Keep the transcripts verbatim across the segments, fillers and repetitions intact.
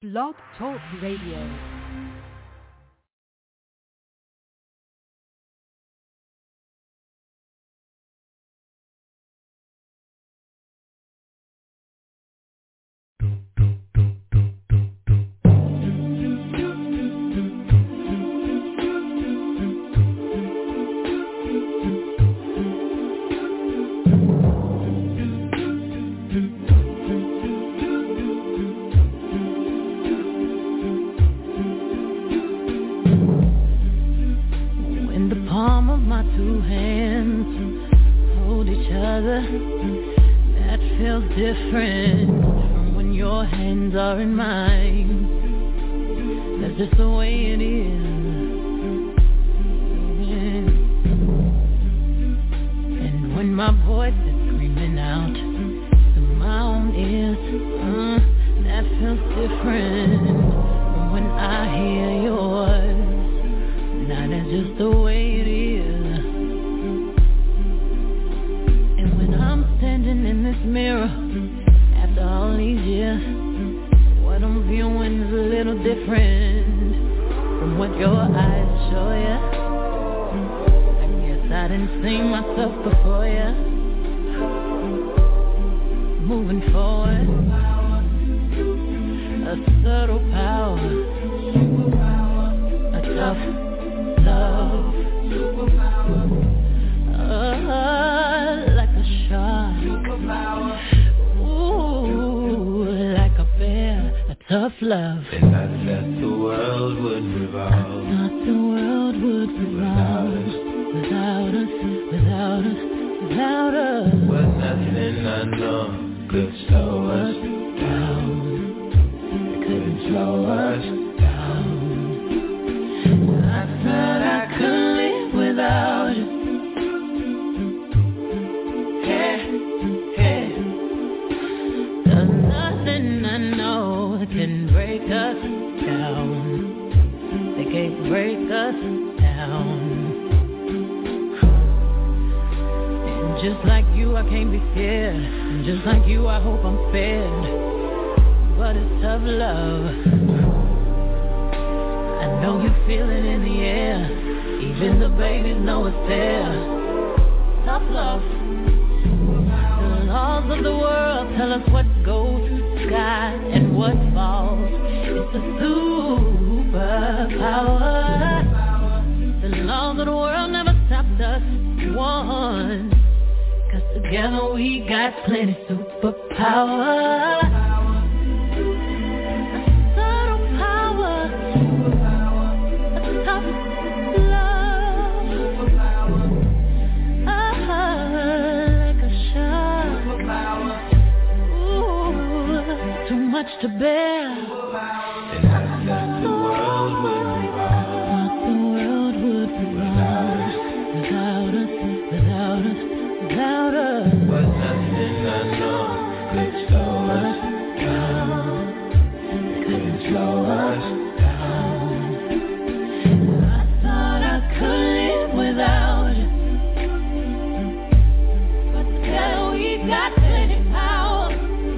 Blog Talk Radio. Different from when your hands are in mine. That's just the way it is. And when my voice is screaming out to my own ears, uh, that feels different from when I hear yours. Now that's just the way it is. And when I'm standing in this mirror after all these years, what I'm viewing is a little different from what your eyes show ya. I guess I didn't see myself before ya. Moving forward, a subtle power, a tough love, uh, like a shark. Tough love. And I thought the world would revolve. I thought the world would revolve without us, without us, without us. But nothing I know could slow us down. It couldn't slow us down. I thought I could live without you. Can break us down. They can't break us down. And just like you, I can't be scared. And just like you, I hope I'm spared. But it's tough love. I know you feel it in the air. Even the babies know it's there. Tough love. The laws of the world tell us what goes to the sky and what falls. It's a superpower. The laws of the world never stopped us once. Cause together we got plenty superpower. Much to bear. And I thought the world would revolve. Thought the world would revolve without us, without us, without us. But nothing I know could slow us down. It couldn't slow us down. I thought I could live without you, but together we got plenty power.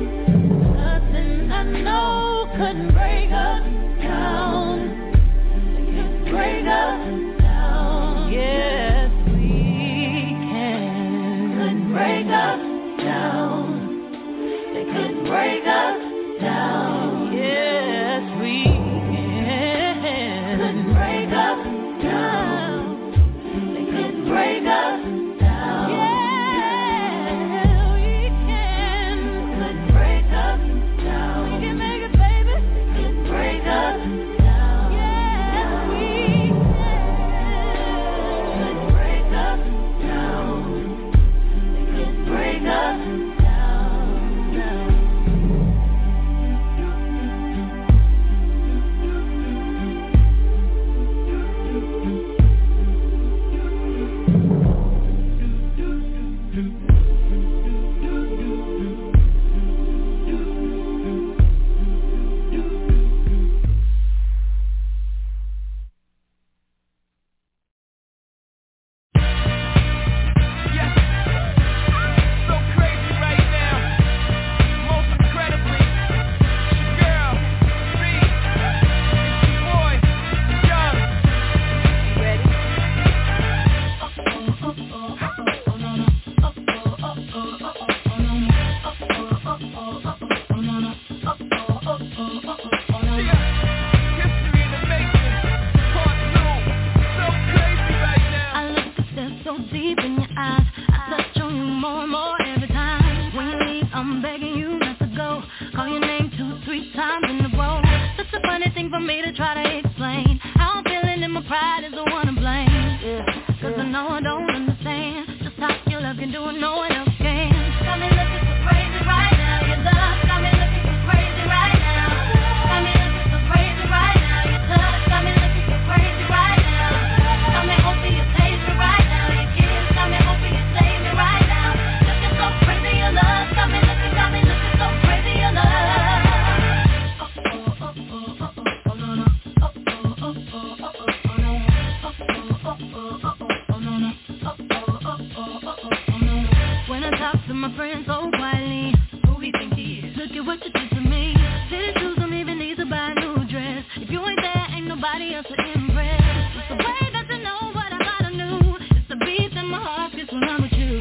No, couldn't break us down. They can't break us down. Yes, we can. Couldn't break us down. They couldn't break us down. Yes, we can. Couldn't break us down. They couldn't break us down. Yeah, we can. Couldn't break us down. We can make it, baby. thing for me to try to explain. How I'm feeling and my pride is the one to blame. Yeah, cause I know I don't understand just how your love can do it, no one else can. Got me looking so crazy right now. Your love got me looking so crazy right now. Got me looking so crazy right now. Your touch got me looking so crazy right now. Got me hoping you save me right now. Your kiss got me hoping you save me right now. Looking so crazy, your love got me looking, got me looking so crazy, your love. When I talk to my friends so quietly, who we think he is? Look at what you did to me. Didn't choose them, even need to buy a new dress. If you ain't there, ain't nobody else to impress. It's the way that you know what I thought I knew. It's the beat that my heart gets when I'm with you.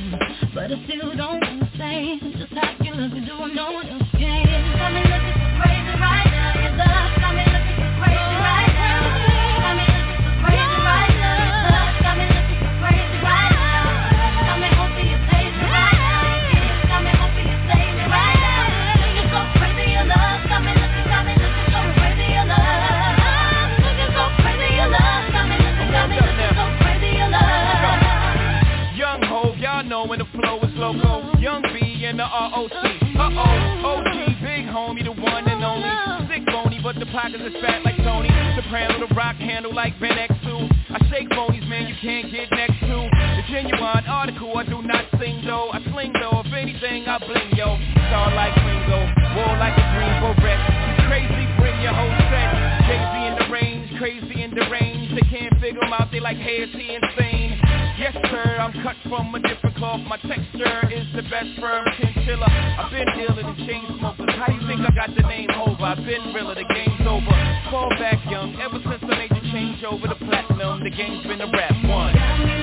But I still don't understand just how you look and do what no one else can. Got me looking so crazy right now. Your love got me looking so crazy right now. Got me looking so crazy right now. Your love got me looking so crazy right now. Got me hoping you save me right now. Your kiss got me hoping you save me right now. Looking so crazy, your love got me looking, got me looking so crazy, your love. Looking so crazy, your love got me looking, got me looking so crazy, your love. Young Hov, y'all know when the flow is loco. Young B and the R O C. Uh-oh, O G, big homie, the one and only. Sick bony, but the pockets is fat like Tony. Soprano, the rock handle like Ben X two. I shake bonies, man, you can't get next to. The genuine article, I do not sing though. I sling though, if anything, I bling, yo. Star like Ringo, war like a green beret. Crazy, bring your whole set. Crazy in the range, crazy in the range. They can't figure him out, they like, hey, is he insane? Yes, sir, I'm cut from a different cloth. My texture is the best firm chinchilla. I've been dealing in chain smokers. How you think I got the name over? I've been realer, the game's over. Fall back young, ever since I made the change over to platinum. The game's been a rap one. Got me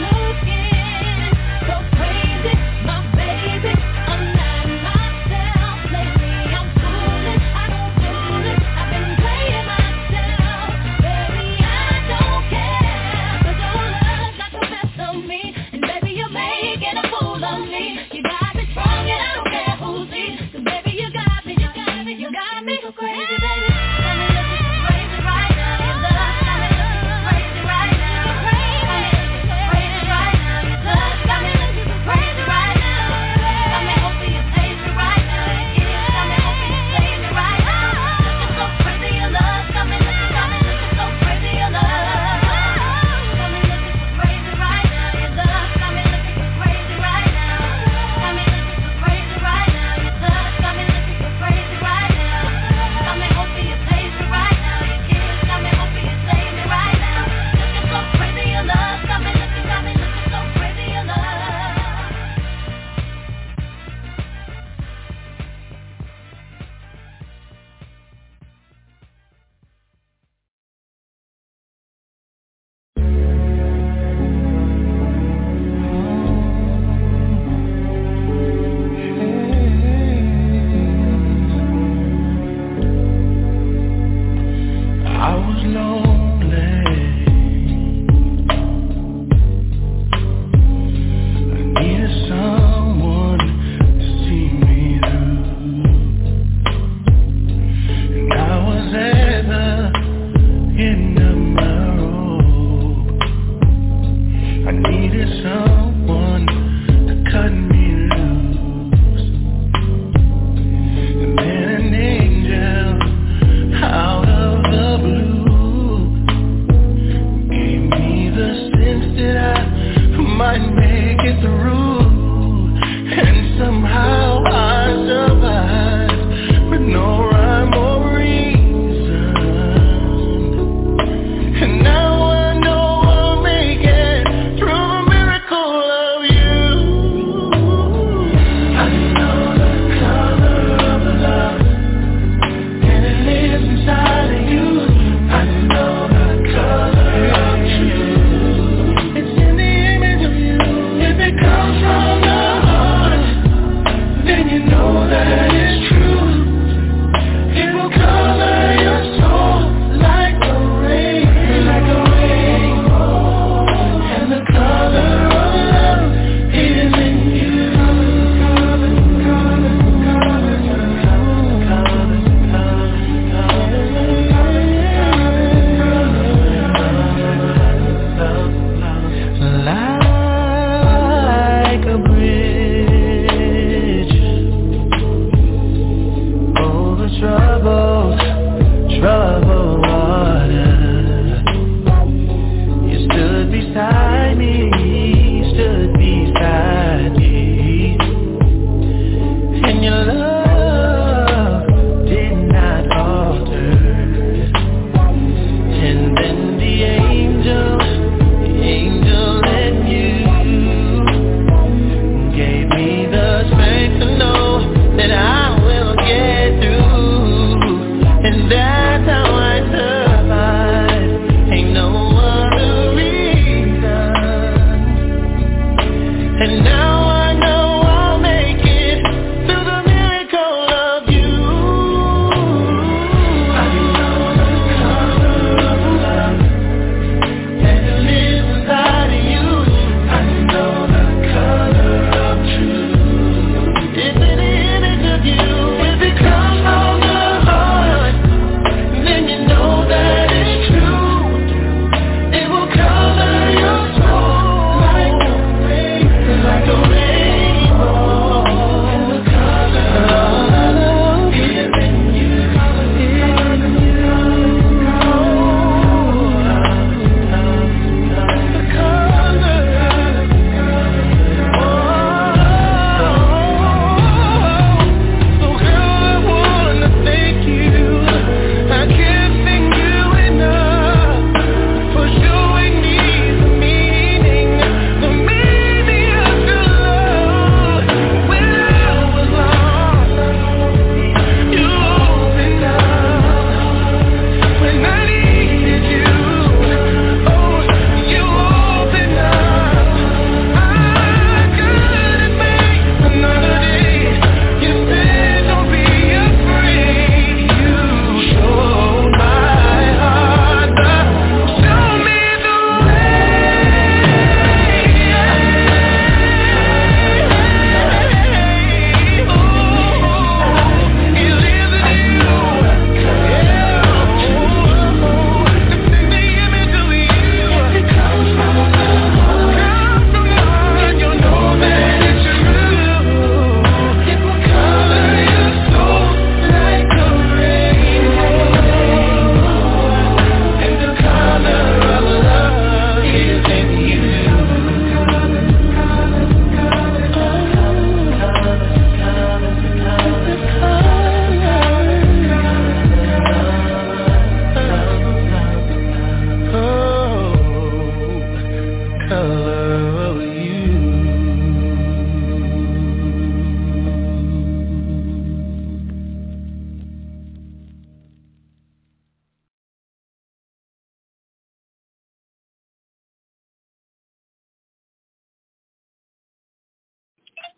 looking so crazy, my baby. I'm not myself lately. I'm fooling, I don't fool it. I've been playing myself, baby. I don't care, 'cause your love got the best of me, and baby you're making a fool of me. You got me strong and I don't care who sees, 'cause baby you got me, you got me, you got me so crazy, baby. Got me looking so crazy right now. Your love got me looking so crazy right now. Got me looking so crazy right now. Your touch got me looking so crazy.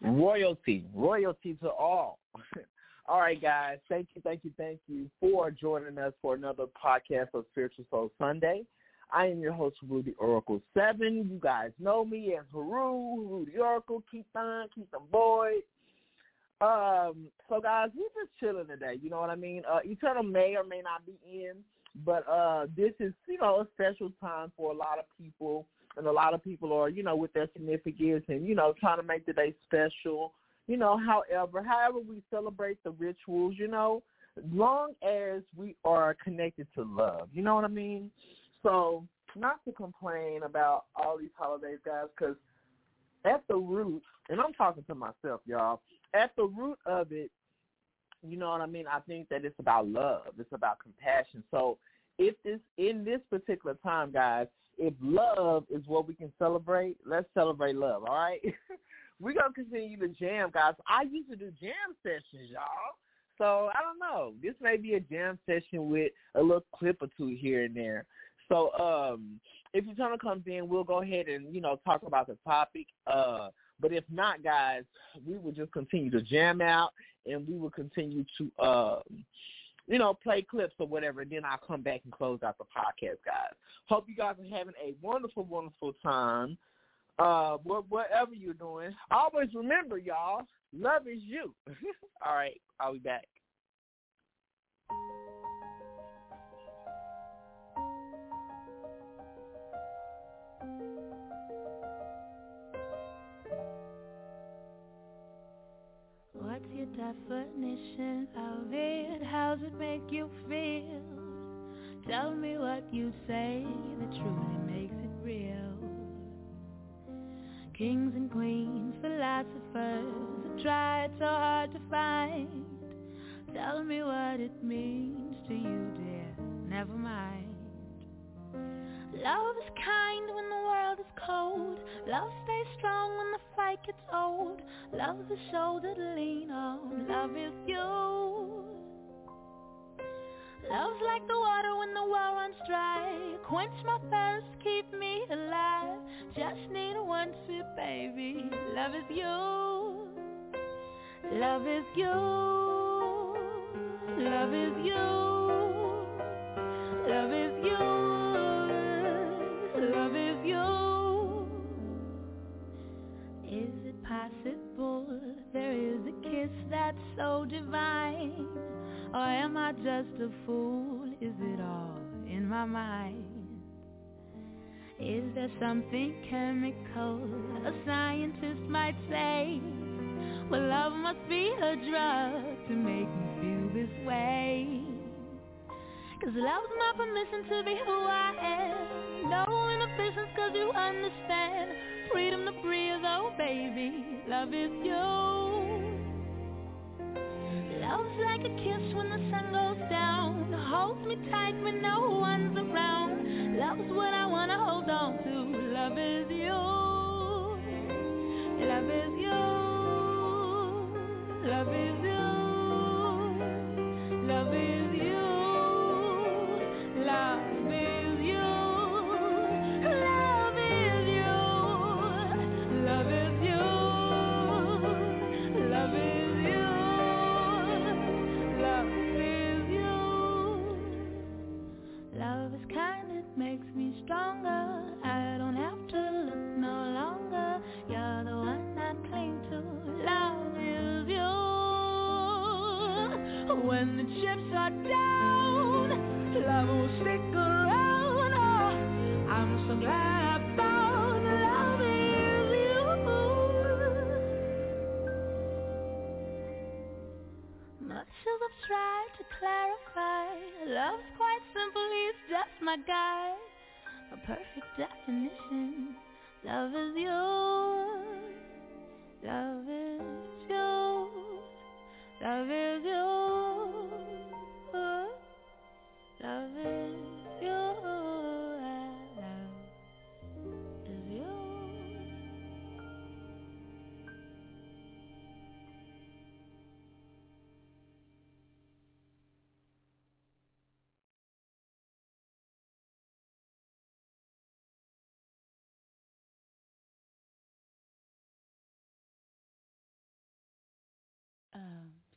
Royalty. Royalty to all. All right, guys. Thank you, thank you, thank you for joining us for another podcast of Spiritual Soul Sunday. I am your host, Rudy Oracle seven. You guys know me as Haru, Rudy Oracle, keep on, keep them boys. Um, so, guys, we're just chilling today. You know what I mean? Uh, Eternal may or may not be in, but uh, this is, you know, a special time for a lot of people, and a lot of people are, you know, with their significance and, you know, trying to make the day special. You know, however, however we celebrate the rituals, you know, as long as we are connected to love. You know what I mean? So, not to complain about all these holidays, guys, because at the root, and I'm talking to myself, y'all, at the root of it, you know what I mean, I think that it's about love. It's about compassion. So if this in this particular time, guys, if love is what we can celebrate, let's celebrate love, all right? We're going to continue to jam, guys. I used to do jam sessions, y'all. So I don't know. This may be a jam session with a little clip or two here and there. So um, if Eternal comes in, we'll go ahead and, you know, talk about the topic. Uh, but if not, guys, we will just continue to jam out, and we will continue to, uh, you know, play clips or whatever, and then I'll come back and close out the podcast, guys. Hope you guys are having a wonderful, wonderful time. Uh, whatever you're doing, always remember, y'all, love is you. All right, I'll be back. What's your definition of it? How's it make you feel? Tell me what you say that truly makes it real. Kings and queens, philosophers have tried so hard to find. Tell me what it means to you, dear, never mind. Love is kind when the world is cold. Love stays strong when the fight gets old. Love is a shoulder to lean on. Love is you. Love's like the water when the well runs dry. Quench my thirst, keep me alive. Just need one sip, baby. Love is you. Love is you. Love is you. Love is you. Love is you. Is it possible there is a kiss that's so divine? Or am I just a fool? Is it all in my mind? Is there something chemical a scientist might say? Well, love must be a drug to make me feel this way. Cause love's my permission to be who I am. No inhibitions cause you understand. Freedom to breathe, oh baby, love is you. Love's like a kiss when the sun goes down. Holds me tight when no one's around. Love's what I wanna hold on to. Love is you. Love is you. Love is you. Love is you. Love is you. Love is you. Love is you. Love is you. Love is you. Love is kind, it makes me stronger. I don't have to look no longer. You're the one I cling to. Love is you. When the chips are down, love will stick around. Oh, I'm so glad I found love is you. Much as I've tried to clarify, love's quite simple, he's just my guy. A perfect definition. Love is you. Love is you. Love is you. Love is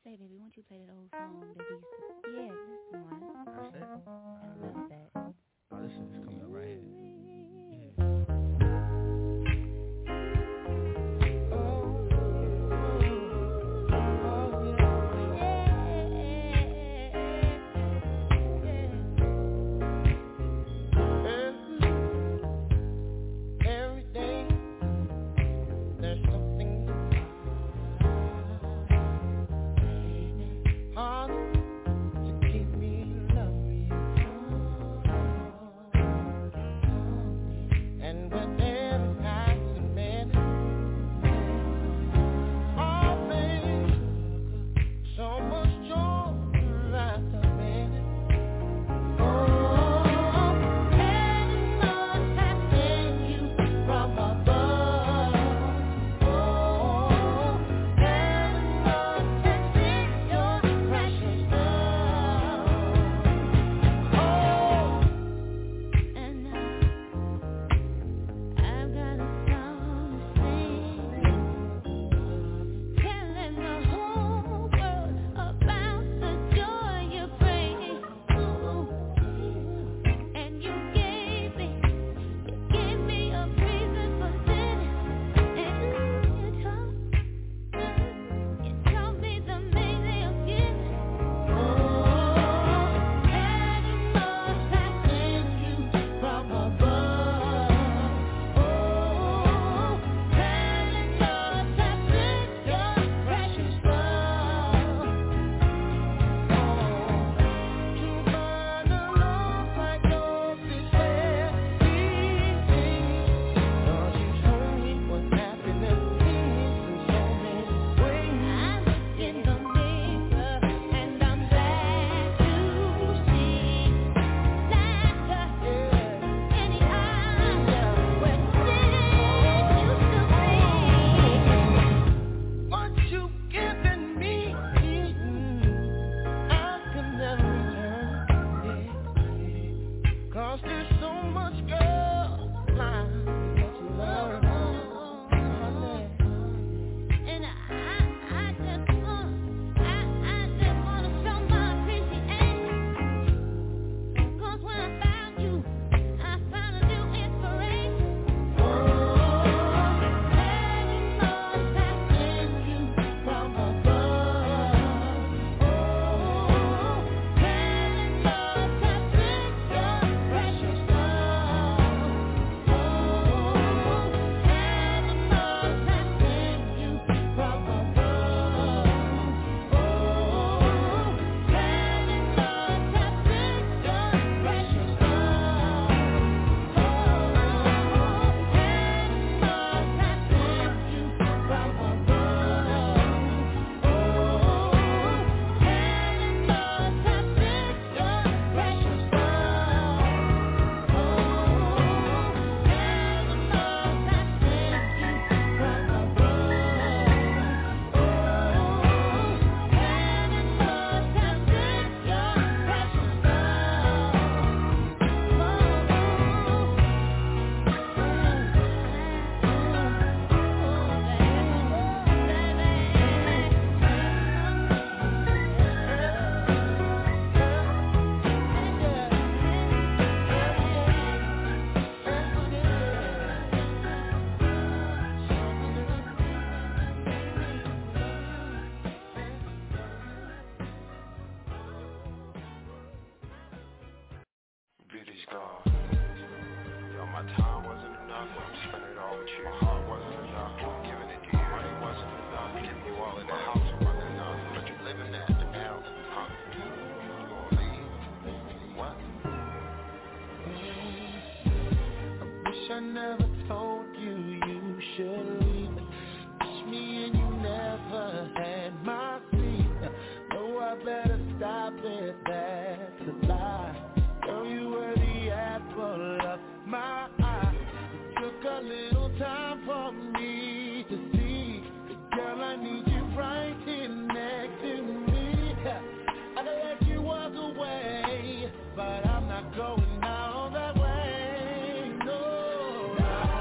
say, baby, won't you play that old song that we used to? Yeah, that's the one. That's it? I love that. Oh, this is coming up right here. But I'm not going out that way, no.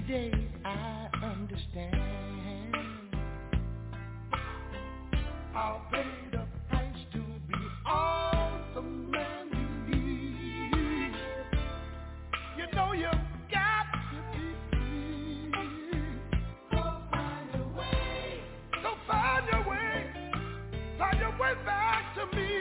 day I understand I'll pay the price to be all the man you need. You know you got to be free. Go find your way. Go find your way. Find your way back to me.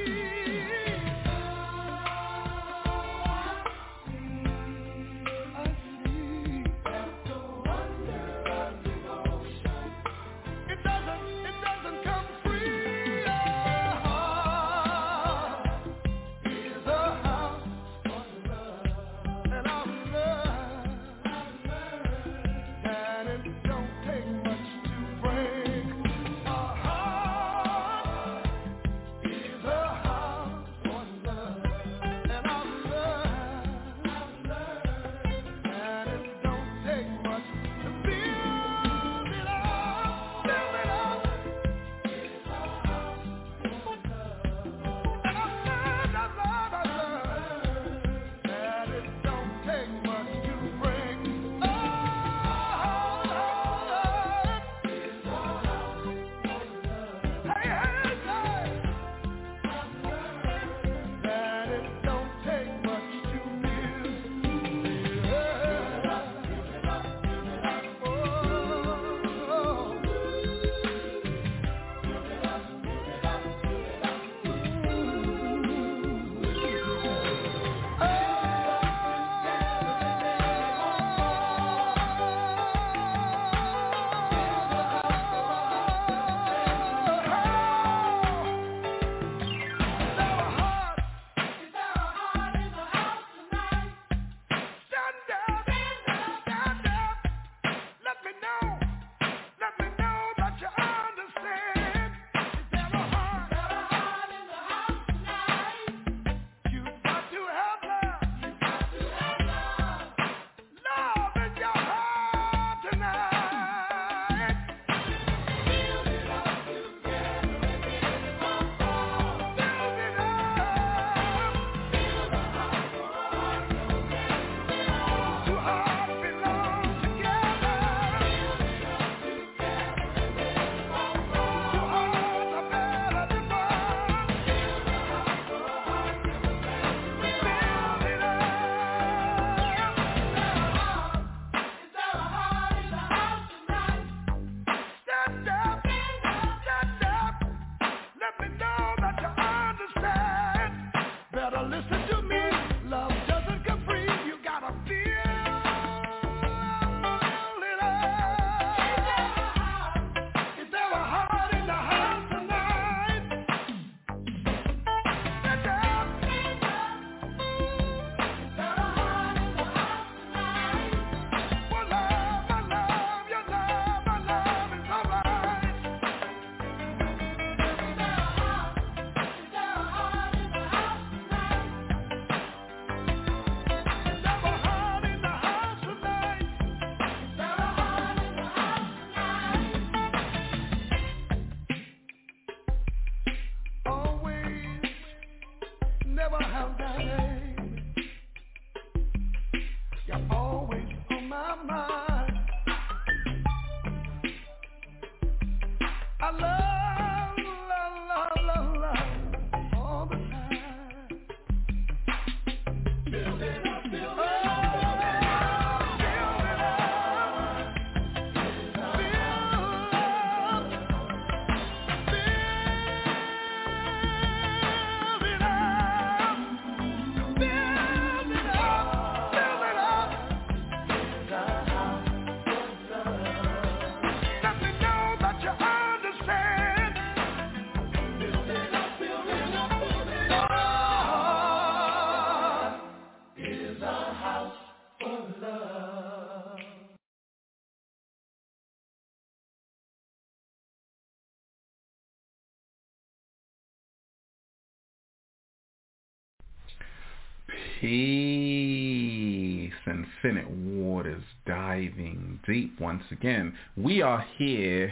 Peace, Infinite Waters, diving deep once again. We are here.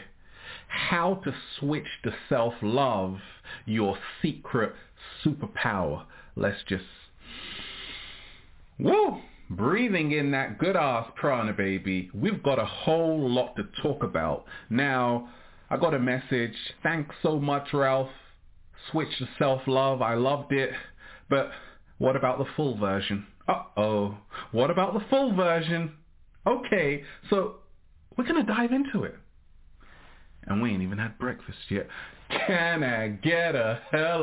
How to switch to self-love, your secret superpower. Let's just, woo, breathing in that good ass prana, baby. We've got a whole lot to talk about. Now, I got a message. Thanks so much, Ralph. Switch to self-love. I loved it. But what about the full version? Uh-oh. What about the full version? Okay, so we're going to dive into it. And we ain't even had breakfast yet. Can I get a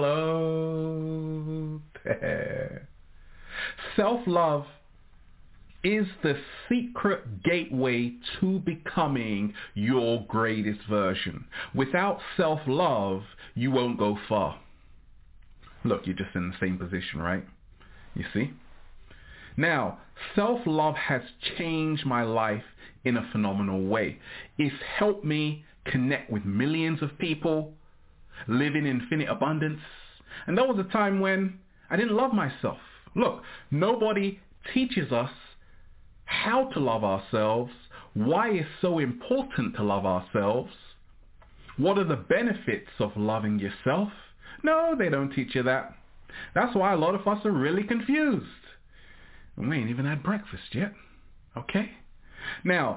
hello there? Self-love is the secret gateway to becoming your greatest version. Without self-love, you won't go far. Look, you're just in the same position, right? You see? Now, self-love has changed my life in a phenomenal way. It's helped me connect with millions of people, live in infinite abundance. And there was a time when I didn't love myself. Look, nobody teaches us how to love ourselves, why it's so important to love ourselves, what are the benefits of loving yourself. No, they don't teach you that. That's why a lot of us are really confused. And we ain't even had breakfast yet. Okay? Now,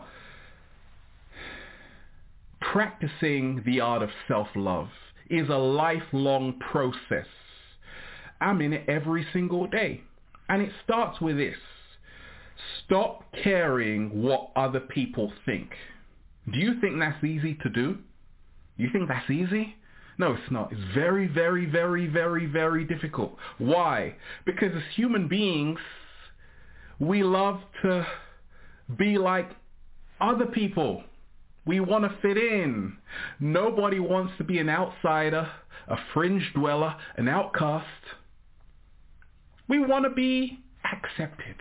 practicing the art of self-love is a lifelong process. I'm in it every single day. And it starts with this. Stop caring what other people think. Do you think that's easy to do? You think that's easy? No, it's not. It's very, very, very, very, very difficult. Why? Because as human beings, we love to be like other people. We want to fit in. Nobody wants to be an outsider, a fringe dweller, an outcast. We want to be accepted.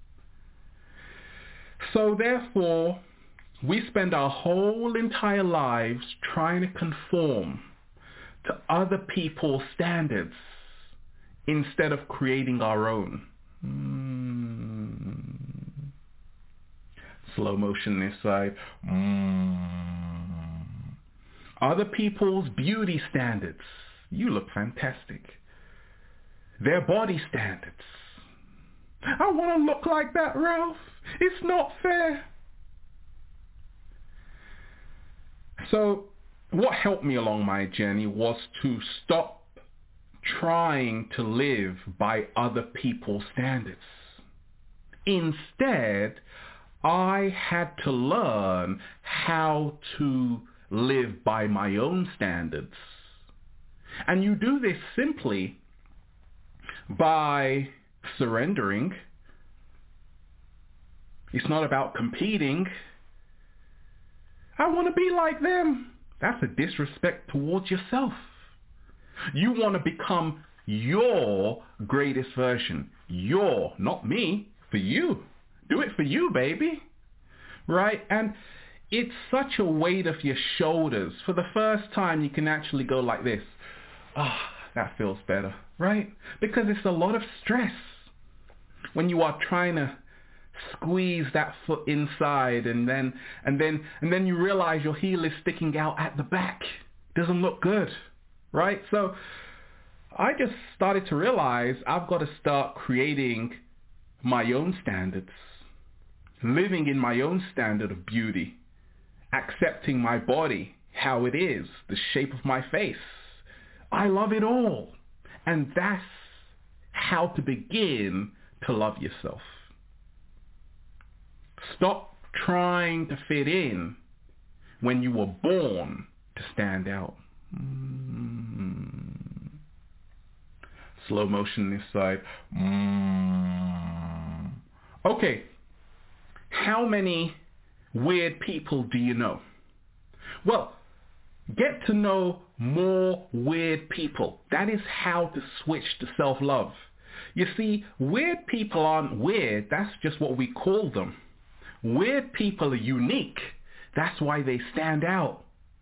So therefore, we spend our whole entire lives trying to conform to other people's standards instead of creating our own. Mm. Slow motion this side. Mm. Other people's beauty standards. You look fantastic. Their body standards. I want to look like that, Ralph. It's not fair. So what helped me along my journey was to stop trying to live by other people's standards. Instead, I had to learn how to live by my own standards. And you do this simply by surrendering. It's not about competing. I want to be like them. That's a disrespect towards yourself. You want to become your greatest version. Your, not me, for you. Do it for you, baby. Right? And it's such a weight off your shoulders. For the first time, you can actually go like this. Ah, oh, that feels better. Right? Because it's a lot of stress when you are trying to squeeze that foot inside and then and then and then you realize your heel is sticking out at the back. Doesn't look good, right? So I just started to realize I've got to start creating my own standards, living in my own standard of beauty, accepting my body, how it is, the shape of my face. I love it all. And that's how to begin to love yourself. Stop trying to fit in when you were born to stand out. Mm. Slow motion this side. Mm. Okay, how many weird people do you know? Well, get to know more weird people. That is how to switch to self-love. You see, weird people aren't weird. That's just what we call them. Weird people are unique. That's why they stand out.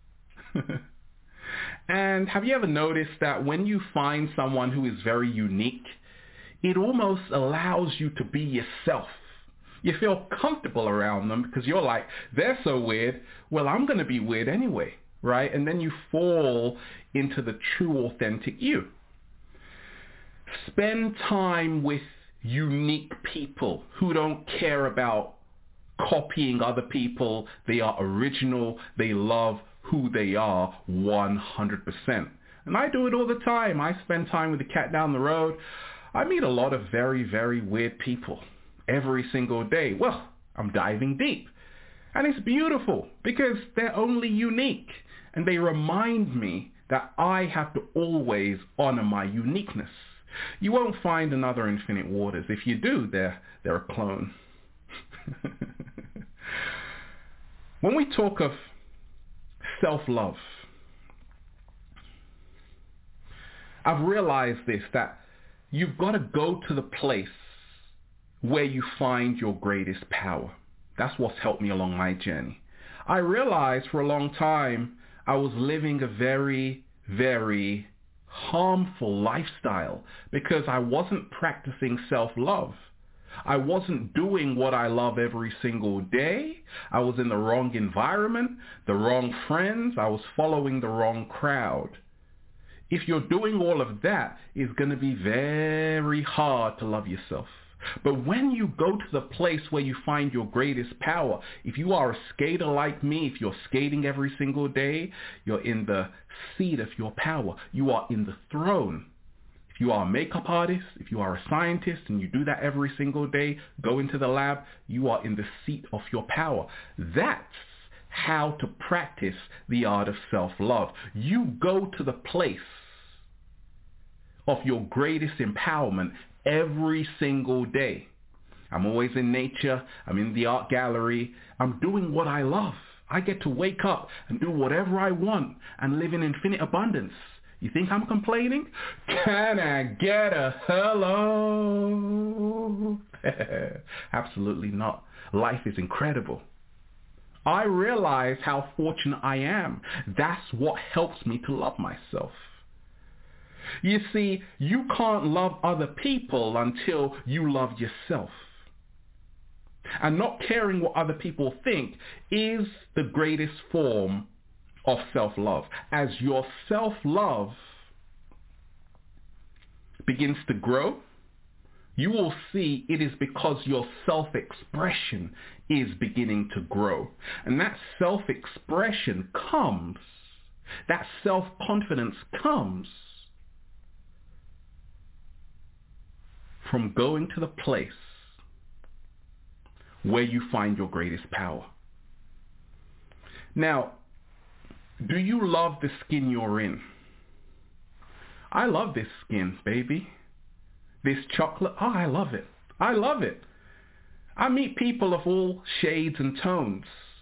And have you ever noticed that when you find someone who is very unique, it almost allows you to be yourself. You feel comfortable around them because you're like, they're so weird. Well, I'm going to be weird anyway, right? And then you fall into the true, authentic you. Spend time with unique people who don't care about copying other people. They are original. They love who they are one hundred percent. And I do it all the time. I spend time with the cat down the road. I meet a lot of very, very weird people every single day. Well, I'm diving deep. And it's beautiful because they're only unique. And they remind me that I have to always honor my uniqueness. You won't find another Infinite Waters. If you do, they're, they're a clone. When we talk of self-love, I've realized this, that you've got to go to the place where you find your greatest power. That's what's helped me along my journey. I realized for a long time I was living a very, very harmful lifestyle because I wasn't practicing self-love. I wasn't doing what I love every single day. I was in the wrong environment, the wrong friends. I was following the wrong crowd. If you're doing all of that, it's going to be very hard to love yourself. But when you go to the place where you find your greatest power, if you are a skater like me, if you're skating every single day, you're in the seat of your power. You are in the throne. If you are a makeup artist, if you are a scientist and you do that every single day, go into the lab, you are in the seat of your power. That's how to practice the art of self-love. You go to the place of your greatest empowerment every single day. I'm always in nature. I'm in the art gallery. I'm doing what I love. I get to wake up and do whatever I want and live in infinite abundance. You think I'm complaining? Can I get a hello? Absolutely not. Life is incredible. I realize how fortunate I am. That's what helps me to love myself. You see, you can't love other people until you love yourself. And not caring what other people think is the greatest form of self-love. As your self-love begins to grow, you will see it is because your self-expression is beginning to grow. And that self-expression comes, that self-confidence comes from going to the place where you find your greatest power. Now, do you love the skin you're in? I love this skin, baby. This chocolate, oh, I love it. I love it. I meet people of all shades and tones,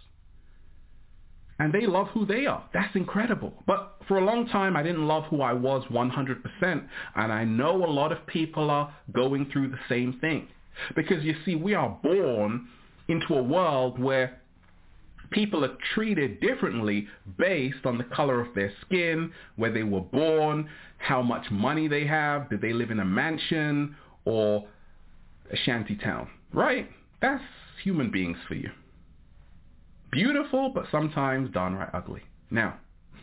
and they love who they are. That's incredible. But for a long time, I didn't love who I was one hundred percent, and I know a lot of people are going through the same thing. Because you see, we are born into a world where people are treated differently based on the color of their skin, where they were born, how much money they have, did they live in a mansion or a shanty town, right? That's human beings for you. Beautiful, but sometimes downright ugly. Now,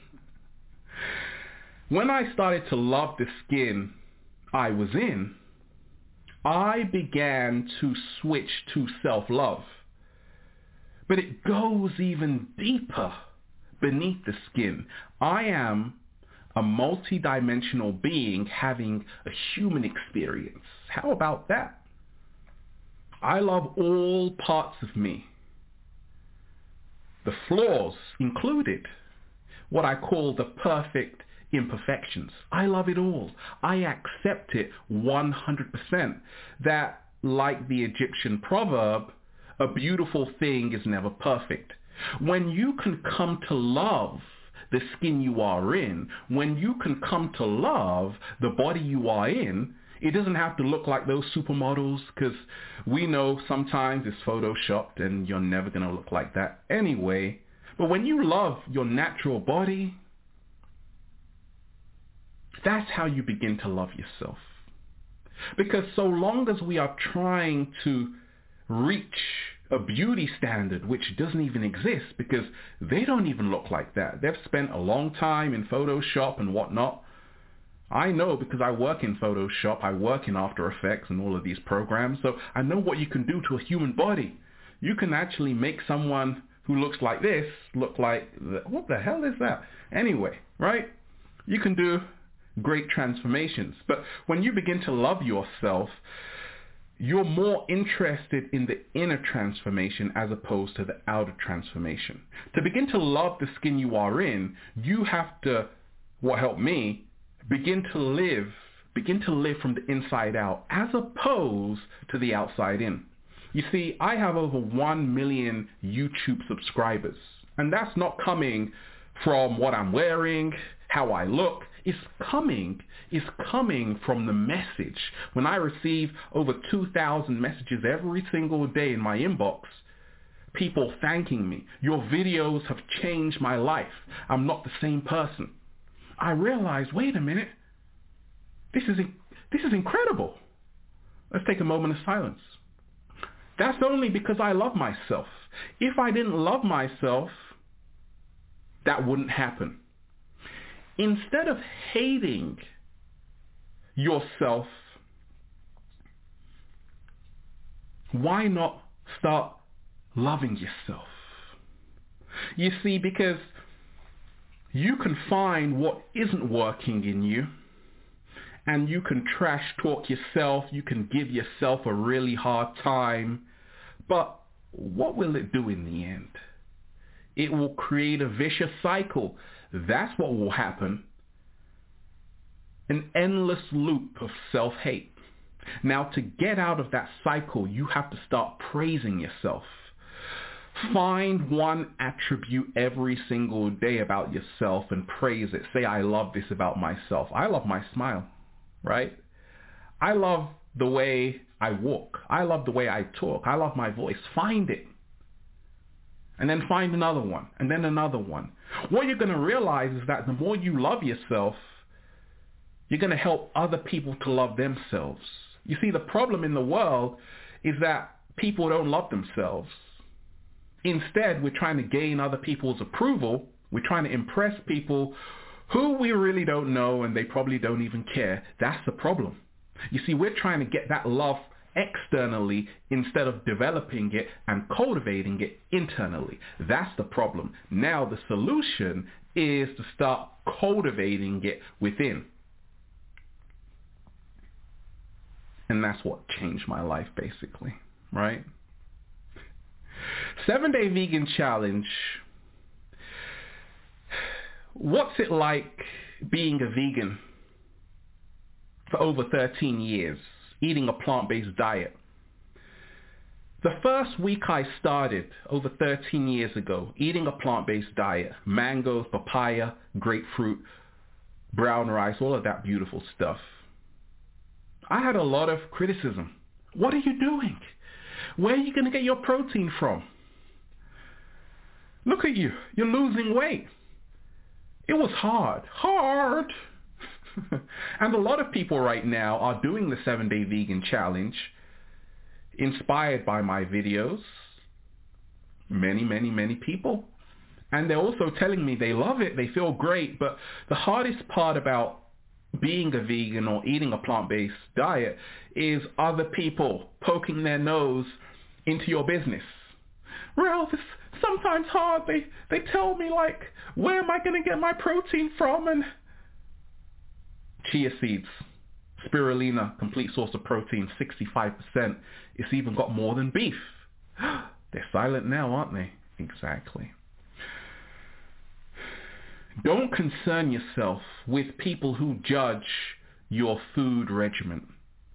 when I started to love the skin I was in, I began to switch to self-love. But it goes even deeper beneath the skin. I am a multi-dimensional being having a human experience. How about that? I love all parts of me, the flaws included, what I call the perfect imperfections. I love it all. I accept it one hundred percent. That, like the Egyptian proverb, a beautiful thing is never perfect. When you can come to love the skin you are in, when you can come to love the body you are in, it doesn't have to look like those supermodels, because we know sometimes it's photoshopped and you're never going to look like that anyway. But when you love your natural body, that's how you begin to love yourself. Because so long as we are trying to reach a beauty standard which doesn't even exist, because they don't even look like that. They've spent a long time in Photoshop and whatnot. I know because I work in Photoshop, I work in After Effects and all of these programs, so I know what you can do to a human body. You can actually make someone who looks like this look like, what the hell is that? Anyway, right? You can do great transformations. But when you begin to love yourself, you're more interested in the inner transformation as opposed to the outer transformation. To begin to love the skin you are in, you have to, what helped me, begin to live, begin to live from the inside out as opposed to the outside in. You see, I have over one million YouTube subscribers, and that's not coming from what I'm wearing, how I look. It's coming, it's coming from the message. When I receive over two thousand messages every single day in my inbox, people thanking me, your videos have changed my life. I'm not the same person. I realized, wait a minute, this is, this is incredible. Let's take a moment of silence. That's only because I love myself. If I didn't love myself, that wouldn't happen. Instead of hating yourself, why not start loving yourself? You see, because you can find what isn't working in you, and you can trash talk yourself, you can give yourself a really hard time, but what will it do in the end? It will create a vicious cycle. That's what will happen. An endless loop of self-hate. Now, to get out of that cycle, you have to start praising yourself. Find one attribute every single day about yourself and praise it. Say, I love this about myself. I love my smile, right? I love the way I walk. I love the way I talk. I love my voice. Find it. And then find another one, and then another one. What you're going to realize is that the more you love yourself, you're going to help other people to love themselves. You see, the problem in the world is that people don't love themselves. Instead, we're trying to gain other people's approval. We're trying to impress people who we really don't know, and they probably don't even care. That's the problem. You see, we're trying to get that love externally instead of developing it and cultivating it internally. That's the problem. Now the solution is to start cultivating it within. And that's what changed my life, basically, right? Seven-day vegan challenge. What's it like being a vegan for over thirteen years? Eating a plant-based diet. The first week I started, over thirteen years ago, eating a plant-based diet, mangoes, papaya, grapefruit, brown rice, all of that beautiful stuff, I had a lot of criticism. What are you doing? Where are you going to get your protein from? Look at you, you're losing weight. It was hard, hard. And a lot of people right now are doing the seven-day vegan challenge, inspired by my videos. Many, many, many people. And they're also telling me they love it, they feel great, but the hardest part about being a vegan or eating a plant-based diet is other people poking their nose into your business. Ralph, it's sometimes hard. They, they tell me, like, where am I going to get my protein from? And chia seeds, spirulina, complete source of protein, sixty-five percent. It's even got more than beef. They're silent now, aren't they? Exactly. Don't concern yourself with people who judge your food regimen.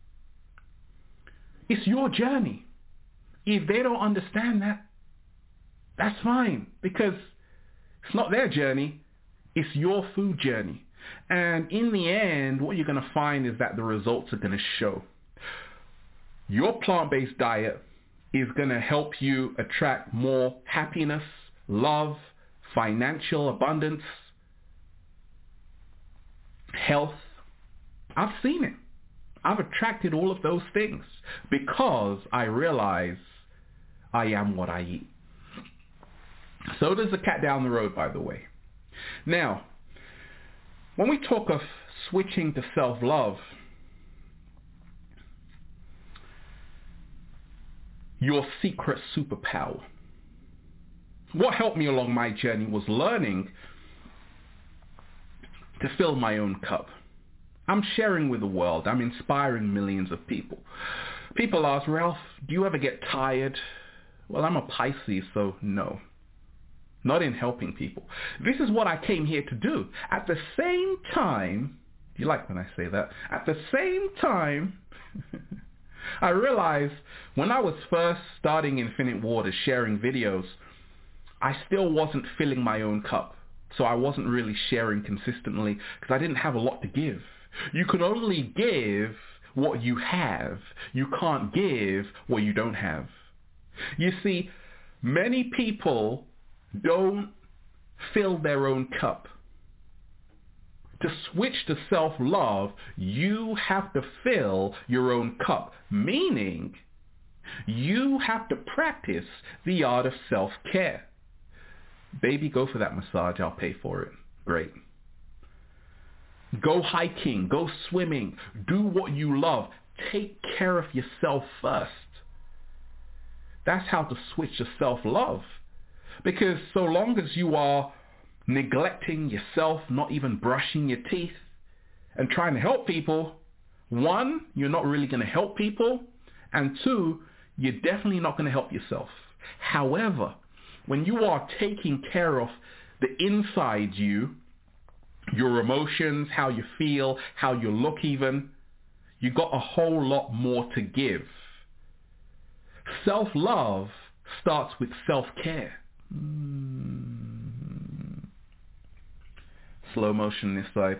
It's your journey. If they don't understand that, that's fine, because it's not their journey, it's your food journey. And in the end, what you're going to find is that the results are going to show. Your plant-based diet is going to help you attract more happiness, love, financial abundance, health. I've seen it. I've attracted all of those things because I realize I am what I eat. So does the cat down the road, by the way. Now, when we talk of switching to self-love, your secret superpower. What helped me along my journey was learning to fill my own cup. I'm sharing with the world. I'm inspiring millions of people. People ask, Ralph, do you ever get tired? Well, I'm a Pisces, so no. Not in helping people. This is what I came here to do. At the same time, you like when I say that? At the same time, I realized when I was first starting Infinite Waters, sharing videos, I still wasn't filling my own cup. So I wasn't really sharing consistently because I didn't have a lot to give. You can only give what you have. You can't give what you don't have. You see, many people don't fill their own cup. To switch to self-love, you have to fill your own cup, meaning you have to practice the art of self-care. Baby, go for that massage. I'll pay for it. Great. Go hiking. Go swimming. Do what you love. Take care of yourself first. That's how to switch to self-love. Because so long as you are neglecting yourself, not even brushing your teeth, and trying to help people, one, you're not really going to help people, and two, you're definitely not going to help yourself. However, when you are taking care of the inside you, your emotions, how you feel, how you look even, you got a whole lot more to give. Self-love starts with self-care. Mm. Slow motion this side.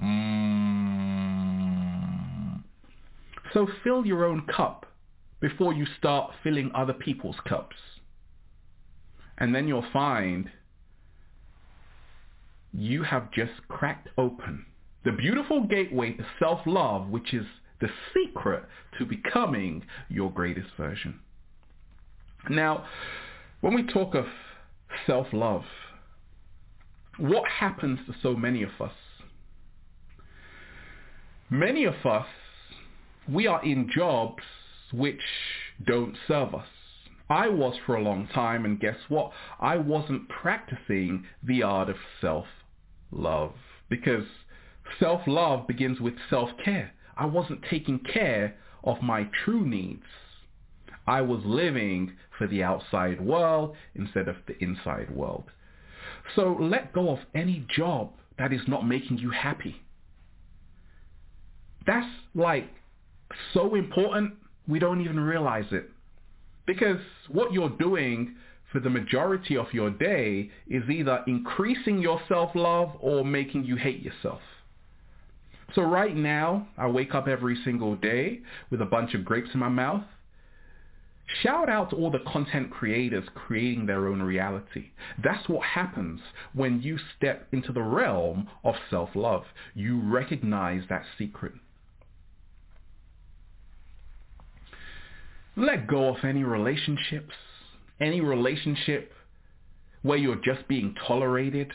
Mm. So fill your own cup before you start filling other people's cups. And then you'll find you have just cracked open the beautiful gateway to self-love, which is the secret to becoming your greatest version. Now, when we talk of self-love, what happens to so many of us? Many of us, we are in jobs which don't serve us. I was for a long time, and guess what? I wasn't practicing the art of self-love, because self-love begins with self-care. I wasn't taking care of my true needs. I was living for the outside world instead of the inside world. So let go of any job that is not making you happy. That's like so important, we don't even realize it. Because what you're doing for the majority of your day is either increasing your self-love or making you hate yourself. So right now, I wake up every single day with a bunch of grapes in my mouth. Shout out to all the content creators creating their own reality. That's what happens when you step into the realm of self-love. You recognize that secret. Let go of any relationships, any relationship where you're just being tolerated.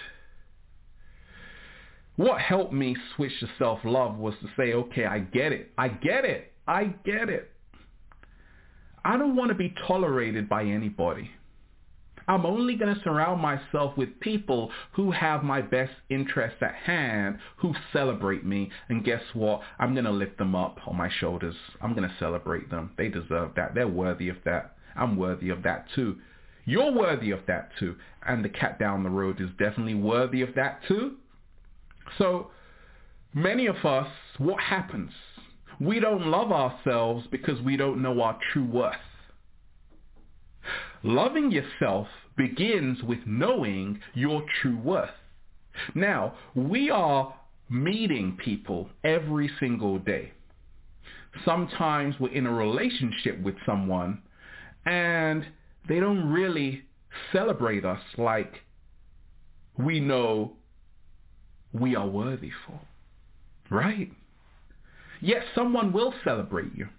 What helped me switch to self-love was to say, okay, I get it. I get it. I get it. I don't want to be tolerated by anybody. I'm only going to surround myself with people who have my best interests at hand, who celebrate me. And guess what? I'm going to lift them up on my shoulders. I'm going to celebrate them. They deserve that. They're worthy of that. I'm worthy of that too. You're worthy of that too. And the cat down the road is definitely worthy of that too. So many of us, what happens? We don't love ourselves because we don't know our true worth. Loving yourself begins with knowing your true worth. Now, we are meeting people every single day. Sometimes we're in a relationship with someone and they don't really celebrate us like we know we are worthy for, right? Yet someone will celebrate you.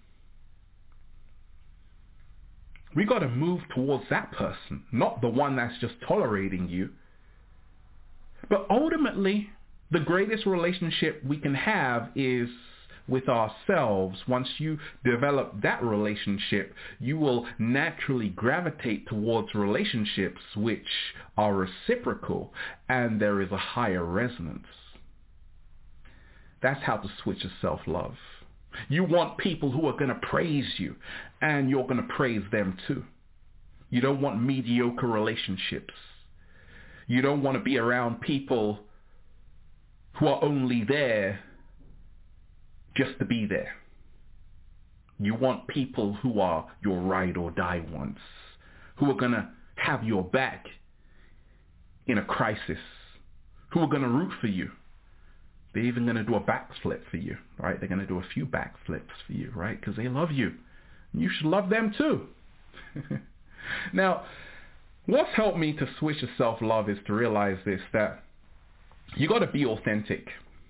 We got to move towards that person, not the one that's just tolerating you. But ultimately, the greatest relationship we can have is with ourselves. Once you develop that relationship, you will naturally gravitate towards relationships which are reciprocal and there is a higher resonance. That's how to switch to self-love. You want people who are going to praise you and you're going to praise them too. You don't want mediocre relationships. You don't want to be around people who are only there just to be there. You want people who are your ride or die ones, who are going to have your back in a crisis, who are going to root for you. They're even going to do a backflip for you, right? They're going to do a few backflips for you, right? Because they love you. You should love them too. Now, what's helped me to switch to self-love is to realize this, that you got to be authentic.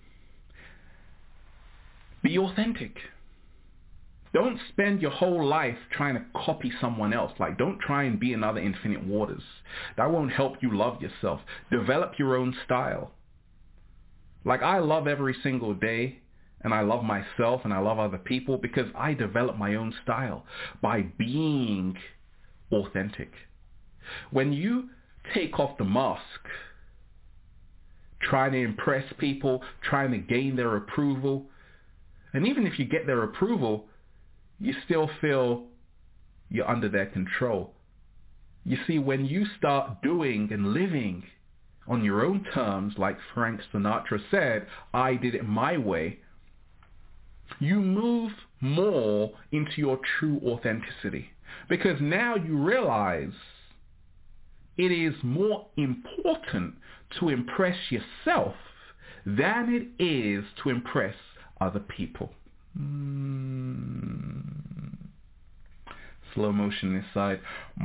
Be authentic. Don't spend your whole life trying to copy someone else. Like, don't try and be another Infinite Waters. That won't help you love yourself. Develop your own style. Like, I love every single day, and I love myself, and I love other people because I develop my own style by being authentic. When you take off the mask, trying to impress people, trying to gain their approval, and even if you get their approval, you still feel you're under their control. You see, when you start doing and living on your own terms, like Frank Sinatra said, I did it my way, you move more into your true authenticity. Because now you realize it is more important to impress yourself than it is to impress other people. Mm. Slow motion this side.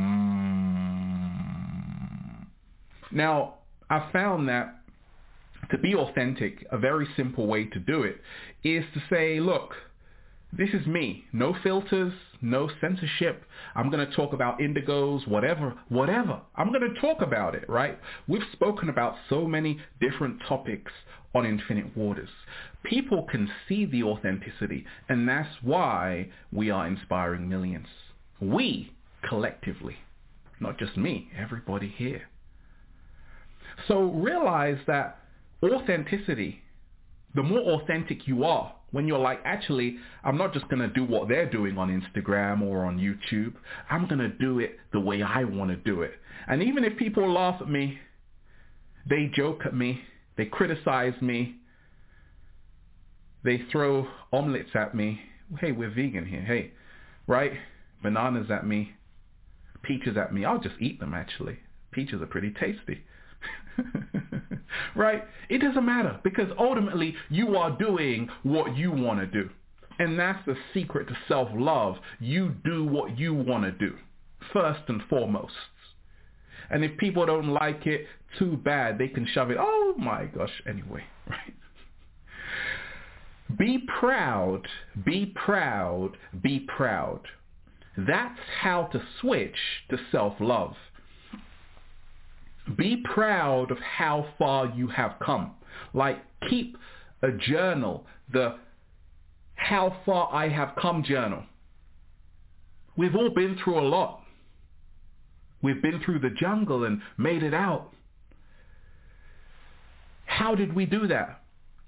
Mm. Now, I found that to be authentic, a very simple way to do it is to say, look, this is me. No filters, no censorship. I'm going to talk about indigos, whatever, whatever. I'm going to talk about it, right? We've spoken about so many different topics on Infinite Waters. People can see the authenticity, and that's why we are inspiring millions. We, collectively, not just me, everybody here. So realize that authenticity, the more authentic you are, when you're like, actually, I'm not just going to do what they're doing on Instagram or on YouTube. I'm going to do it the way I want to do it. And even if people laugh at me, they joke at me, they criticize me, they throw omelets at me. Hey, we're vegan here. Hey, right? Bananas at me, peaches at me. I'll just eat them, actually. Peaches are pretty tasty. Right? It doesn't matter because ultimately you are doing what you want to do. And that's the secret to self-love. You do what you want to do first and foremost. And if people don't like it, too bad. They can shove it. Oh my gosh. Anyway, right? Be proud, be proud, be proud. That's how to switch to self-love. Be proud of how far you have come. Like, keep a journal, the how far I have come journal. We've all been through a lot. We've been through the jungle and made it out. How did we do that?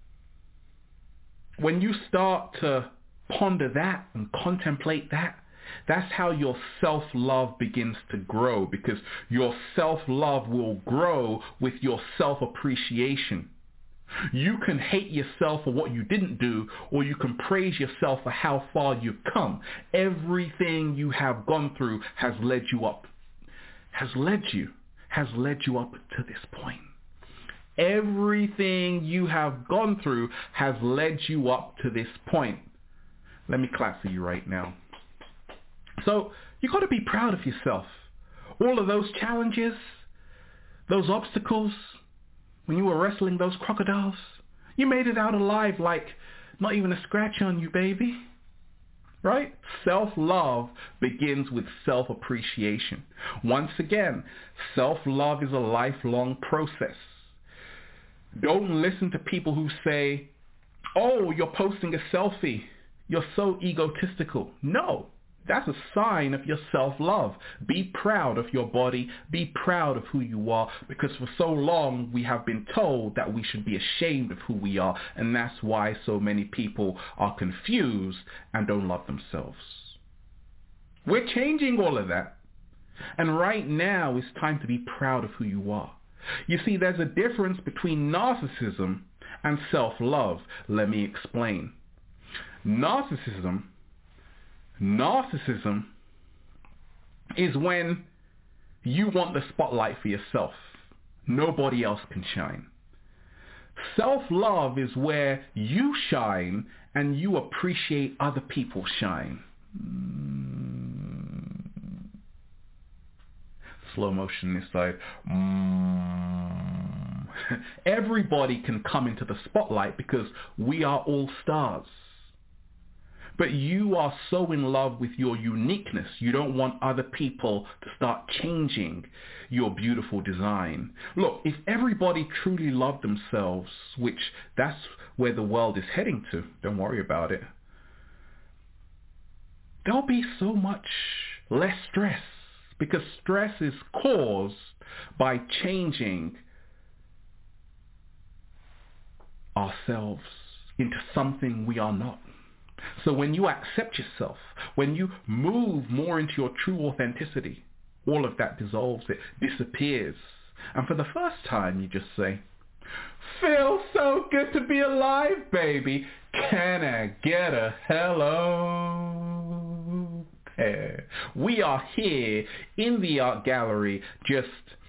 When you start to ponder that and contemplate that, that's how your self-love begins to grow, because your self-love will grow with your self-appreciation. You can hate yourself for what you didn't do, or you can praise yourself for how far you've come. Everything you have gone through has led you up, has led you, has led you up to this point. Everything you have gone through has led you up to this point. Let me clap for you right now. So you got to be proud of yourself. All of those challenges, those obstacles, when you were wrestling those crocodiles, you made it out alive, like not even a scratch on you, baby. Right? Self-love begins with self-appreciation. Once again, self-love is a lifelong process. Don't listen to people who say, oh, you're posting a selfie. You're so egotistical. No, that's a sign of your self-love. Be proud of your body. Be proud of who you are, because for so long we have been told that we should be ashamed of who we are, and that's why so many people are confused and don't love themselves. We're changing all of that. And right now it's time to be proud of who you are. You see, there's a difference between narcissism and self-love. Let me explain. Narcissism, narcissism is when you want the spotlight for yourself. Nobody else can shine. Self-love is where you shine and you appreciate other people shine. Mm. Slow motion this side. Mm. Everybody can come into the spotlight because we are all stars. But you are so in love with your uniqueness, you don't want other people to start changing your beautiful design. Look, if everybody truly loved themselves, which that's where the world is heading to, don't worry about it, there'll be so much less stress, because stress is caused by changing ourselves into something we are not. So when you accept yourself, when you move more into your true authenticity, all of that dissolves, it disappears. And for the first time, you just say, feels so good to be alive, baby. Can I get a hello? Hey. We are here in the art gallery, just,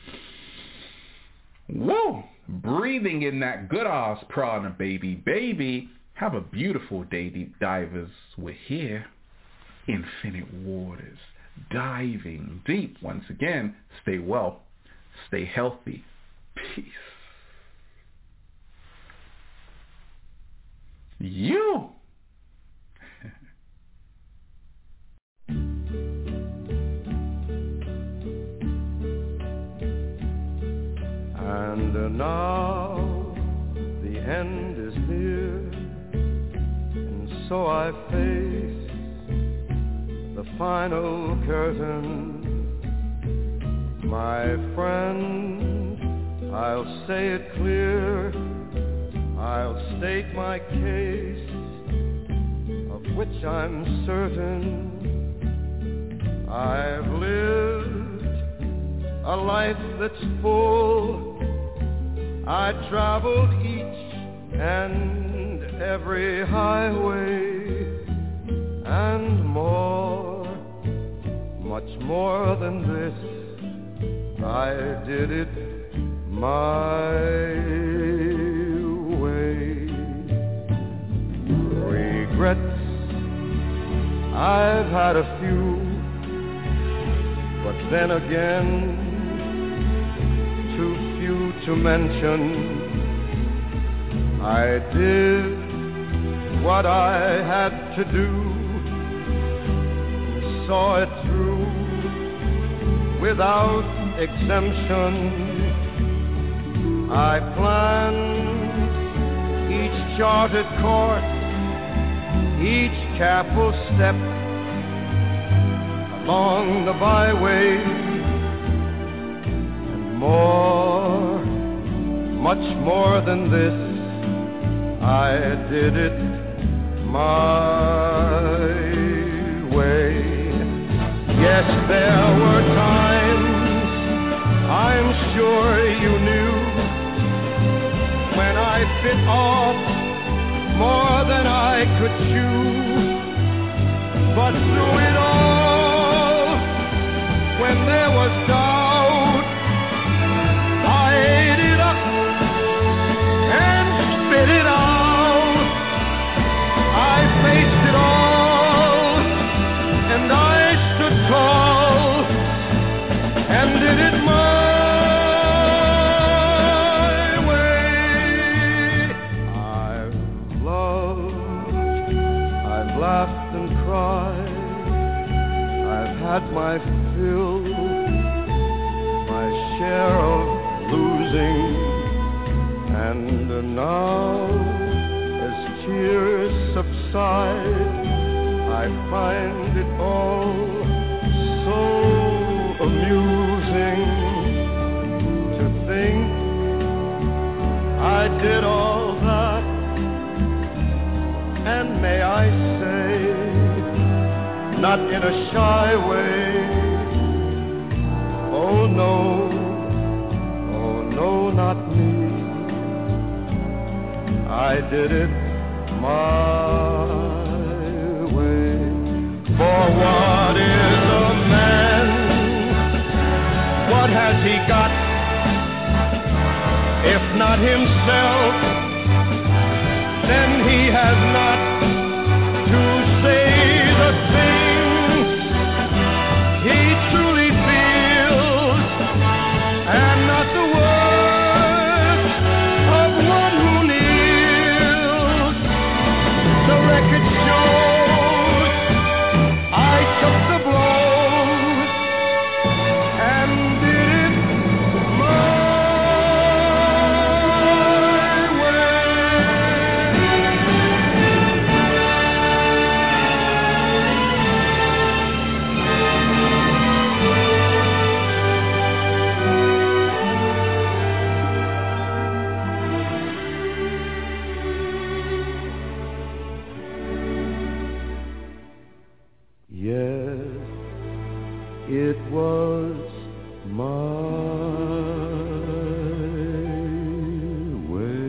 whoa, breathing in that good ass prana, baby. Baby, have a beautiful day, deep divers. We're here, infinite waters, diving deep. Once again, stay well, stay healthy. Peace. You. And now the end is near, and so I face the final curtain. My friend, I'll say it clear, I'll state my case, of which I'm certain. I've lived a life that's full. I traveled each and every highway, and more, much more than this, I did it my way. Regrets, I've had a few, but then again, too few to mention. I did what I had to do, saw it through without exemption. I planned each charted course, each careful step along the byway, and more, much more than this, I did it my way. Yes, there were times, I'm sure you knew, when I bit off more than I could chew. But through it all, when there was doubt, I ate it up and spit it out. I faced it all, and I stood tall, and did it my way. I've loved, I've laughed and cried, I've had my fill And now, as tears subside, I find it all so amusing to think I did all that, and may I say, not in a shy way, oh no, oh no, not me. I did it my way. For what is a man? What has he got? If not himself, then he has not to say the things he truly feels, and not the words of one who kneels. The record shows I took the blows and did it my it was my way.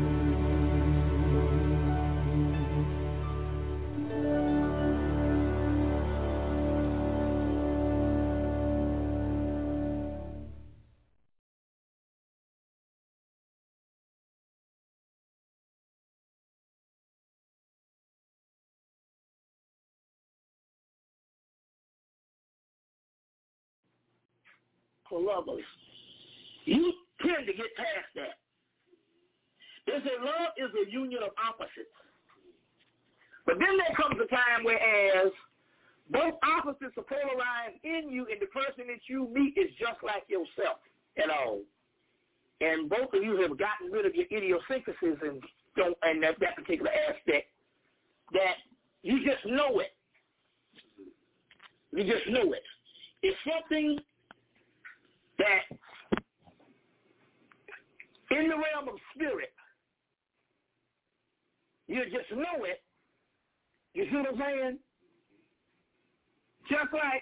For lovers, you tend to get past that. They say love is a union of opposites. But then there comes a time whereas both opposites are polarized in you, and the person that you meet is just like yourself at all. And both of you have gotten rid of your idiosyncrasies and don't, and that, that particular aspect that you just know it. You just know it. It's something that in the realm of spirit, you just know it. You see what I'm saying? Just like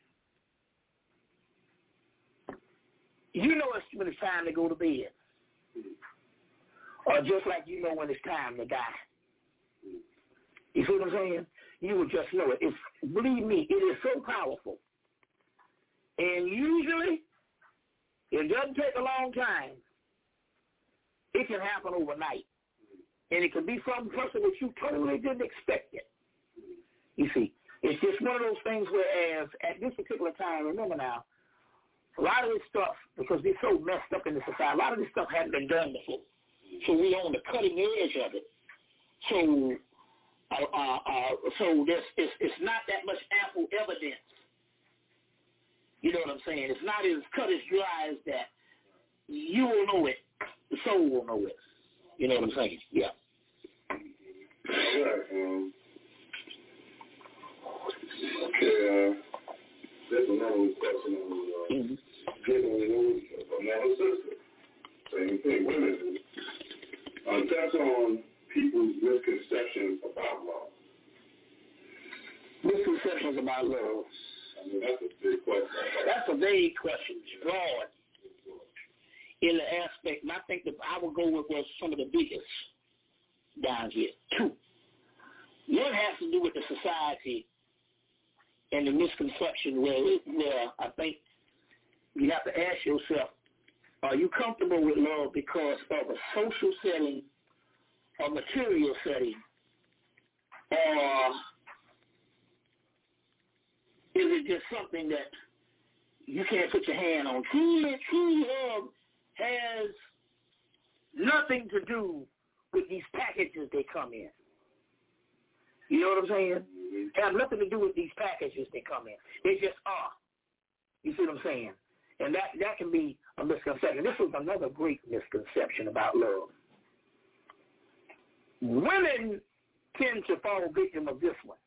you know it's when it's time to go to bed. Or just like you know when it's time to die. You see what I'm saying? You will just know it. It's, believe me, it is so powerful. And usually, it doesn't take a long time. It can happen overnight. And it can be from a person that you totally didn't expect it. You see, it's just one of those things whereas at this particular time, remember now, a lot of this stuff, because we're so messed up in the society, a lot of this stuff hadn't been done before. So we're on the cutting edge of it. So uh, uh, uh, so there's, it's, it's not that much ample evidence. You know what I'm saying? It's not as cut as dry as that. You will know it. The soul will know it. You know what I'm saying? Yeah. Right. Um, okay. Uh, there's another question on uh, mm-hmm. getting news of another sister. Same thing. Women. Uh, that's on people's misconceptions about love. Misconceptions about love. I mean, that's a big question. That's a vague question. It's broad in the aspect, and I think that I would go with was some of the biggest down here. Two. One has to do with the society and the misconception where, where I think you have to ask yourself, are you comfortable with love because of a social setting, a material setting, or is it just something that you can't put your hand on? True, true love has nothing to do with these packages they come in. You know what I'm saying? It has nothing to do with these packages they come in. They just are. You see what I'm saying? And that, that can be a misconception. This was another great misconception about love. women tend to fall victim of this one.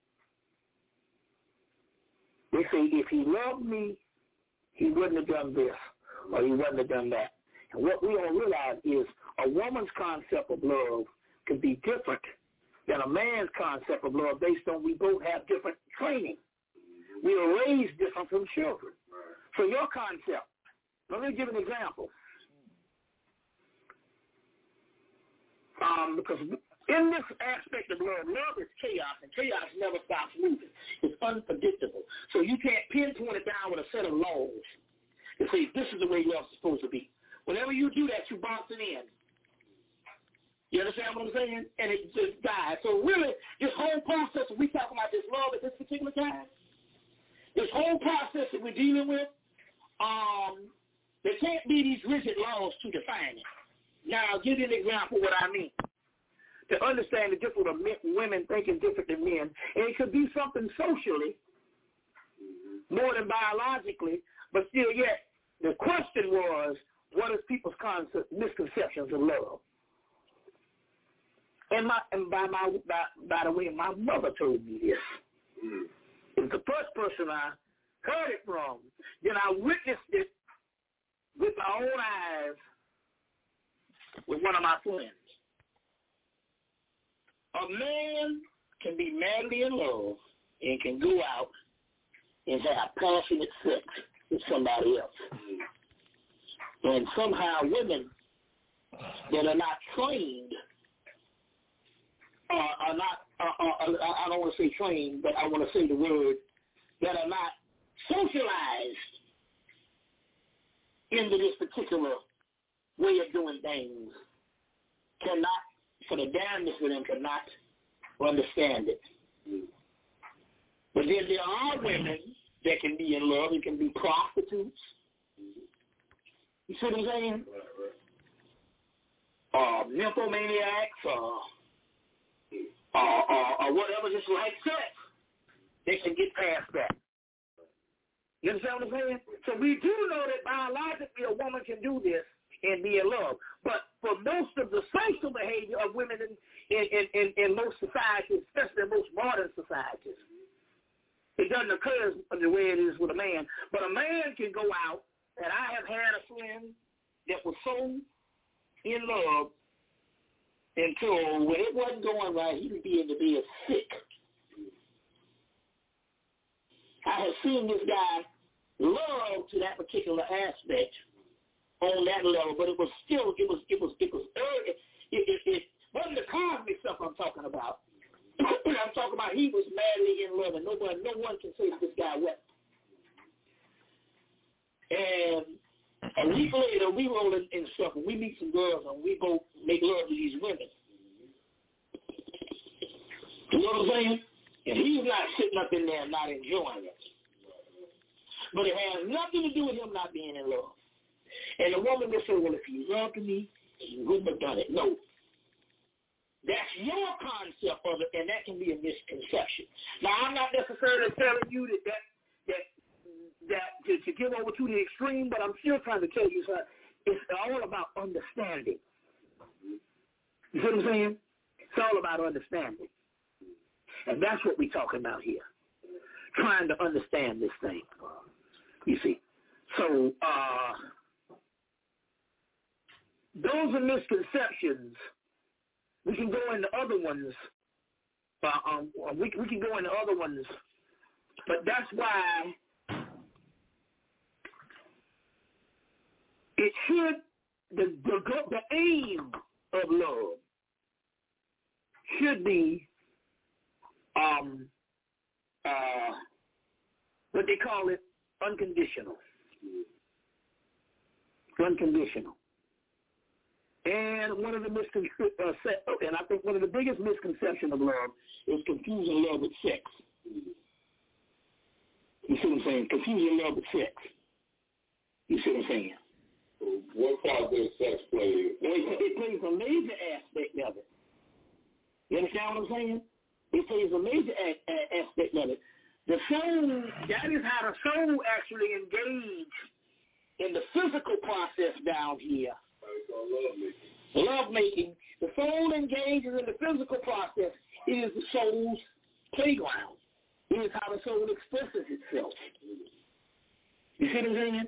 They say, if he loved me, he wouldn't have done this, or he wouldn't have done that. And what we don't realize is a woman's concept of love can be different than a man's concept of love based on we both have different training. We are raised different from children. So your concept, let me give an example. Um, because in this aspect of love, love is chaos, and chaos never stops moving. It's unpredictable. So you can't pinpoint it down with a set of laws and say, this is the way love's supposed to be. Whenever you do that, you bounce it in. You understand what I'm saying? And it just dies. So really, this whole process, we talking about this love at this particular time, this whole process that we're dealing with, um, there can't be these rigid laws to define it. Now, I'll give you an example of what I mean. To understand the difference of men, women thinking different than men, and it could be something socially more than biologically, but still yet, the question was, what is people's concept, misconceptions of love? And my and by my by, by the way, my mother told me this. Mm. It's the first person I heard it from. Then I witnessed it with my own eyes with one of my friends. A man can be madly in love and can go out and have passionate sex with somebody else. And somehow women that are not trained uh, are not, uh, uh, I don't want to say trained, but I want to say the word, that are not socialized into this particular way of doing things cannot, for the damnedest of them, cannot understand it. But then there are women that can be in love and can be prostitutes. You see what I'm saying? Uh, nymphomaniacs or uh, uh, uh, whatever, just like sex. They can get past that. You understand what I'm saying? So we do know that biologically a woman can do this and be in love. But for most of the social behavior of women in, in, in, in, in most societies, especially in most modern societies, it doesn't occur the way it is with a man. But a man can go out, and I have had a friend that was so in love until when it wasn't going right, he would be in the bed sick. I have seen this guy love to that particular aspect on that level, but it was still, it was, it was, it was, it, it, it, it wasn't the cosmic stuff I'm talking about. I'm talking about he was madly in love, and no one, no one can say that this guy wept. And a week later, we roll in, in stuff, and we meet some girls, and we go make love to these women. You know what I'm saying? And he's not sitting up in there and not enjoying it. But it has nothing to do with him not being in love. And the woman will say, well, if he loved me, he wouldn't have done it. No. That's your concept of it, and that can be a misconception. Now, I'm not necessarily telling you that that, that, that to, to give over to the extreme, but I'm still trying to tell you something. It's all about understanding. You see what I'm saying? It's all about understanding. And that's what we're talking about here, trying to understand this thing, you see. So uh, those are misconceptions. We can go into other ones. Uh, um, we, we can go into other ones, but that's why it should, the, the, the aim of love should be Um, uh, what they call it, unconditional. Unconditional. And one of the misconceptions, uh, and I think one of the biggest misconceptions of love is confusing love with sex. You see what I'm saying? Confusing love with sex. You see what I'm saying? What part does sex play? It, it plays a major aspect of it. You understand what I'm saying? It plays a major a- a- aspect of it. The soul, that is how the soul actually engage in the physical process down here. lovemaking, the soul engages in the physical process. It is the soul's playground. It is how the soul expresses itself. You see what I'm saying?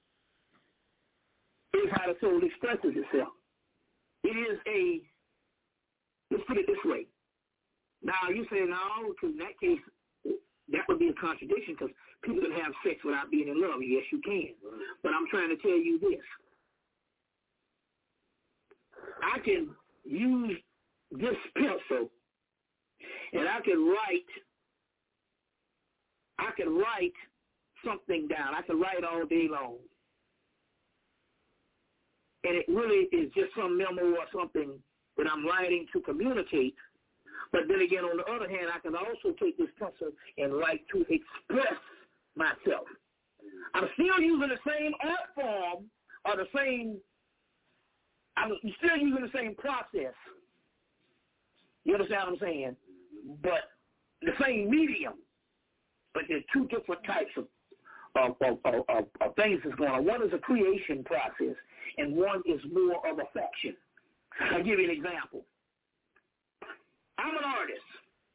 It is how the soul expresses itself. It is a, let's put it this way. Now, you say, no, because in that case, that would be a contradiction because people can have sex without being in love. Yes, you can. But I'm trying to tell you this. I can use this pencil and I can write, I can write something down. I can write all day long. And it really is just some memo or something that I'm writing to communicate. But then again, on the other hand, I can also take this pencil and write to express myself. I'm still using the same art form or the same, I'm still using the same process. You understand what I'm saying? But the same medium. But there's two different types of Of, of, of, of things that's going on. One is a creation process, and one is more of affection. I'll give you an example. I'm an artist.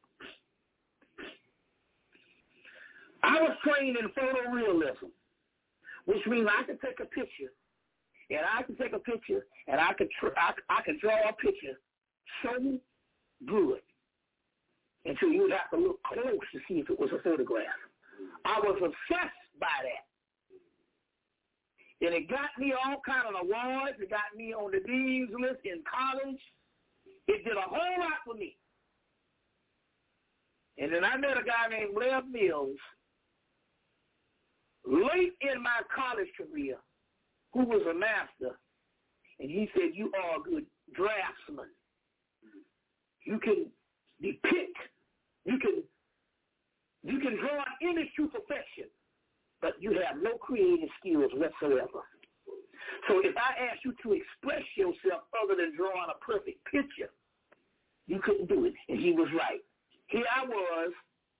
I was trained in photorealism, which means I can take a picture, and I can take a picture, and I can tr- I, I can draw a picture so good until you would have to look close to see if it was a photograph. I was obsessed by that. And it got me all kind of awards. It got me on the dean's list in college. It did a whole lot for me. And then I met a guy named Lev Mills late in my college career who was a master. And he said, you are a good draftsman. You can depict. You can, you can draw an image to perfection, but you have no creative skills whatsoever. So if I asked you to express yourself other than drawing a perfect picture, you couldn't do it. And he was right. Here I was,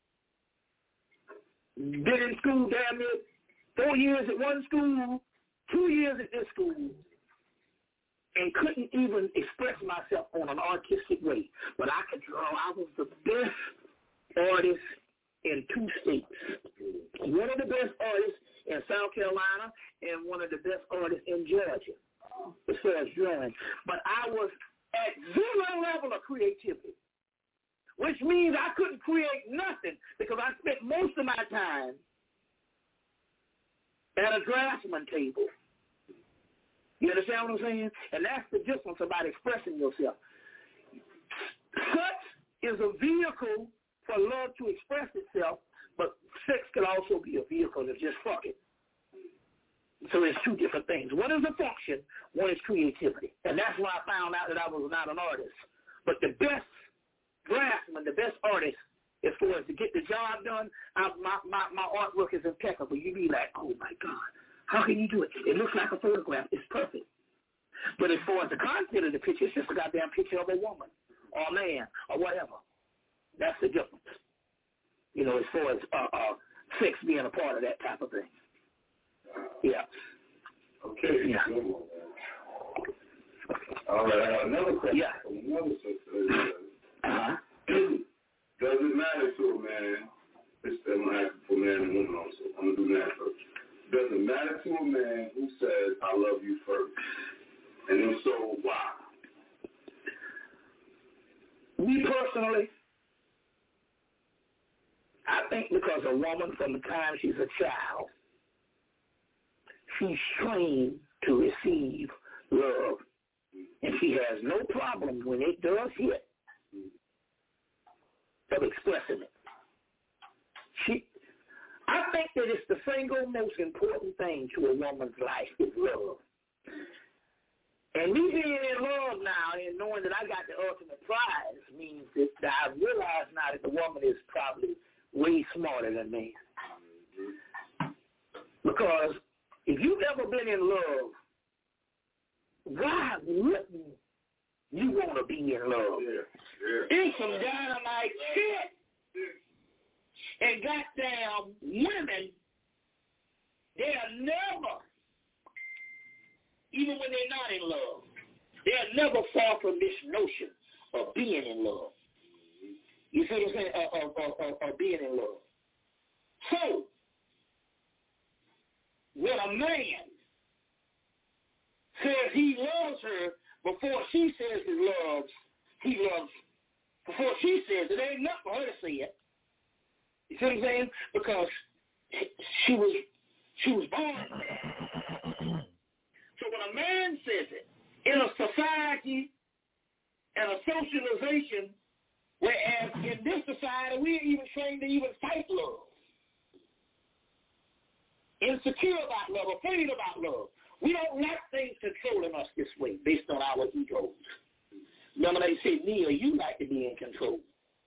been in school damn near four years at one school, two years at this school, and couldn't even express myself on an artistic way. But I could draw. I was the best artist in two states. One of the best artists in South Carolina and one of the best artists in Georgia as far as drawing. But I was at zero level of creativity, which means I couldn't create nothing because I spent most of my time at a draftsman table. You understand what I'm saying? And that's the difference about expressing yourself. Sex is a vehicle for love to express itself, but sex can also be a vehicle to just fuck it. So there's two different things. One is a function, one is creativity. And that's why I found out that I was not an artist. But the best draftsman, the best artist, as far as to get the job done, I, my, my, my artwork is impeccable. You be like, oh, my God, how can you do it? It looks like a photograph. It's perfect. But as far as the content of the picture, it's just a goddamn picture of a woman or a man or whatever. That's the difference, you know, as far as uh, uh, sex being a part of that type of thing. Yeah. Okay. Yeah. All right. I have another question. Yeah. From another sister. Uh-huh. Does it matter to a man? This is I'm asking for man and woman also. I'm gonna do man first. Does it matter to a man who says I love you first? And if so, why? Me personally, I think because a woman from the time she's a child, she's trained to receive love. And she has no problem when it does hit of expressing it. She, I think that it's the single most important thing to a woman's life is love. And me being in love now and knowing that I got the ultimate prize means that, that I realize now that the woman is probably way smarter than me. Because if you've ever been in love, why wouldn't you want to be in love? Yeah, yeah. It's some dynamite shit. And goddamn women, they'll never, even when they're not in love, they're never far from this notion of being in love. You see what I'm saying? Of, of, of, of being in love. So, when a man says he loves her before she says he loves, he loves, before she says it, ain't enough for her to say it. You see what I'm saying? Because she was, she was born. So when a man says it, in a society and a socialization, whereas in this society, we're even trained to even fight love. Insecure about love, afraid about love. We don't like things controlling us this way based on our egos. Remember they say, Neil, you like to be in control.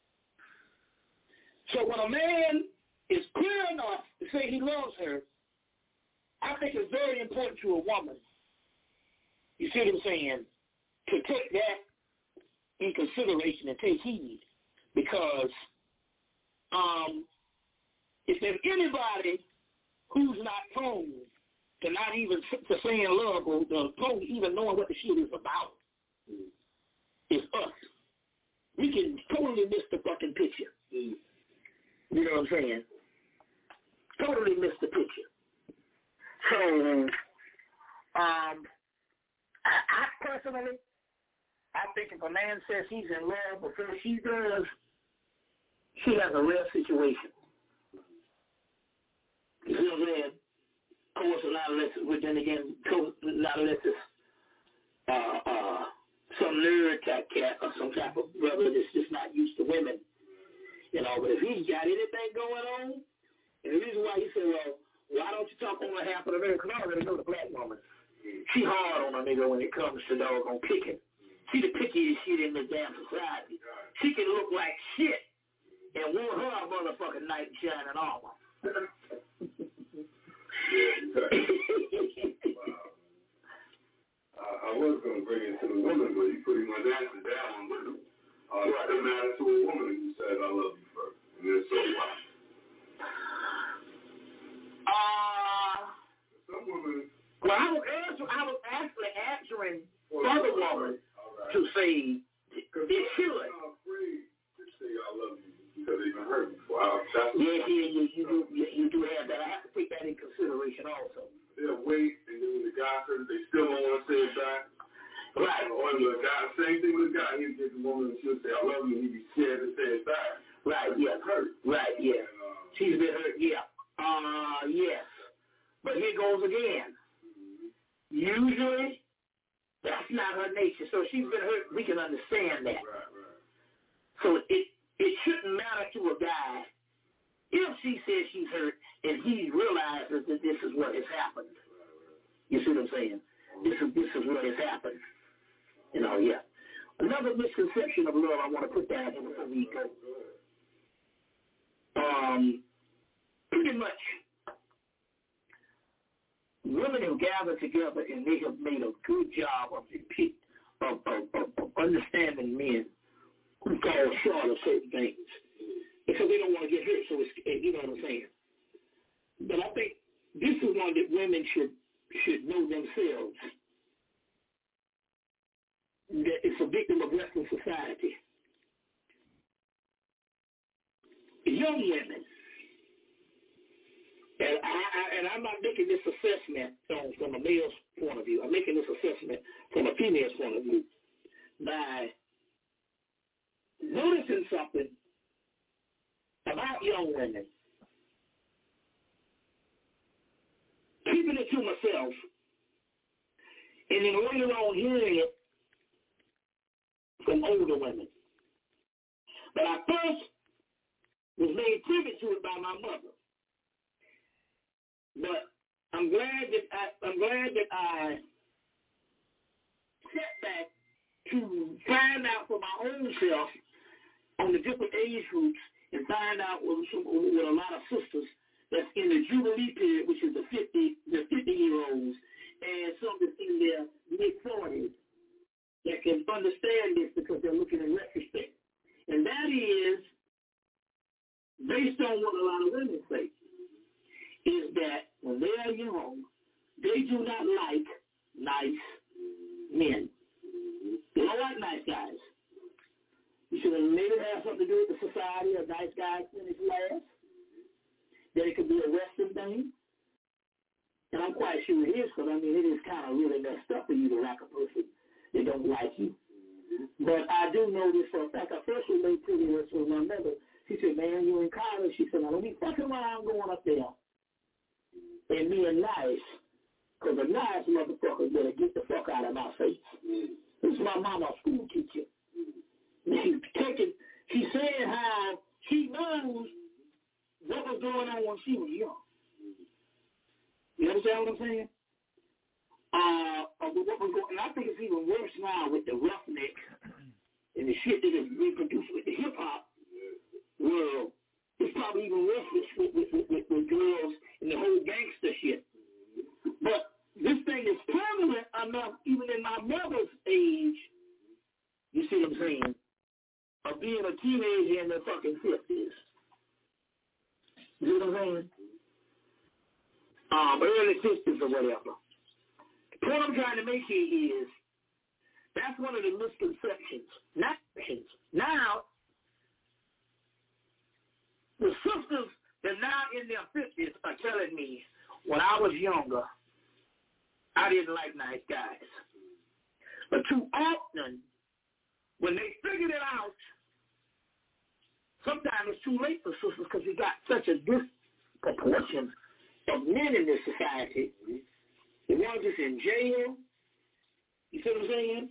So when a man is clear enough to say he loves her, I think it's very important to a woman, you see what I'm saying, to take that in consideration and take heed. Because um, if there's anybody who's not prone to not even to saying love or prone to even knowing what the shit is about, it's us. We can totally miss the fucking picture. You know what I'm saying? Totally miss the picture. So, um, I, I personally, I think if a man says he's in love before she does, she has a real situation. You see what I'm saying? Of course, not unless, but then again, not unless it's uh, uh, some nerd type cat or some type of brother that's just not used to women. You know, but if he's got anything going on, and the reason why he said, well, why don't you talk on behalf of the nigga? Because I already know the black woman. She hard on a nigga when it comes to doggone picking. She the pickiest shit in this damn society. She can look like shit and want her a motherfucking knight in shining armor. uh, I was going to bring it to the woman, but you pretty much answered that one. But uh, it doesn't matter to a woman who says, I love you first. And then so why? Uh, Some women... Well, I was, answer, I was actually answering for the woman right. to say it should. I'm afraid to say I love you because they've been hurt before. That's yeah, yeah, yeah, you do, you, you do have that. I have to take that in consideration also. They'll wait, and then when the guy says they still don't want to say it back. Right. Or the guy, same thing with the guy, he'll get the woman and she'll say, I love you, and he'll be scared to say it back. Right, yeah. Hurt. Right, yeah. And, uh, she's been hurt, yeah. Uh, yes. But here goes again. Usually, that's not her nature. So she's been hurt. We can understand that. Right, right. So it it shouldn't matter to a guy if she says she's hurt and he realizes that this is what has happened. You see what I'm saying? This is this is what has happened. You know, yeah. Another misconception of love I want to put that in before we go. Um, pretty much. Women have gathered together and they have made a good job of, of, of, of understanding men who fall short of certain things because they don't want to get hurt. So it's, you know what I'm saying. But I think this is one that women should should know themselves. That it's a victim of Western society. Young women. And, I, I, and I'm not making this assessment from, from a male's point of view. I'm making this assessment from a female's point of view by noticing something about young women, keeping it to myself, and then later on hearing it from older women. But I first was made privy to it by my mother. But I'm glad that I, I'm glad that I sat back to find out for my own self on the different age groups and find out with, some, with a lot of sisters that's in the Jubilee period, which is the fifty, the fifty-year-olds, and some that's in their mid-forties that can understand this because they're looking in retrospect. And that is, based on what a lot of women say, is that when they are young, they do not like nice men. can maybe have something to do with the society, a nice guy finish last. That it could be a Western thing. And I'm quite sure it is, because, I mean, it is kind of really messed up for you to like a person that don't like you. But I do know this for a fact. I first related to this with my mother. She said, man, you in college. She said, now, don't be fucking around going up there and being nice, because a nice motherfucker better get the fuck out of my face. This is my mama, school teacher. She's taking, she's saying how she knows what was going on when she was young. You understand what I'm saying? Uh, uh, what was going, and I think it's even worse now with the roughneck and the shit that is reproduced with the hip hop world. It's probably even worse with, with, with, with, with girls and the whole gangster shit. But this thing is prevalent enough, even in my mother's age, you see what I'm saying, of being a teenager in their fucking fifties. You see what I'm saying? Um, early fifties or whatever. The point I'm trying to make here is that's one of the misconceptions. Not now, the sisters that now in their fifties are telling me, when I was younger, I didn't like nice guys. But too often, when they figured it out, sometimes it's too late for sisters because we got such a disproportion of men in this society. The ones that's in jail, you see what I'm saying?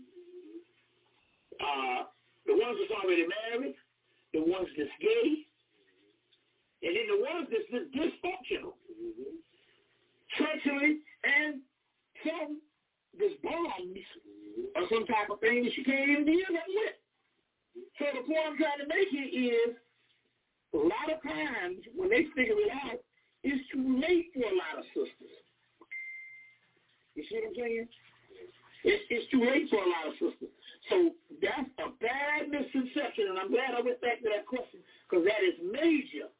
Uh, the ones that's already married, the ones that's gay, and then the ones that's just dysfunctional, mm-hmm. treachery, and some just bombs or some type of thing that you can't even deal with. So the point I'm trying to make here is, a lot of times when they figure it out, it's too late for a lot of sisters. You see what I'm saying? It's, it's too late for a lot of sisters. So that's a bad misconception, and I'm glad I went back to that question, because that is major.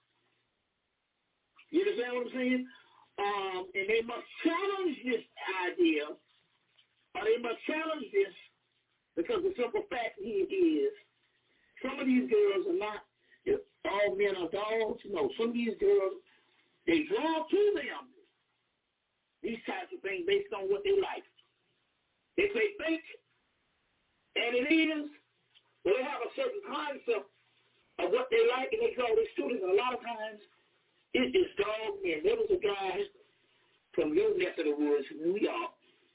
You understand what I'm saying? Um, and they must challenge this idea, or they must challenge this, because the simple fact here is, some of these girls are not, all men are dogs. No, some of these girls, they draw to them these types of things based on what they like. If they think, and it is, they have a certain concept of what they like, and they call their students, and a lot of times, it is dog men. There was a guy from your neck of the woods, New York,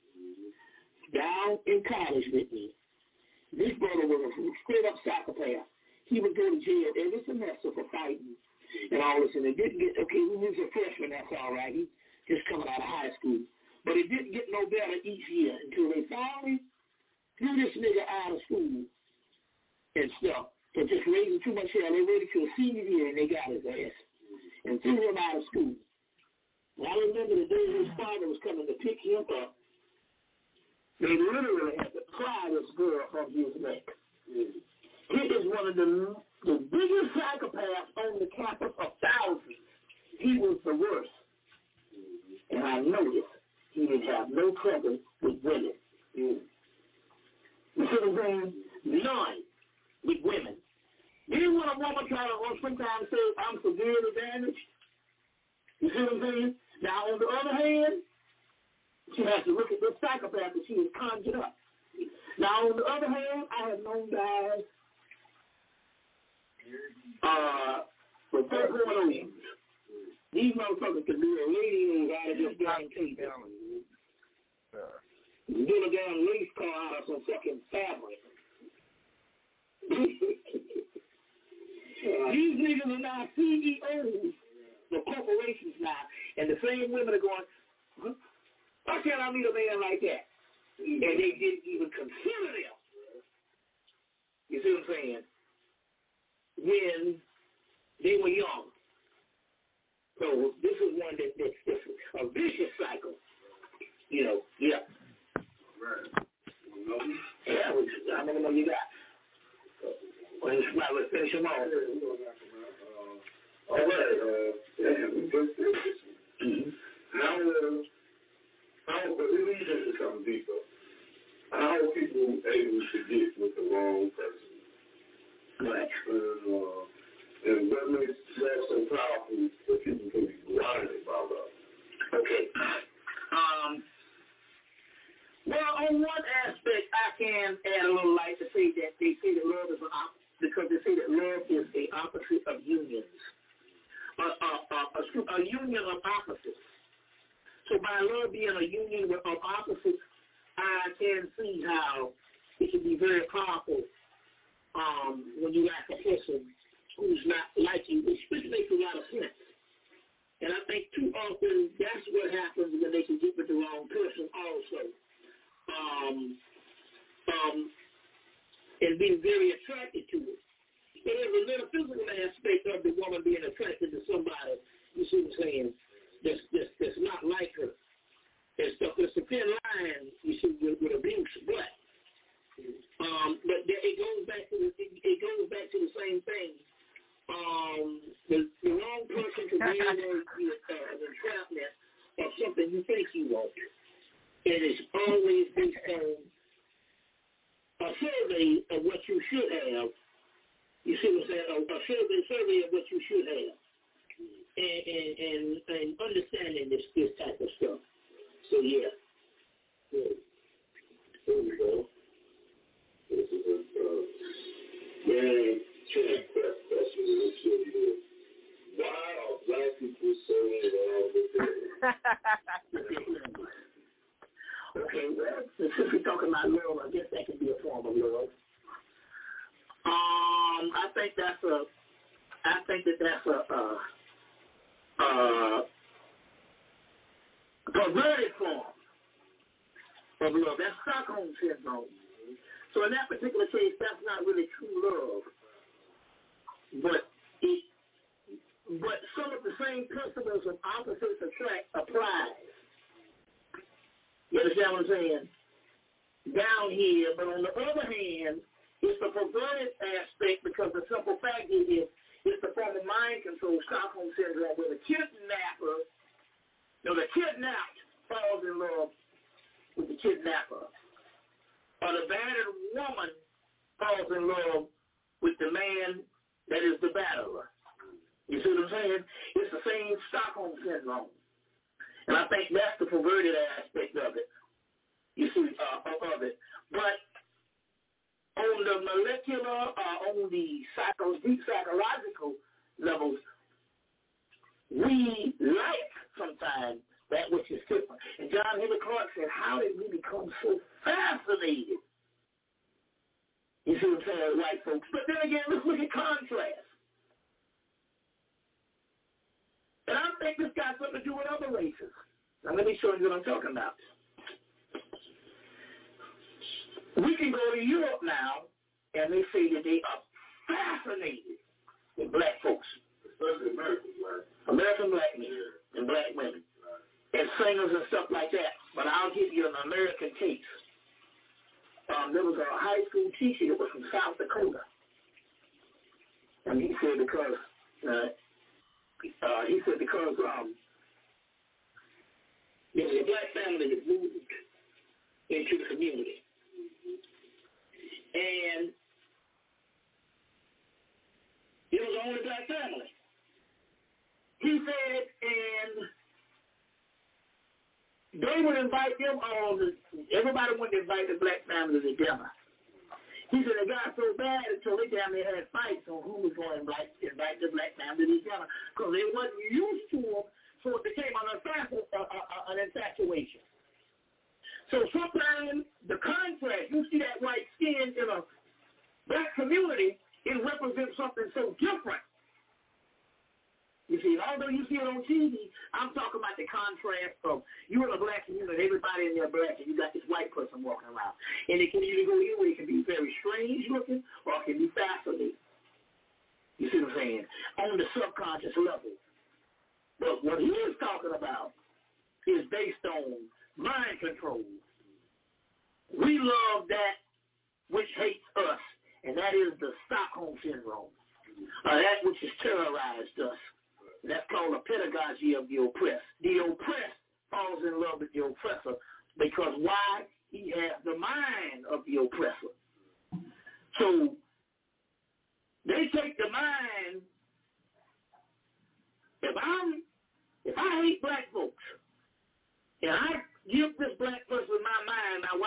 down in college with me. This brother was a straight-up psychopath. He would go to jail every semester for fighting and all this, and it didn't get, okay, he was a freshman, that's all right. He just coming out of high school. But it didn't get no better each year until they finally threw this nigga out of school and stuff for just raising too much hell. They waited till senior year and they got his ass and threw him out of school. And I remember the day his father was coming to pick him up, they literally had to pry this girl from his neck. He is one of the, the biggest psychopaths on the campus of thousands. He was the worst. And I noticed he would have no trouble with women. You see what I'm saying? None with women. Then when a woman try to or sometimes say, I'm severely damaged, you see what I'm saying? Now, on the other hand, she has to look at this psychopath that she has conjured up. Now, on the other hand, I have known guys uh, with four point oh. These motherfuckers can do a radio out of this damn tape. Do a damn lace car out of some fucking fabric. These niggas are now C E Os of corporations now, and the same women are going, huh? Why can't I meet a man like that? And they didn't even consider them. You see what I'm saying? When they were young. So this is one that, that's, that's a vicious cycle. You know, yeah. Right. Yeah, which, how many more you got? Well, let's finish them all. All right. Mm-hmm. How will, how, but we need to become deeper. How are people able to get with the wrong person? Right. Well, on one aspect, I can add a little light to say that they say that love is an opposite, because they say that love is the opposite of unions, a, a, a, a, a union of opposites. So by love being a union of opposites, I can see how it can be very powerful um, when you got a person who's not like you, which makes a lot of sense. And I think too often that's what happens when they can get with the wrong person also. Um, um, and being very attracted to it. There's a metaphysical aspect of the woman being attracted to somebody, you see what I'm saying, that's, that's, that's not like her. There's, there's a thin line, you see, with, with abuse. But, um, but it goes back to the, it, it goes back to the same thing. Um, the, the wrong person can be in the uh, entrapment of something you think you want. And it's always based on a survey of what you should have. You see what I'm saying? A, a survey, survey of what you should have. And, and, and, and understanding this, this type of stuff. So, yeah. Good. There we go. This is a uh, very check question. Why are black people so involved with it? Okay, well, since we're talking about love, I guess that can be a form of love. Um, I think that's a, I think that that's a, uh, uh, perverted form of love. That's Stockholm syndrome. So in that particular case, that's not really true love. But it, but some of the same principles of opposites attract applies. You understand what I'm saying? Down here, but on the other hand, it's the perverted aspect because the simple fact is it's the form of mind control, Stockholm syndrome, where the kidnapper, you know, the kidnapped falls in love with the kidnapper. Or the battered woman falls in love with the man that is the batterer. You see what I'm saying? It's the same Stockholm syndrome. And I think that's the perverted aspect of it. You see, uh, of it. But on the molecular, uh, on the psycho, deep psychological levels, we like sometimes that which is different. And John Henry Clark said, how did we become so fascinated? You see what I'm saying, white folks? But then again, let's look at contrast. And I think this got something to do with other races. Now, let me show you what I'm talking about. We can go to Europe now, and they say that they are fascinated with black folks. Especially American black. American black men and black women. And singers and stuff like that. But I'll give you an American case. Um, there was a high school teacher that was from South Dakota. And he said because, uh, uh, he said because um, there was a black family that moved into the community. And it was the only black family. He said, and they would invite them all, to, everybody wanted to invite the black family to dinner. He said it got so bad until they damn near had fights on who was going to invite, invite the black family to dinner because they wasn't used to them, so it became an, infatu- uh, uh, an infatuation. So sometimes the contrast, you see that white skin in a black community, it represents something so different. You see, although you see it on T V, I'm talking about the contrast of you in a black community, everybody in there black, and you got this white person walking around. And it can either go either way. It can be very strange looking, or it can be fascinating. You see what I'm saying? On the subconscious level. But what he is talking about is based on mind control. We love that which hates us, and that is the Stockholm syndrome. Uh, that which has terrorized us. That's called a pedagogy of the oppressed. The oppressed falls in love with the oppressor because why? He has the mind of the oppressor. So they take the mind. If I'm, if I hate black folks, and I give this black person my mind, my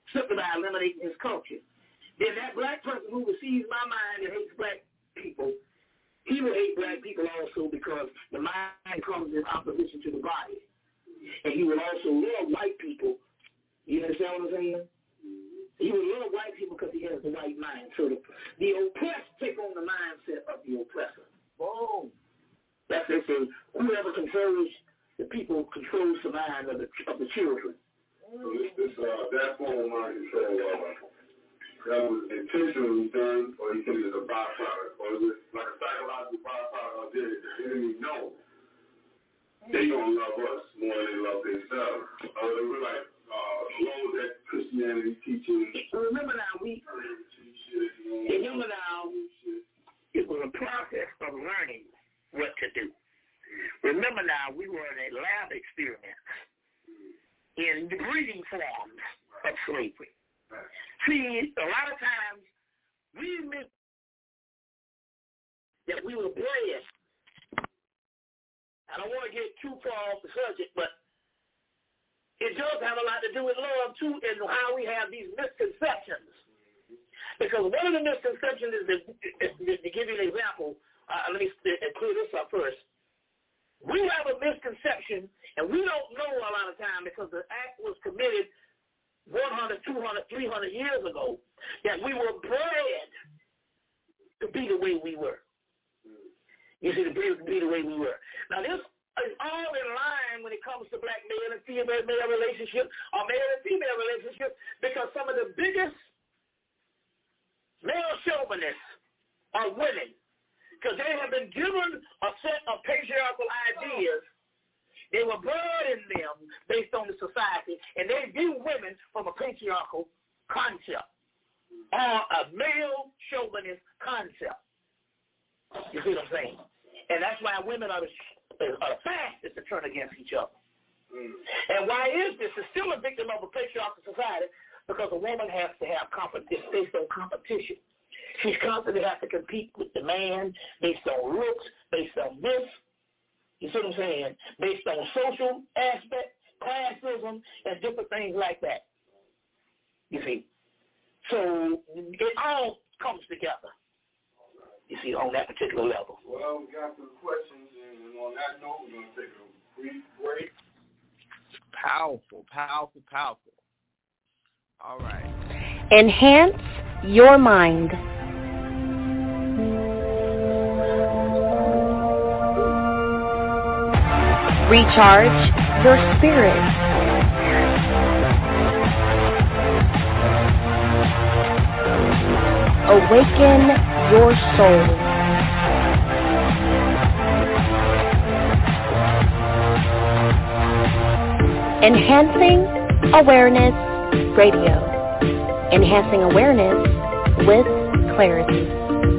simply by eliminating his culture. Then that black person who receives my mind and hates black people, he will hate black people also because the mind comes in opposition to the body. And he will also love white people. You understand what I'm saying? He will love white people because he has the white mind. So the, the oppressed take on the mindset of the oppressor. Boom. That's they say, whoever controls the people controls the mind of the of the children. So this, this uh, that form of mind control, uh, that was intentionally done, or you think it's a byproduct, or is it like a psychological byproduct, or did the enemy know they don't love us more than they love themselves? Or we're like, uh, along with that Christianity teaching. Remember now, we remember now, it was a process of learning what to do. Remember now, we were in a lab experiment in the breeding forms of slavery. See, a lot of times we miss that we were bred. I don't want to get too far off the subject, but it does have a lot to do with love, too, and how we have these misconceptions. Because one of the misconceptions is, that, to give you an example, uh, let me clear this up first. We have a misconception, and we don't know a lot of time because the act was committed one hundred, two hundred, three hundred years ago, that we were bred to be the way we were. You see, to be, to be the way we were. Now, this is all in line when it comes to black male and female male relationships or male and female relationships, because some of the biggest male chauvinists are women, because they have been given a set of patriarchal ideas. They were bred in them based on the society, and they view women from a patriarchal concept or a male chauvinist concept. You see what I'm saying? And that's why women are the, are the fastest to turn against each other. Mm. And why is this? It's still a victim of a patriarchal society because a woman has to have competition, based on competition. She's constantly has to compete with the man based on looks, based on this. You see what I'm saying? Based on social aspects, classism, and different things like that. You see? So it all comes together. You see, on that particular level. Well, we got some questions, and on that note, we're going to take a brief break. Powerful, powerful, powerful. All right. Enhance your mind. Recharge your spirit. Awaken your soul. Enhancing Awareness Radio. Enhancing awareness with clarity.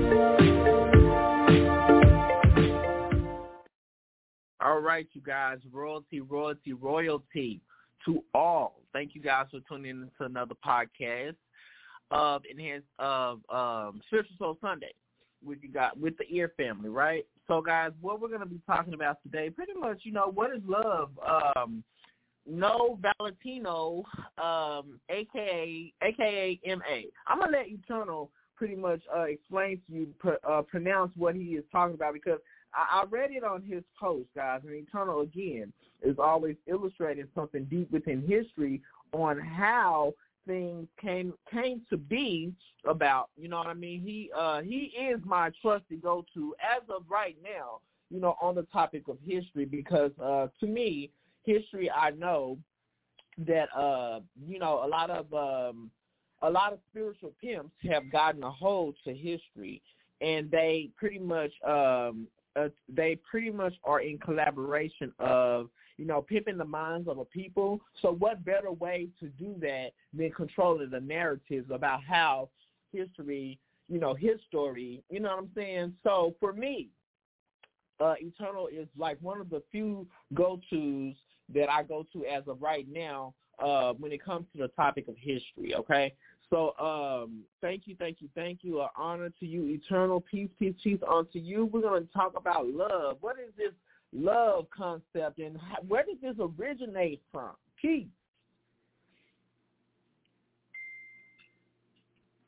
All right, you guys, royalty, royalty, royalty to all. Thank you guys for tuning in to another podcast of Enhanced of um, Spiritual Soul Sunday with you got with the Ear family, right? So, guys, what we're going to be talking about today, pretty much, you know, what is love? Um, No Valentino, um, aka aka M A. I'm gonna let Eternal pretty much uh, explain to you, pr- uh, pronounce what he is talking about, because I, I read it on his post, guys. And Eternal again is always illustrating something deep within history on how things came came to be about. You know what I mean? He uh, he is my trusted go-to as of right now. You know, on the topic of history, because uh, to me. History, I know that uh, you know a lot of um, a lot of spiritual pimps have gotten a hold to history, and they pretty much um, uh, they pretty much are in collaboration of you know pimping the minds of a people. So, what better way to do that than controlling the narratives about how history, you know, his story. You know what I'm saying? So, for me, uh, Eternal is like one of the few go-tos that I go to as of right now uh, when it comes to the topic of history, okay? So um, thank you, thank you, thank you. An honor to you, Eternal. Peace, peace, peace unto you. We're going to talk about love. What is this love concept, and how, where does this originate from? Keith.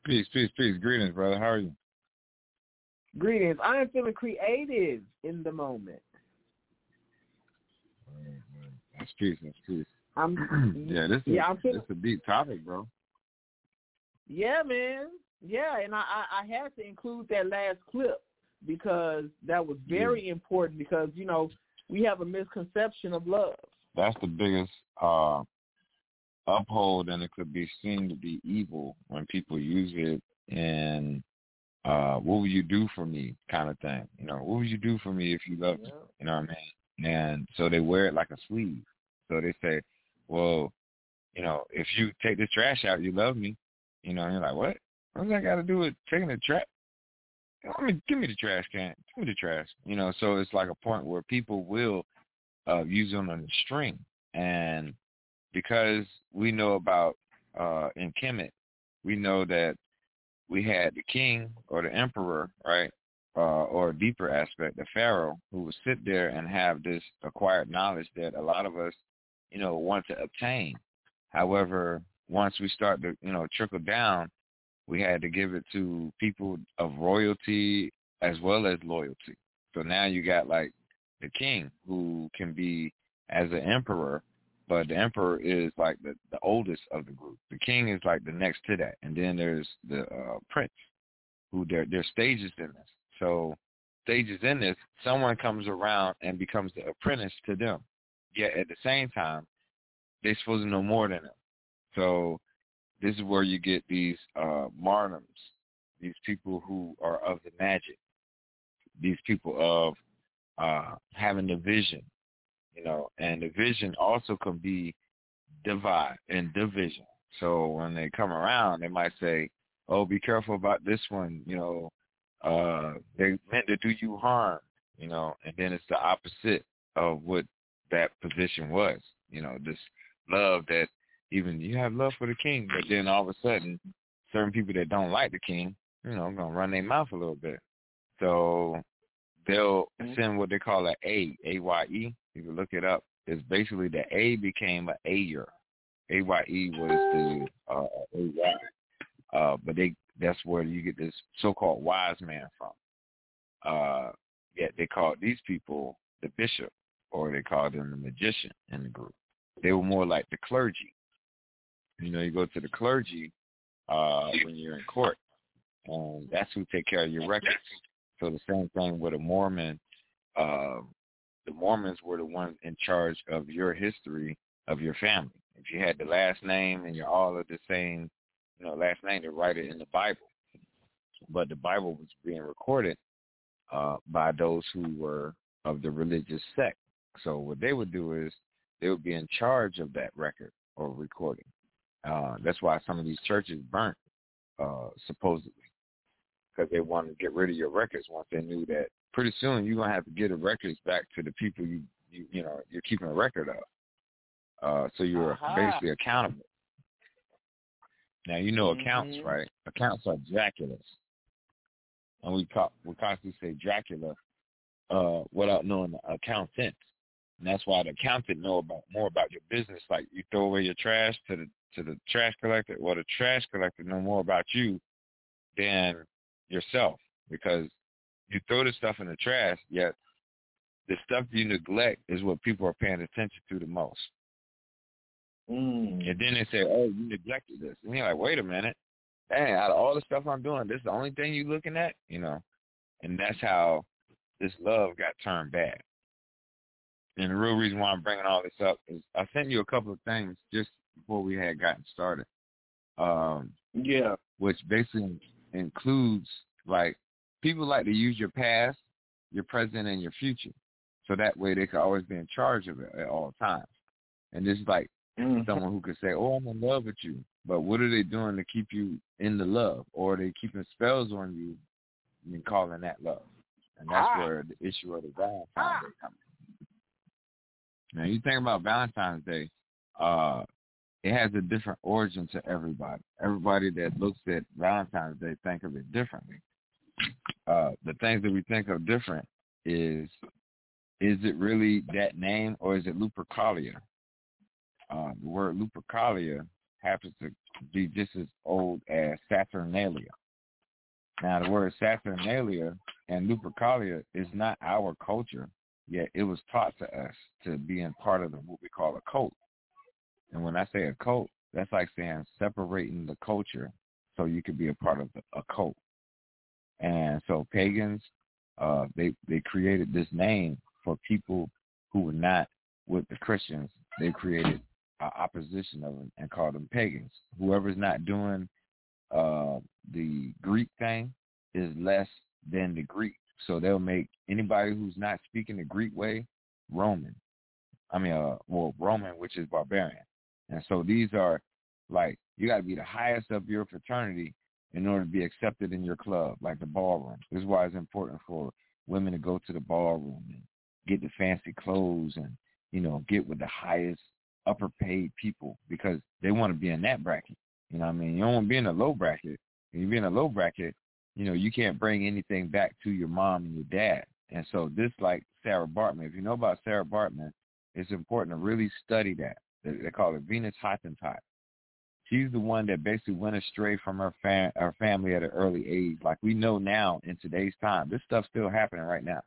Peace, peace, peace. Greetings, brother. How are you? Greetings. I am feeling creative in the moment. That's peace. That's peace. I'm yeah, this is yeah, I'm feeling, this is a deep topic, bro. Yeah, man. Yeah, and I, I, I had to include that last clip because that was very yeah. important because, you know, we have a misconception of love. That's the biggest uh, uphold, and it could be seen to be evil when people use it in uh, what will you do for me kind of thing. You know, what would you do for me if you love yeah. me? You know what I mean? And so they wear it like a sleeve. So they say, well, you know, if you take the trash out, you love me. You know, and you're like, what? What's that got to do with taking the trash? I mean, give me the trash can. Give me the trash. You know, so it's like a point where people will uh, use them on a string. And because we know about, uh, in Kemet, we know that we had the king or the emperor, right, uh, or a deeper aspect, the pharaoh, who would sit there and have this acquired knowledge that a lot of us, you know, want to obtain. However, once we start to, you know, trickle down, we had to give it to people of royalty as well as loyalty. So now you got like the king who can be as an emperor, but the emperor is like the, the oldest of the group. The king is like the next to that. And then there's the uh, prince, who there there's stages in this. So stages in this, someone comes around and becomes the apprentice to them. Yet at the same time, they're supposed to know more than them. So this is where you get these uh, martyrs, these people who are of the magic, these people of uh, having the vision, you know, and the vision also can be divide and division. So when they come around, they might say, oh, be careful about this one, you know, uh, they meant to do you harm, you know, and then it's the opposite of what that position was, you know, this love that even you have love for the king, but then all of a sudden, certain people that don't like the king, you know, going to run their mouth a little bit. So they'll send what they call an A, A Y E. You can look it up. It's basically the A became an Ayer. A Y E was the uh, A Y. Uh, but they that's where you get this so-called wise man from. Uh, yet they called these people the bishop, or they called them the magician in the group. They were more like the clergy. You know, you go to the clergy uh, when you're in court, and that's who take care of your records. So the same thing with a Mormon. Uh, the Mormons were the ones in charge of your history of your family. If you had the last name and you're all of the same, you know, last name, they write it in the Bible. But the Bible was being recorded uh, by those who were of the religious sect. So what they would do is they would be in charge of that record or recording. Uh, that's why some of these churches burnt, uh, supposedly, because they wanted to get rid of your records once they knew that pretty soon you're going to have to get the records back to the people you, you, you know, you're keeping a record of. Uh, so you're uh-huh. basically accountable. Now, you know accounts, mm-hmm. right? Accounts are Draculas. And we, call, we constantly say Dracula uh, without knowing the accountant. And that's why the accountant know about more about your business. Like you throw away your trash to the to the trash collector, or the trash collector know more about you than yourself, because you throw the stuff in the trash, yet the stuff you neglect is what people are paying attention to the most. Mm. And then they say, oh, you neglected this. And you're like, wait a minute. Dang, out of all the stuff I'm doing, this is the only thing you're looking at? You know, and that's how this love got turned bad. And the real reason why I'm bringing all this up is I sent you a couple of things just before we had gotten started. Um, yeah. Which basically includes, like, people like to use your past, your present, and your future. So that way they can always be in charge of it at all times. And this is like mm-hmm. someone who could say, oh, I'm in love with you. But what are they doing to keep you in the love? Or are they keeping spells on you and calling that love? And that's ah. where the issue of the Valentine's ah. Day comes in. Now, you think about Valentine's Day, uh, it has a different origin to everybody. Everybody that looks at Valentine's Day think of it differently. Uh, the things that we think of different is, is it really that name, or is it Lupercalia? Uh, the word Lupercalia happens to be just as old as Saturnalia. Now, the word Saturnalia and Lupercalia is not our culture, yet it was taught to us to be in part of the, what we call a cult. And when I say a cult, that's like saying separating the culture so you could be a part of the, a cult. And so pagans, uh, they, they created this name for people who were not with the Christians. They created an opposition of them and called them pagans. Whoever's not doing uh, the Greek thing is less than the Greek. So they'll make anybody who's not speaking the Greek way Roman. I mean, uh, well, Roman, which is barbarian. And so these are like, you got to be the highest of your fraternity in order to be accepted in your club, like the ballroom. This is why it's important for women to go to the ballroom and get the fancy clothes and, you know, get with the highest upper paid people because they want to be in that bracket. You know what I mean? You don't want to be in a low bracket. When you be in a low bracket, you know, you can't bring anything back to your mom and your dad. And so this, like Sarah Bartman, if you know about Sarah Bartman, it's important to really study that. They, they call it Venus Hottentot. She's the one that basically went astray from her, fam- her family at an early age. Like we know now in today's time, this stuff's still happening right now.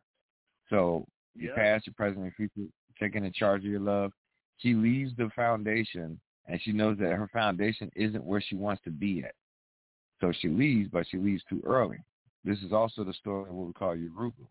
So you Yeah. pass your president, future, taking in charge of your love. She leaves the foundation, and she knows that her foundation isn't where she wants to be at. So she leaves, but she leaves too early. This is also the story of what we call Urugu.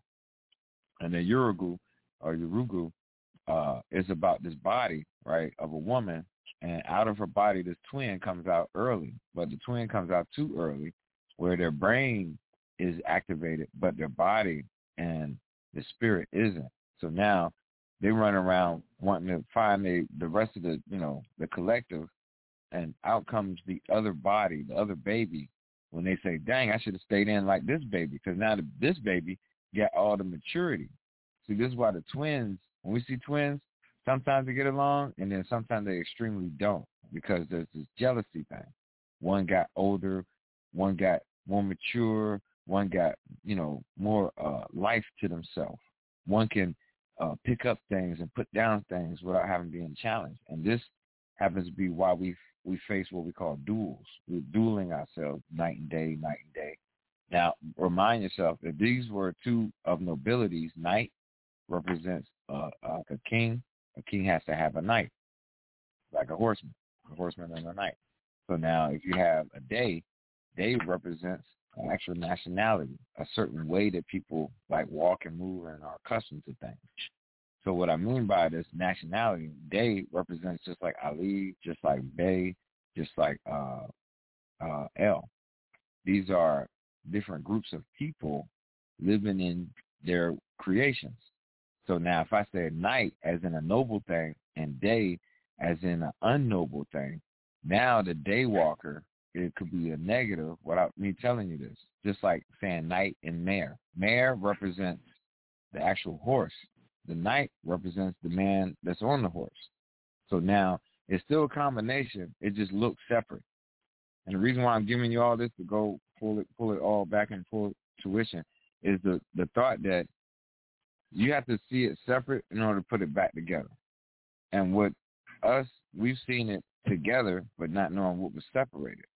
And the Urugu, or Urugu, uh, is about this body, right, of a woman, and out of her body, this twin comes out early. But the twin comes out too early, where their brain is activated, but their body and the spirit isn't. So now they run around wanting to find the, the rest of the, you know, the collective, and out comes the other body, the other baby, when they say, dang, I should have stayed in like this baby, because now the, this baby got all the maturity. See, this is why the twins, when we see twins, sometimes they get along, and then sometimes they extremely don't, because there's this jealousy thing. One got older, one got more mature, one got, you know, more uh, life to themselves. One can uh, pick up things and put down things without having been challenged. And this happens to be why we we face what we call duels. We're dueling ourselves night and day, night and day. Now, remind yourself, if these were two of nobilities, knight represents uh, uh, a king. A king has to have a knight, like a horseman, a horseman and a knight. So now if you have a day, day represents an actual nationality, a certain way that people like walk and move and are accustomed to things. So what I mean by this nationality, day represents just like Ali, just like Bey, just like uh, uh, El. These are different groups of people living in their creations. So now if I say night as in a noble thing and day as in an unnoble thing, now the day walker, it could be a negative without me telling you this. Just like saying knight and mare. Mare represents the actual horse. The knight represents the man that's on the horse. So now it's still a combination. It just looks separate. And the reason why I'm giving you all this to go pull it, pull it all back in full tuition is the, the thought that you have to see it separate in order to put it back together. And with us, we've seen it together, but not knowing what was separated.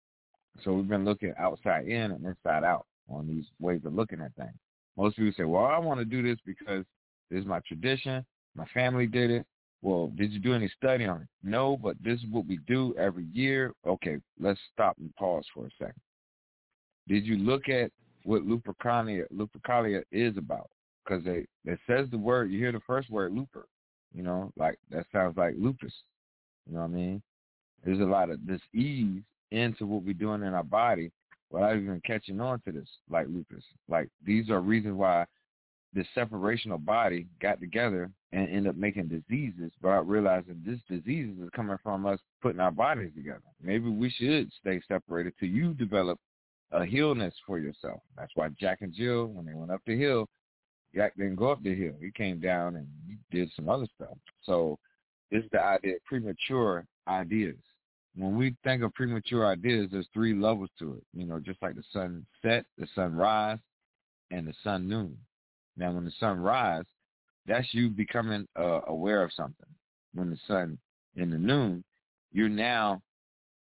So we've been looking outside in and inside out on these ways of looking at things. Most people say, well, I want to do this because this is my tradition. My family did it. Well, did you do any study on it? No, but this is what we do every year. Okay, let's stop and pause for a second. Did you look at what Lupercalia, Lupercalia is about? Because they, it says the word, you hear the first word, looper. You know, like that sounds like lupus. You know what I mean? There's a lot of this ease into what we're doing in our body without even catching on to this, like lupus. Like these are reasons why this separational body got together and ended up making diseases without realizing this disease is coming from us putting our bodies together. Maybe we should stay separated till you develop a healness for yourself. That's why Jack and Jill, when they went up the hill, Jack didn't go up the hill. He came down and he did some other stuff. So it's the idea of premature ideas. When we think of premature ideas, there's three levels to it. You know, just like the sun set, the sun rise, and the sun noon. Now, when the sun rise, that's you becoming uh, aware of something. When the sun in the noon, you're now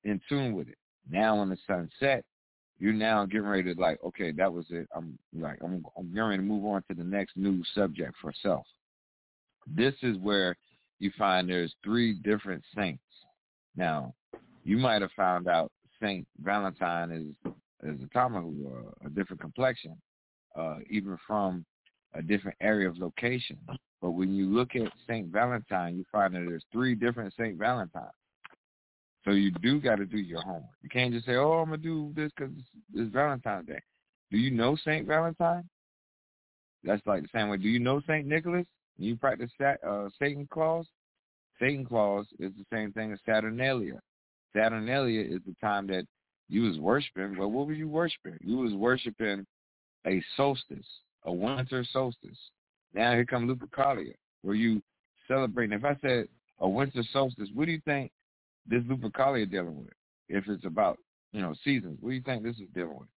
in tune with it. Now when the sun set, you're now getting ready to like, okay, that was it. I'm like, I'm, I'm getting ready to move on to the next new subject for self. This is where you find there's three different saints. Now, you might have found out Saint Valentine is is a Tamahu, or a different complexion, uh, even from a different area of location. But when you look at Saint Valentine, you find that there's three different Saint Valentines. So you do got to do your homework. You can't just say, oh, I'm going to do this because it's Valentine's Day. Do you know Saint Valentine? That's like the same way. Do you know Saint Nicholas? You practice uh, Satan Claus? Satan Claus is the same thing as Saturnalia. Saturnalia is the time that you was worshiping. Well, what were you worshiping? You was worshiping a solstice, a winter solstice. Now here comes Lupercalia, where you celebrating. If I said a winter solstice, what do you think this Lupercalia dealing with? If it's about, you know, seasons, what do you think this is dealing with?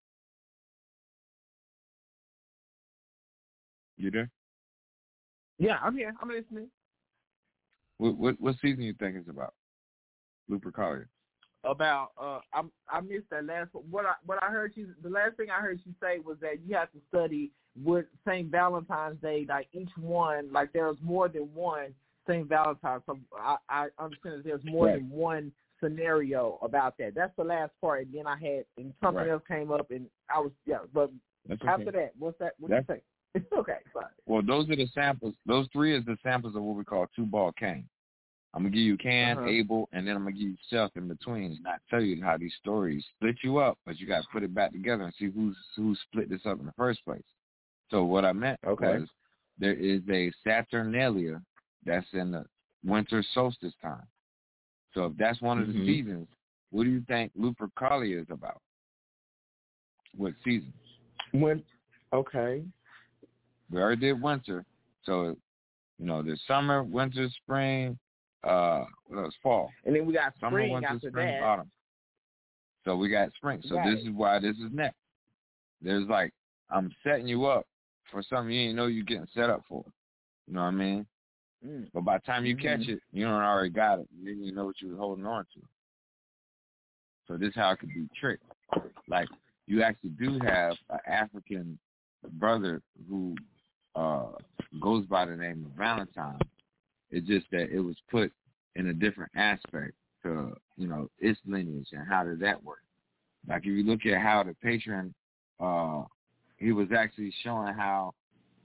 You there? Yeah, I'm here. I'm listening. What what, what season you think it's about? Lupercalia. About uh, I I missed that last one. What I what I heard you the last thing I heard you say was that you have to study with Saint Valentine's Day, like each one, like there's more than one Saint Valentine. So I, I understand that there's more right. than one scenario about that. That's the last part. And then I had and something right. else came up, and I was yeah. But That's after okay. that, what's that? What That's, do you say? Okay, fine. Well, those are the samples. Those three is the samples of what we call two-ball Cain. I'm going to give you Can, uh-huh. Abel, and then I'm going to give you Self in between and not tell you how these stories split you up, but you got to put it back together and see who's who split this up in the first place. So what I meant okay. was there is a Saturnalia that's in the winter solstice time. So if that's one of mm-hmm. the seasons, what do you think Lupercalia is about? What season? When, okay. We already did winter. So, you know, there's summer, winter, spring, uh, what else? Fall. And then we got summer, spring winter, after spring, that. autumn. So we got spring. So right. this is why this is next. There's like, I'm setting you up for something you didn't know you're getting set up for. You know what I mean? Mm. But by the time you mm-hmm. catch it, you don't already got it. You didn't even know what you were holding on to. So this is how it could be tricked. Like, you actually do have an African brother who uh, goes by the name of Valentine. It's just that it was put in a different aspect to, you know, its lineage and how did that work. Like if you look at how the patron, uh, he was actually showing how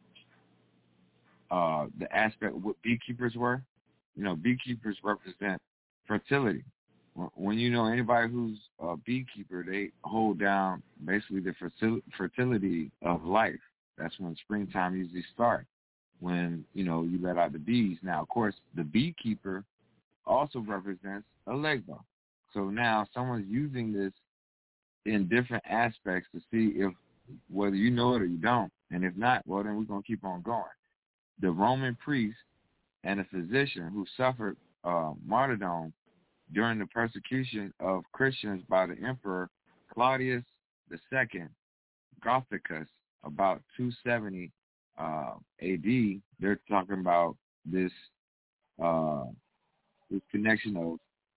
uh, the aspect of what beekeepers were. You know, beekeepers represent fertility. When you know anybody who's a beekeeper, they hold down basically the fertility of life. That's when springtime usually starts, when, you know, you let out the bees. Now, of course, the beekeeper also represents a legba. So now someone's using this in different aspects to see if whether you know it or you don't. And if not, well, then we're going to keep on going. The Roman priest and a physician who suffered uh, martyrdom during the persecution of Christians by the Emperor Claudius the Second, Gothicus, about two seventy uh, A D, they're talking about this uh, this connection of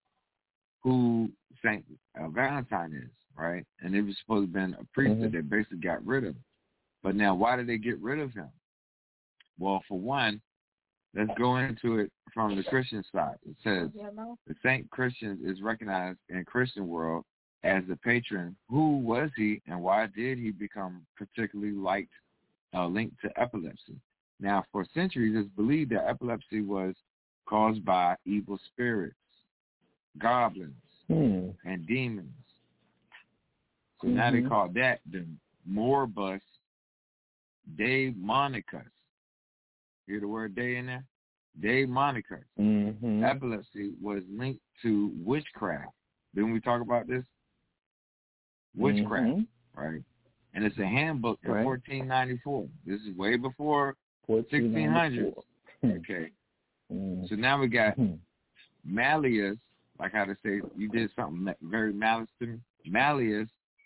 who Saint uh, Valentine is, right? And it was supposed to have been a priest mm-hmm. that they basically got rid of. But now, why did they get rid of him? Well, for one, let's go into it from the Christian side. It says the Saint Christian is recognized in Christian world as the patron. Who was he, and why did he become particularly liked, uh, linked to epilepsy? Now, for centuries, it's believed that epilepsy was caused by evil spirits, goblins, hmm. and demons. So mm-hmm. now they call that the morbus daemonicus. Hear the word day in there? Daemonicus. Mm-hmm. Epilepsy was linked to witchcraft. Didn't we talk about this? Witchcraft, mm-hmm. right? And it's a handbook in right. fourteen ninety-four. This is way before sixteen hundreds. Okay. Mm-hmm. So now we got mm-hmm. Malleus, like how to say, you did something very malice to me. Malleus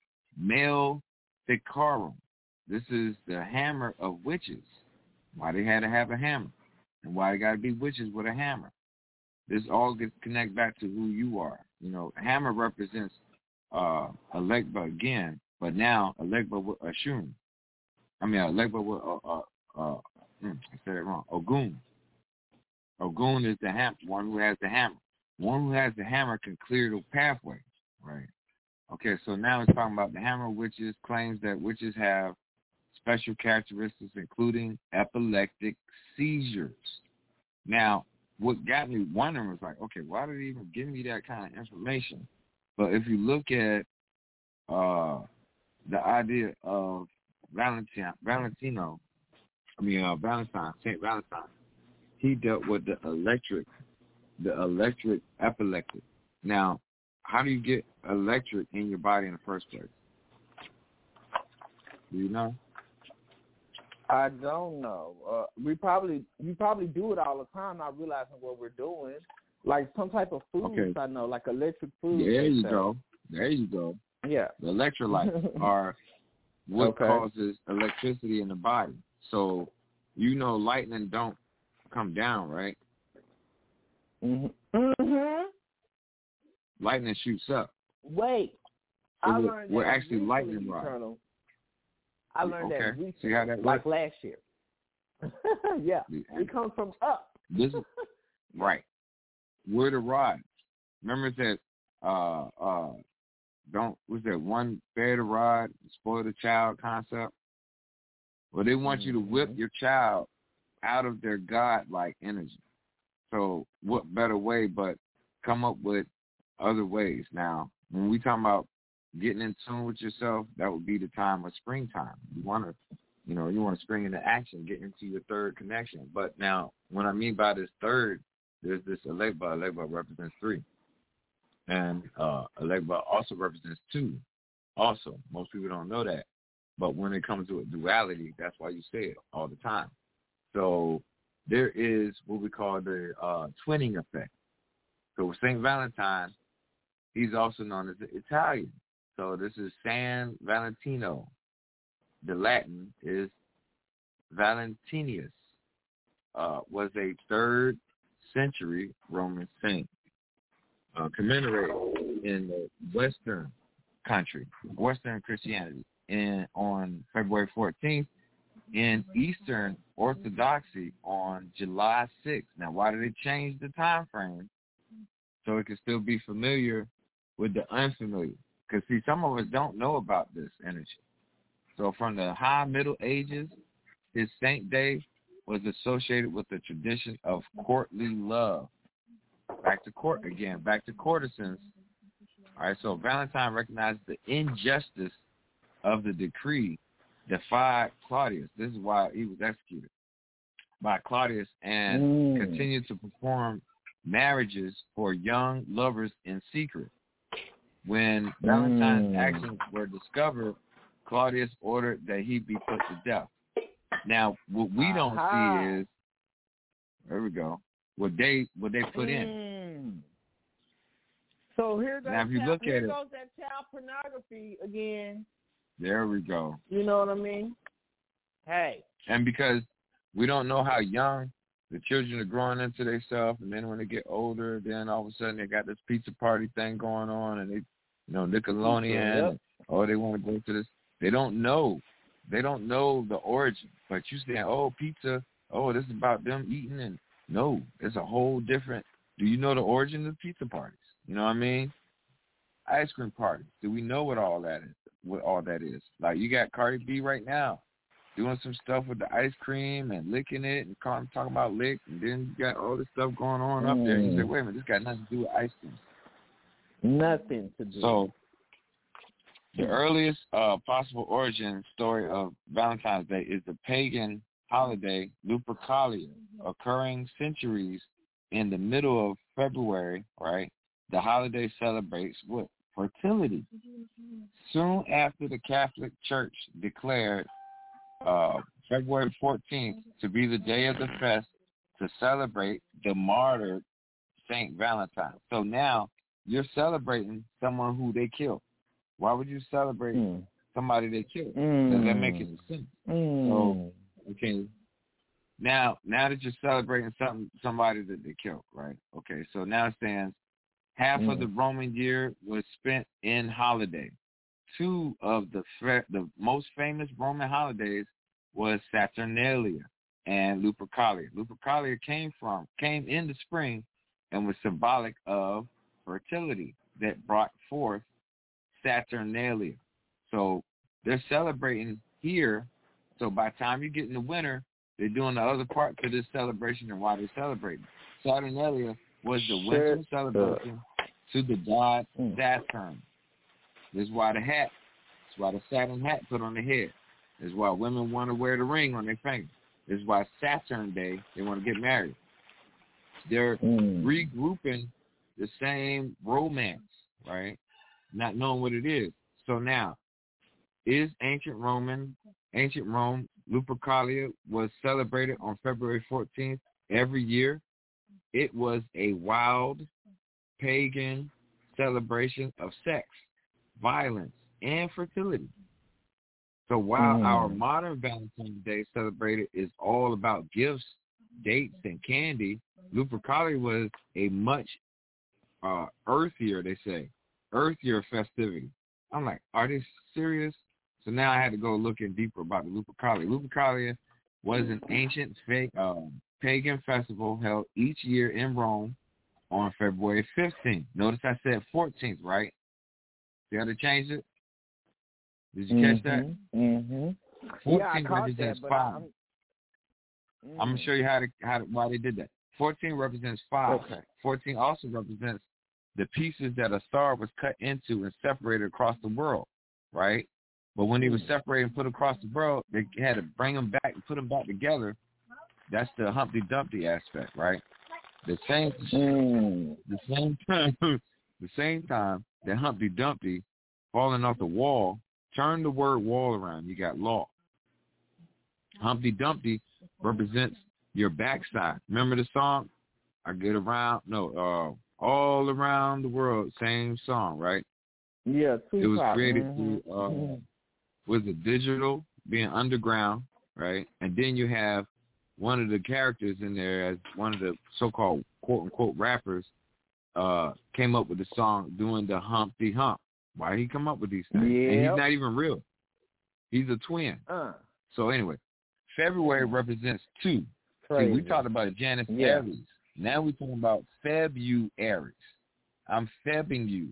Maleficarum. This is the hammer of witches. Why they had to have a hammer, and why they got to be witches with a hammer. This all gets connect back to who you are. You know, hammer represents uh, Elegba again, but now Elegba with Ashun. I mean, Elegba with, uh, uh, uh, mm, I said it wrong, Ogun. Ogun is the ham- one who has the hammer. One who has the hammer can clear the pathway, right? Okay, so now it's talking about the hammer witches, claims that witches have special characteristics, including epileptic seizures. Now, what got me wondering was like, okay, why did he even give me that kind of information? But if you look at uh, the idea of Valentine, Valentino, I mean uh, Valentine, Saint Valentine, he dealt with the electric, the electric epileptic. Now, how do you get electric in your body in the first place? Do you know? I don't know. Uh, we probably we probably do it all the time, not realizing what we're doing. Like some type of foods, okay. I know, like electric foods. There you go. There you go. Yeah. The electrolytes are what okay. causes electricity in the body. So you know, lightning don't come down, right? Mhm. Mhm. Lightning shoots up. Wait, so I we're, learned we're that actually lightning rods. I learned okay. that recently, See how that like works? last year. yeah, it comes from up. This is right. We're the rods. Remember that? Uh, uh, don't was that one bear the rod, spoil the child concept? Well, they want mm-hmm. you to whip your child out of their godlike energy. So, what better way but come up with other ways? Now, when we talk about getting in tune with yourself, that would be the time of springtime. You want to, you know, you want to spring into action, get into your third connection. But now, what I mean by this third, there's this Elegba. Elegba represents three. And uh, Elegba also represents two. Also, most people don't know that. But when it comes to a duality, that's why you say it all the time. So there is what we call the uh, twinning effect. So with Saint Valentine, he's also known as the Italian. So this is San Valentino. The Latin is Valentinius. Uh, was a third century Roman saint, uh, commemorated in the Western country, Western Christianity, and on February fourteenth, in Eastern Orthodoxy on July sixth. Now, why did they change the time frame? So it can still be familiar with the unfamiliar. Because, see, some of us don't know about this energy. So from the high Middle Ages, his saint day was associated with the tradition of courtly love. Back to court again, back to courtesans. All right, so Valentine recognized the injustice of the decree defied Claudius. This is why he was executed by Claudius and mm. continued to perform marriages for young lovers in secret. When Valentine's mm. actions were discovered, Claudius ordered that he be put to death. Now, what we don't Aha. see is, there we go, what they what they put mm. in. So here goes, now, if you child, look here at it, goes that child pornography again. There we go. You know what I mean? Hey. And because we don't know how young the children are growing into themselves, and then when they get older, then all of a sudden they got this pizza party thing going on, and they, you know, Nickelodeon, yep. or they want to go to this. They don't know. They don't know the origin. But you say, oh, pizza, oh, this is about them eating, and no, it's a whole different. Do you know the origin of pizza parties? You know what I mean? Ice cream parties. Do we know what all that is? What all that is? Like, you got Cardi B right now doing some stuff with the ice cream and licking it and talking about lick, and then you got all this stuff going on mm. up there. And you say, wait a minute, this got nothing to do with ice cream. Nothing to do. So the earliest uh, possible origin story of Valentine's Day is the pagan holiday Lupercalia, occurring centuries in the middle of February, right? The holiday celebrates what? Fertility. Soon after the Catholic Church declared uh, February fourteenth to be the day of the fest to celebrate the martyred Saint Valentine. So now you're celebrating someone who they killed. Why would you celebrate mm. somebody they killed? Mm. Does that make any sense? Mm. So, okay. Now, now that you're celebrating some somebody that they killed, right? Okay, so now it stands Half Mm. of the Roman year was spent in holiday. Two of the the most famous Roman holidays was Saturnalia and Lupercalia. Lupercalia came from came in the spring and was symbolic of fertility that brought forth Saturnalia. So they're celebrating here. So by the time you get in the winter, they're doing the other parts of this celebration and why they're celebrating. Saturnalia was the winter celebration to the god Saturn. This is why the hat, this is why the Saturn hat put on the head. This is why women want to wear the ring on their finger. This is why Saturn Day, they want to get married. They're mm. regrouping the same romance, right? Not knowing what it is. So now, is ancient Roman, ancient Rome, Lupercalia was celebrated on February fourteenth every year. It was a wild, pagan celebration of sex, violence, and fertility. So while mm. our modern Valentine's Day celebrated is all about gifts, dates, and candy, Lupercalia was a much uh, earthier, they say, earthier festivity. I'm like, are they serious? So now I had to go looking deeper about the Lupercalia. Lupercalia was an ancient fake, um, pagan festival held each year in Rome on February fifteenth. Notice I said fourteenth, right? See how they changed it? Did you catch mm-hmm. that? Mm-hmm. fourteen Yeah, I caught represents that, five. I'm, mm. I'm gonna show you how to how to, why they did that. fourteen represents five. Okay. fourteen also represents the pieces that a star was cut into and separated across the world, right? But when he was separated and put across the world, they had to bring them back and put them back together. That's the Humpty Dumpty aspect, right? The same, mm. the same time, the same time that Humpty Dumpty falling off the wall, turn the word wall around. You got law. Humpty Dumpty represents your backside. Remember the song? I get around, no, uh, all around the world, same song, right? Yeah, it was created mm-hmm. through, uh, was it digital, being underground, right? And then you have one of the characters in there as one of the so-called quote-unquote rappers uh, came up with the song doing the Humpty Hump. Why did he come up with these things? Yep. And he's not even real. He's a twin. Uh. So anyway, February represents two. See, we talked about Janus yeah. Aries. Now we're talking about Feb-U-Aries. I'm febbing you.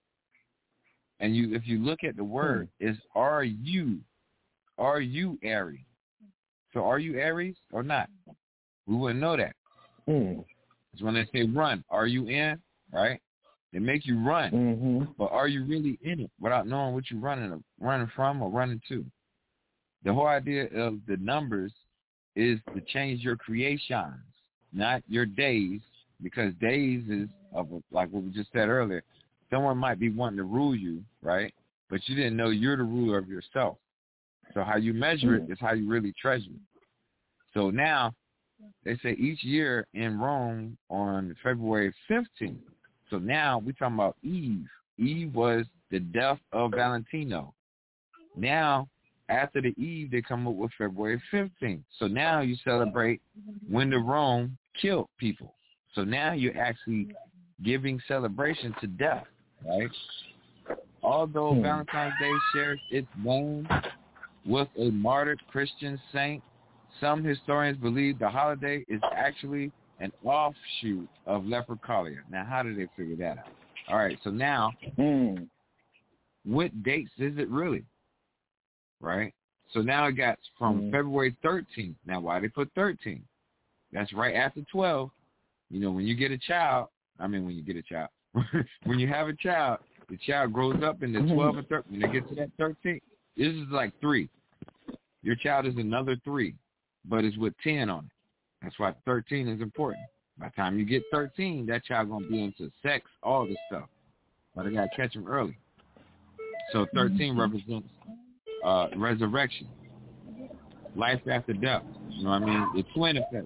And you, if you look at the word, hmm. it's are you, are you Aries? So are you Aries or not? We wouldn't know that. Hmm. It's when they say run. Are you in? Right? They make you run, mm-hmm. but are you really in it without knowing what you're running, running from or running to? The whole idea of the numbers is to change your creations, not your days, because days is of like what we just said earlier. Someone might be wanting to rule you, right? But you didn't know you're the ruler of yourself. So how you measure it is how you really treasure it. So now they say each year in Rome on February fifteenth. So now we're talking about Eve. Eve was the death of Valentino. Now, after the Eve, they come up with February fifteenth. So now you celebrate when the Rome killed people. So now you're actually giving celebration to death, right? Although hmm. Valentine's Day shares its name with a martyred Christian saint, some historians believe the holiday is actually an offshoot of Lupercalia. Now, how did they figure that out? All right, so now, hmm. what dates is it really? Right? So now it got from hmm. February thirteenth. Now, why they put thirteen? That's right after twelve. You know, when you get a child, I mean, when you get a child, when you have a child, the child grows up in the twelve and thirteen. When they get to that thirteen, this is like three. Your child is another three, but it's with ten on it. That's why thirteen is important. By the time you get thirteen, that child going to be into sex, all this stuff. But I got to catch them early. So thirteen represents uh, resurrection, life after death. You know what I mean? The twin effect.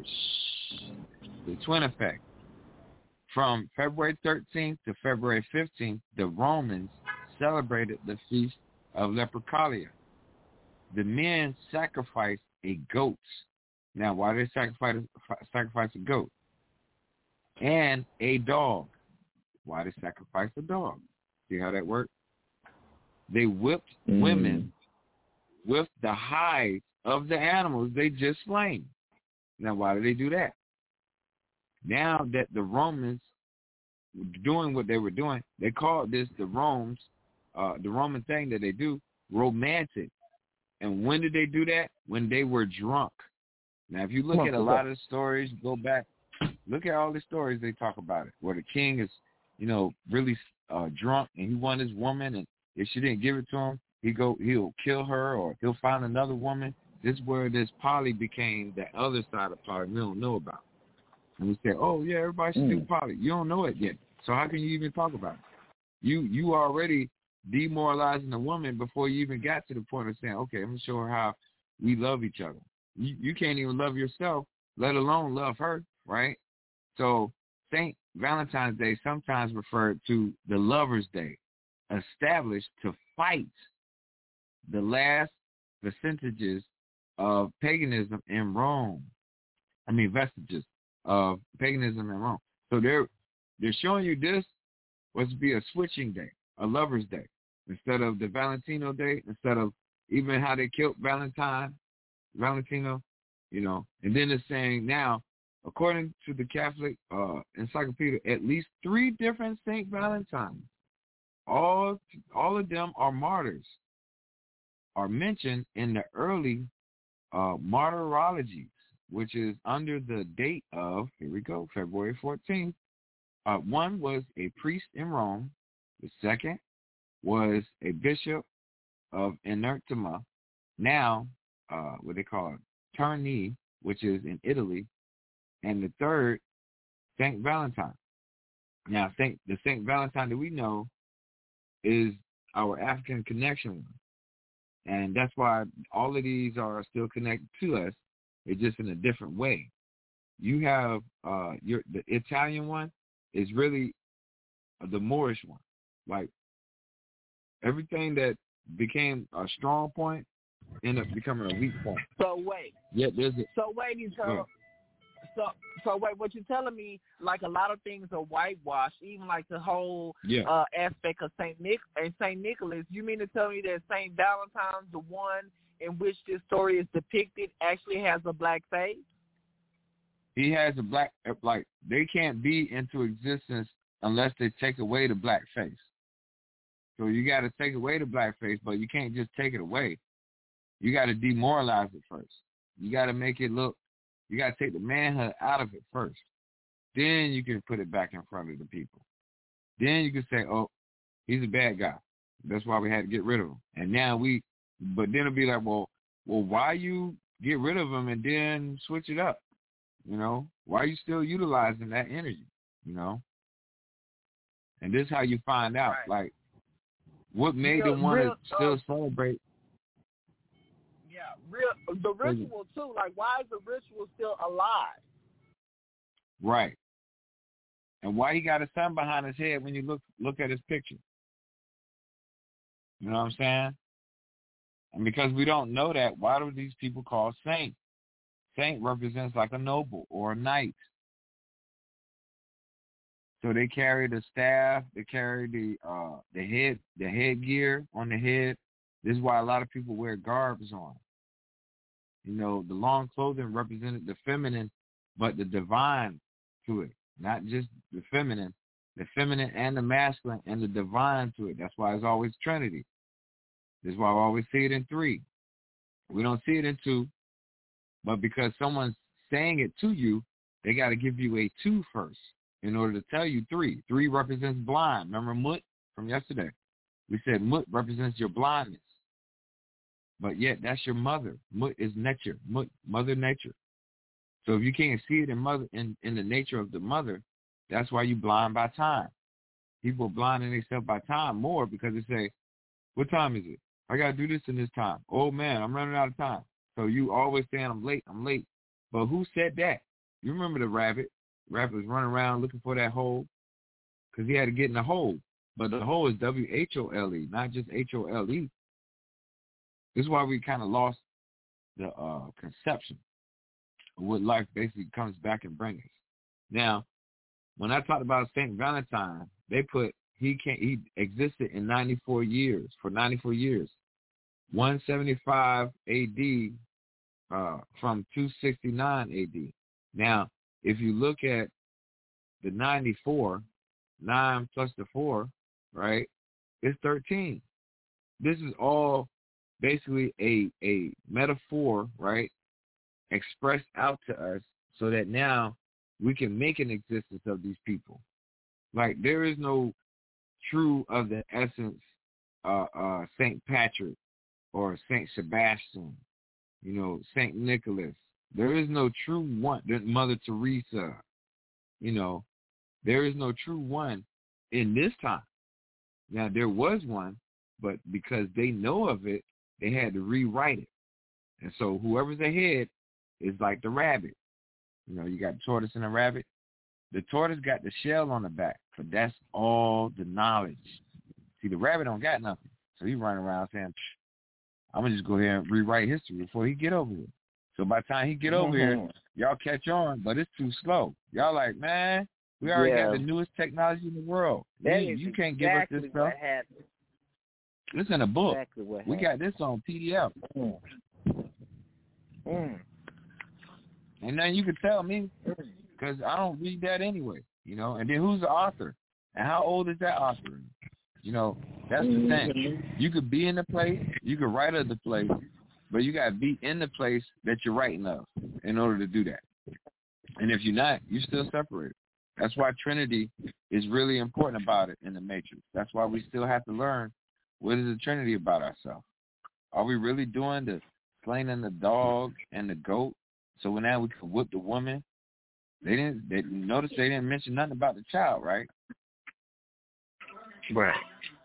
The twin effect. From February thirteenth to February fifteenth, the Romans celebrated the feast of Lupercalia. The men sacrificed a goat. Now, why did they sacrifice, sacrifice a goat? And a dog. why they sacrificed a dog. See how that worked? They whipped Mm. women with the hides of the animals they just slain. Now, why did they do that? Now that the Romans were doing what they were doing, they called this the Romans, uh, the Roman thing that they do, romantic. And when did they do that? When they were drunk. Now, if you look at a lot of the stories, go back, look at all the stories they talk about it, where the king is, you know, really uh, drunk and he won his woman, and if she didn't give it to him, he go he'll kill her or he'll find another woman. This is where this poly became the other side of poly we don't know about. And we say, oh, yeah, everybody should do poly. You don't know it yet. So how can you even talk about it? You you already demoralizing the woman before you even got to the point of saying, okay, I'm going to show her how we love each other. You, you can't even love yourself, let alone love her, right? So Saint Valentine's Day sometimes referred to the Lover's Day, established to fight the last vestiges of paganism in Rome. I mean, vestiges of paganism in Rome. So they're they're showing you this was to be a switching day, a Lover's Day, instead of the Valentino Day, instead of even how they killed Valentine, Valentino, you know. And then it's saying now, according to the Catholic uh, Encyclopedia, at least three different Saint Valentines, all all of them are martyrs, are mentioned in the early uh, martyrologies, which is under the date of, here we go, February fourteenth. Uh, one was a priest in Rome. The second was a bishop of Inertima, now uh, what they call Terni, which is in Italy. And the third, Saint Valentine. Now, Saint, the Saint Valentine that we know is our African connection one. And that's why all of these are still connected to us. It's just in a different way. You have uh, your the Italian one is really the Moorish one. Like, everything that became a strong point ended up becoming a weak point. So wait. Yeah, there's a, So wait, you tell, so so wait. What you're telling me? Like a lot of things are whitewashed, even like the whole yeah. uh, aspect of Saint Nick and Saint Nicholas. You mean to tell me that Saint Valentine, the one in which this story is depicted, actually has a black face? He has a black, like, they can't be into existence unless they take away the black face. So you got to take away the black face, but you can't just take it away. You got to demoralize it first. You got to make it look, you got to take the manhood out of it first. Then you can put it back in front of the people. Then you can say, oh, he's a bad guy. That's why we had to get rid of him. And now we, but then it'll be like, well, well, why you get rid of him and then switch it up? You know, why are you still utilizing that energy? You know, and this is how you find out, right. like, what made real, them want to real, still uh, celebrate. Yeah, real the ritual too. Like, why is the ritual still alive? Right. And why he got a sun behind his head when you look look at his picture? You know what I'm saying? And because we don't know that, why do these people call saints? Saint represents like a noble or a knight. So they carry the staff, they carry the uh, the head the headgear on the head. This is why a lot of people wear garbs on. You know, the long clothing represented the feminine, but the divine to it. Not just the feminine, the feminine and the masculine and the divine to it. That's why it's always Trinity. This is why we always see it in three. We don't see it in two. But because someone's saying it to you, they got to give you a two first in order to tell you three. Three represents blind. Remember Mut from yesterday? We said Mut represents your blindness. But yet that's your mother. Mut is nature. Mut, mother nature. So if you can't see it in mother in, in the nature of the mother, that's why you blind by time. People are blinding themselves by time more because they say, what time is it? I got to do this in this time. Oh, man, I'm running out of time. So you always saying, I'm late, I'm late. But who said that? You remember the rabbit? Rabbit was running around looking for that hole because he had to get in the hole. But the hole is W H O L E, not just H O L E. This is why we kind of lost the uh, conception of what life basically comes back and brings us. Now, when I talked about Saint Valentine, they put he can he existed in ninety-four years for ninety-four years, one seventy-five A D uh, from two sixty-nine A D. Now, if you look at the ninety-four, nine plus the four, right, it's thirteen. This is all basically a a metaphor, right, expressed out to us so that now we can make an existence of these people. Like, there is no true of the essence uh, uh, Saint Patrick or Saint Sebastian, you know, Saint Nicholas. There is no true one, Mother Teresa, you know. There is no true one in this time. Now, there was one, but because they know of it, they had to rewrite it. And so whoever's ahead is like the rabbit. You know, you got the tortoise and the rabbit. The tortoise got the shell on the back, but that's all the knowledge. See, the rabbit don't got nothing. So he running around saying, I'm going to just go ahead and rewrite history before he get over here. So by the time he get over mm-hmm. here, y'all catch on, but it's too slow. Y'all like, man, we already yeah. got the newest technology in the world. You, you can't exactly give us this stuff. It's in a book. Exactly what we got this on P D F. Mm. Mm. And then you can tell me, because I don't read that anyway, you know. And then who's the author? And how old is that author? You know, that's the thing. You could be in the place, you could write of the place, but you got to be in the place that you're writing of in order to do that. And if you're not, you're still separated. That's why Trinity is really important about it in the Matrix. That's why we still have to learn what is the Trinity about ourselves. Are we really doing the slaying the dog and the goat so now we can whip the woman? They didn't. They notice they didn't mention nothing about the child, right? Right.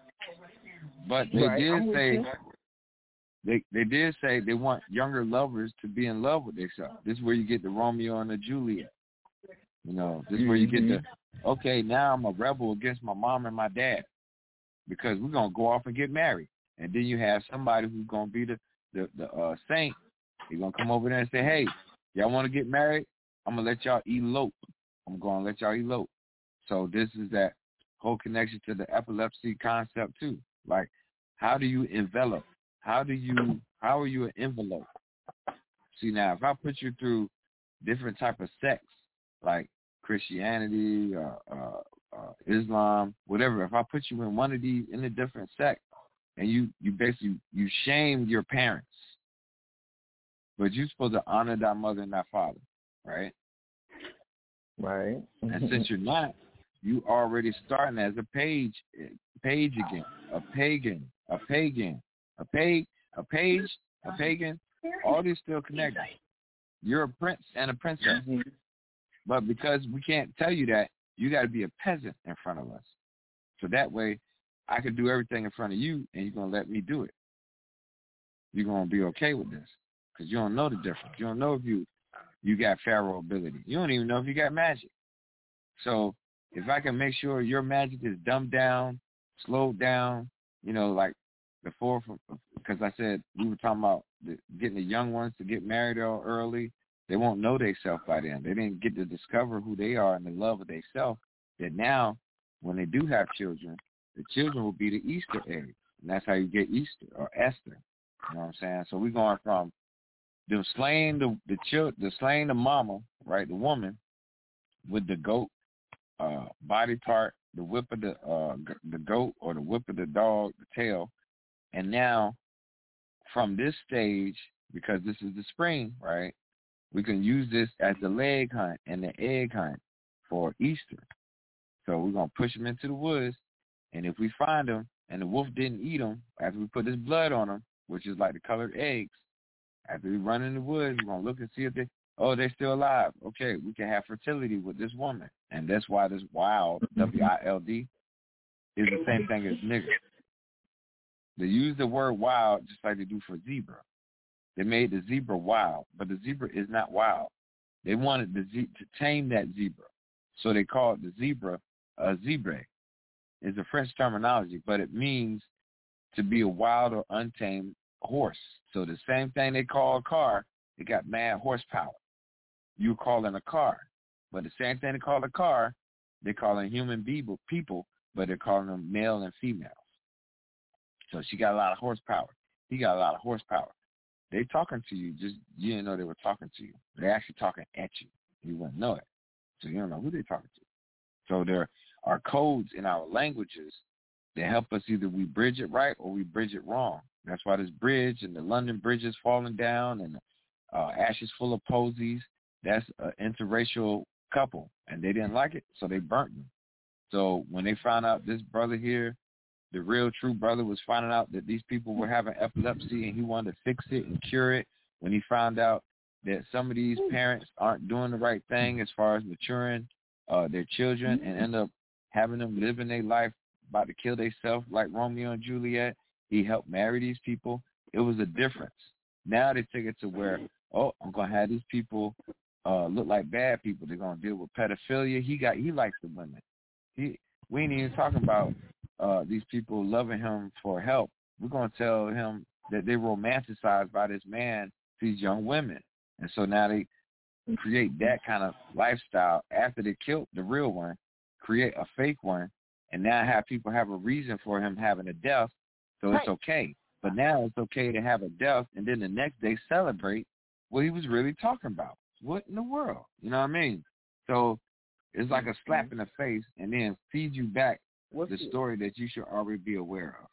But they right. did say they they did say they want younger lovers to be in love with themselves. This is where you get the Romeo and the Juliet. You know, this is where you get the, okay, now I'm a rebel against my mom and my dad because we're going to go off and get married. And then you have somebody who's going to be the, the, the uh, saint. He's going to come over there and say, hey, y'all want to get married? I'm going to let y'all elope. I'm going to let y'all elope. So this is that whole connection to the epilepsy concept too. Like, how do you envelop? How do you, how are you an envelope? See, now, if I put you through different type of sects, like Christianity, uh, uh, uh, Islam, whatever. If I put you in one of these, in a different sect, and you, you basically, you shamed your parents, but you're supposed to honor thy mother and thy father, right? Right. And since you're not, you already starting as a page, page again, a pagan, a pagan, a pag, a page, a pagan. All these still connected. You're a prince and a princess. Mm-hmm. But because we can't tell you that, you got to be a peasant in front of us. So that way, I can do everything in front of you, and you're going to let me do it. You're going to be okay with this because you don't know the difference. You don't know if you, you got pharaoh ability. You don't even know if you got magic. So if I can make sure your magic is dumbed down, slowed down, you know, like before, because I said we were talking about the, getting the young ones to get married early. They won't know themselves by then. They didn't get to discover who they are and the love of themselves. That now, when they do have children, the children will be the Easter eggs. And that's how you get Easter or Esther. You know what I'm saying? So we're going from them slaying the the child, the slaying the mama, right, the woman, with the goat uh, body part, the whip of the uh, the goat or the whip of the dog, the tail. And now, from this stage, because this is the spring, right, we can use this as the leg hunt and the egg hunt for Easter. So we're going to push them into the woods, and if we find them and the wolf didn't eat them, after we put this blood on them, which is like the colored eggs, after we run in the woods, we're going to look and see if they, oh, they're still alive. Okay, we can have fertility with this woman. And that's why this wild, W I L D, is the same thing as nigger. They use the word wild just like they do for zebra. They made the zebra wild, but the zebra is not wild. They wanted the ze- to tame that zebra. So they called the zebra a zebre. It's a French terminology, but it means to be a wild or untamed horse. So the same thing they call a car, it got mad horsepower. You call it a car. But the same thing they call a car, they call it human people but they're calling them male and females. So she got a lot of horsepower. He got a lot of horsepower. They talking to you, just you didn't know they were talking to you. They're actually talking at you. You wouldn't know it. So you don't know who they're talking to. So there are codes in our languages that help us either we bridge it right or we bridge it wrong. That's why this bridge and the London Bridge is falling down and uh, Ashes Full of Posies, that's an interracial couple. And they didn't like it, so they burnt them. So when they found out this brother here, the real true brother, was finding out that these people were having epilepsy and he wanted to fix it and cure it, when he found out that some of these parents aren't doing the right thing as far as maturing uh, their children and end up having them living their life about to kill themselves like Romeo and Juliet, he helped marry these people. It was a difference. Now they take it to where, oh, I'm going to have these people uh, look like bad people. They're going to deal with pedophilia. He got he likes the women. He We ain't even talking about uh, these people loving him for help. We're going to tell him that they're romanticized by this man, these young women. And so now they create that kind of lifestyle after they killed the real one, create a fake one, and now have people have a reason for him having a death, so it's okay. But now it's okay to have a death, and then the next day celebrate what he was really talking about. What in the world? You know what I mean? So it's like a slap in the face, and then feed you back What's the it? story that you should already be aware of.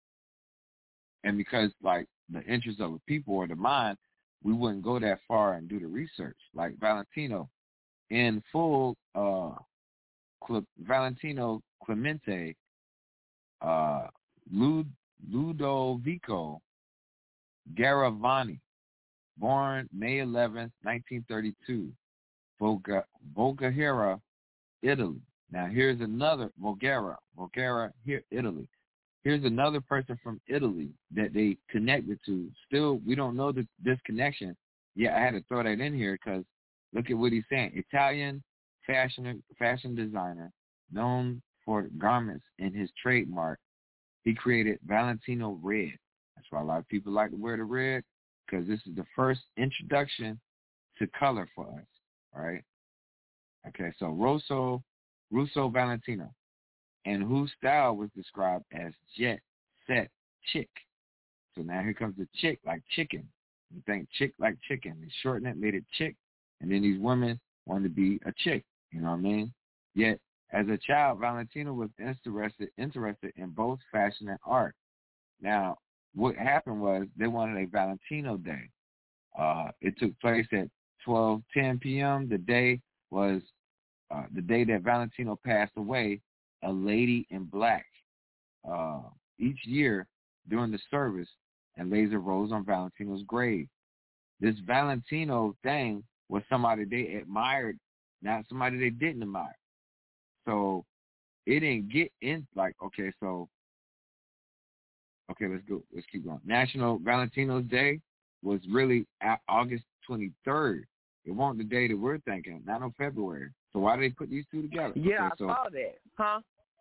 And because, like, the interest of the people or the mind, we wouldn't go that far and do the research. Like Valentino, in full, uh, Cle- Valentino Clemente, uh, Lud- Ludovico Garavani, born May eleventh, nineteen thirty-two, Volga- Volgahera, Italy. Now here's another, Volgara, Volgara, here, Italy. Here's another person from Italy that they connected to. Still, we don't know the, this connection. Yeah, I had to throw that in here because look at what he's saying. Italian fashion fashion designer known for garments in his trademark. He created Valentino Red. That's why a lot of people like to wear the red, because this is the first introduction to color for us, all right? Okay, so Rosso, Russo Valentino, and whose style was described as jet set chick. So now here comes the chick, like chicken. You think chick like chicken. They shortened it, made it chick, and then these women wanted to be a chick. You know what I mean? Yet, as a child, Valentino was interested interested in both fashion and art. Now, what happened was they wanted a Valentino Day. Uh, it took place at twelve ten p.m. The day was uh, the day that Valentino passed away, a lady in black. Uh, each year during the service, and lays a rose on Valentino's grave. This Valentino thing was somebody they admired, not somebody they didn't admire. So it didn't get in like, okay, so, okay, let's go. Let's keep going. National Valentino's Day was really August twenty-third. It wasn't the day that we're thinking, not on February. So why did they put these two together? Yeah, okay, so I saw that. Huh?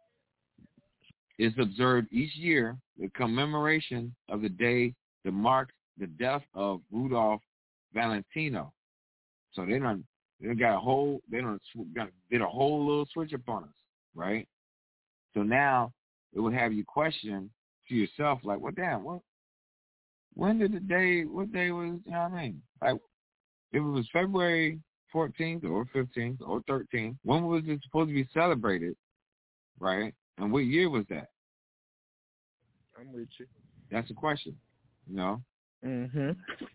It's observed each year, the commemoration of the day that marks the death of Rudolph Valentino. So they done, they got a whole, they done got, did a whole little switch up on us, right? So now it would have you question to yourself, like, well, damn, what? When did the day? What day was? You know what I mean? Like, if it was February fourteenth or fifteenth or thirteenth, when was it supposed to be celebrated, right? And what year was that? I'm with you. That's a question, you know? Mm-hmm.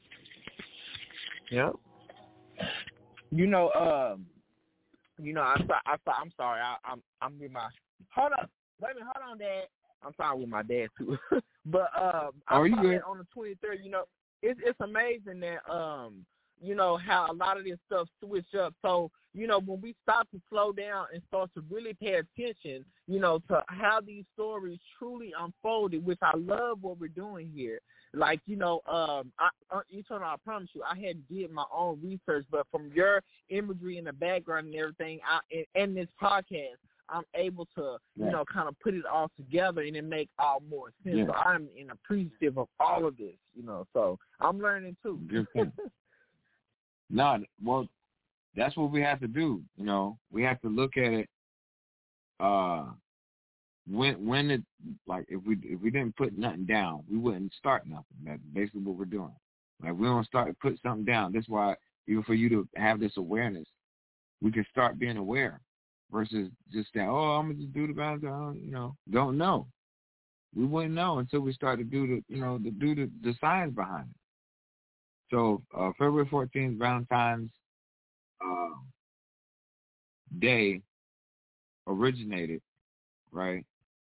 Yep. You know, um, you know, I, I, I, I'm sorry. I, I'm, I'm with my. Hold up. Wait a minute. Hold on, Dad. I'm sorry with my dad too. but um, I Are you saw good? that on the twenty-third. You know, it's it's amazing that um, you know how a lot of this stuff switch up. So you know, when we start to slow down and start to really pay attention, you know, to how these stories truly unfolded, which I love what we're doing here. Like, you know, um, I, uh, you told me, I promise you, I hadn't did my own research, but from your imagery in the background and everything, I, in, in this podcast, I'm able to, you yeah. know, kind of put it all together and it make all more sense. Yeah. So I'm in appreciative of all of this, you know. So I'm learning too. Good thing. No, well, that's what we have to do. You know, we have to look at it uh, when when it like if we if we didn't put nothing down, we wouldn't start nothing. That's basically what we're doing. Like we don't start to put something down. That's why even for you to have this awareness, we can start being aware versus just saying, oh, I'm gonna just do the Valentine. You know, don't know. We wouldn't know until we start to do the you know to do the, the science behind it. So uh, February fourteenth, Valentine's uh, Day originated, right?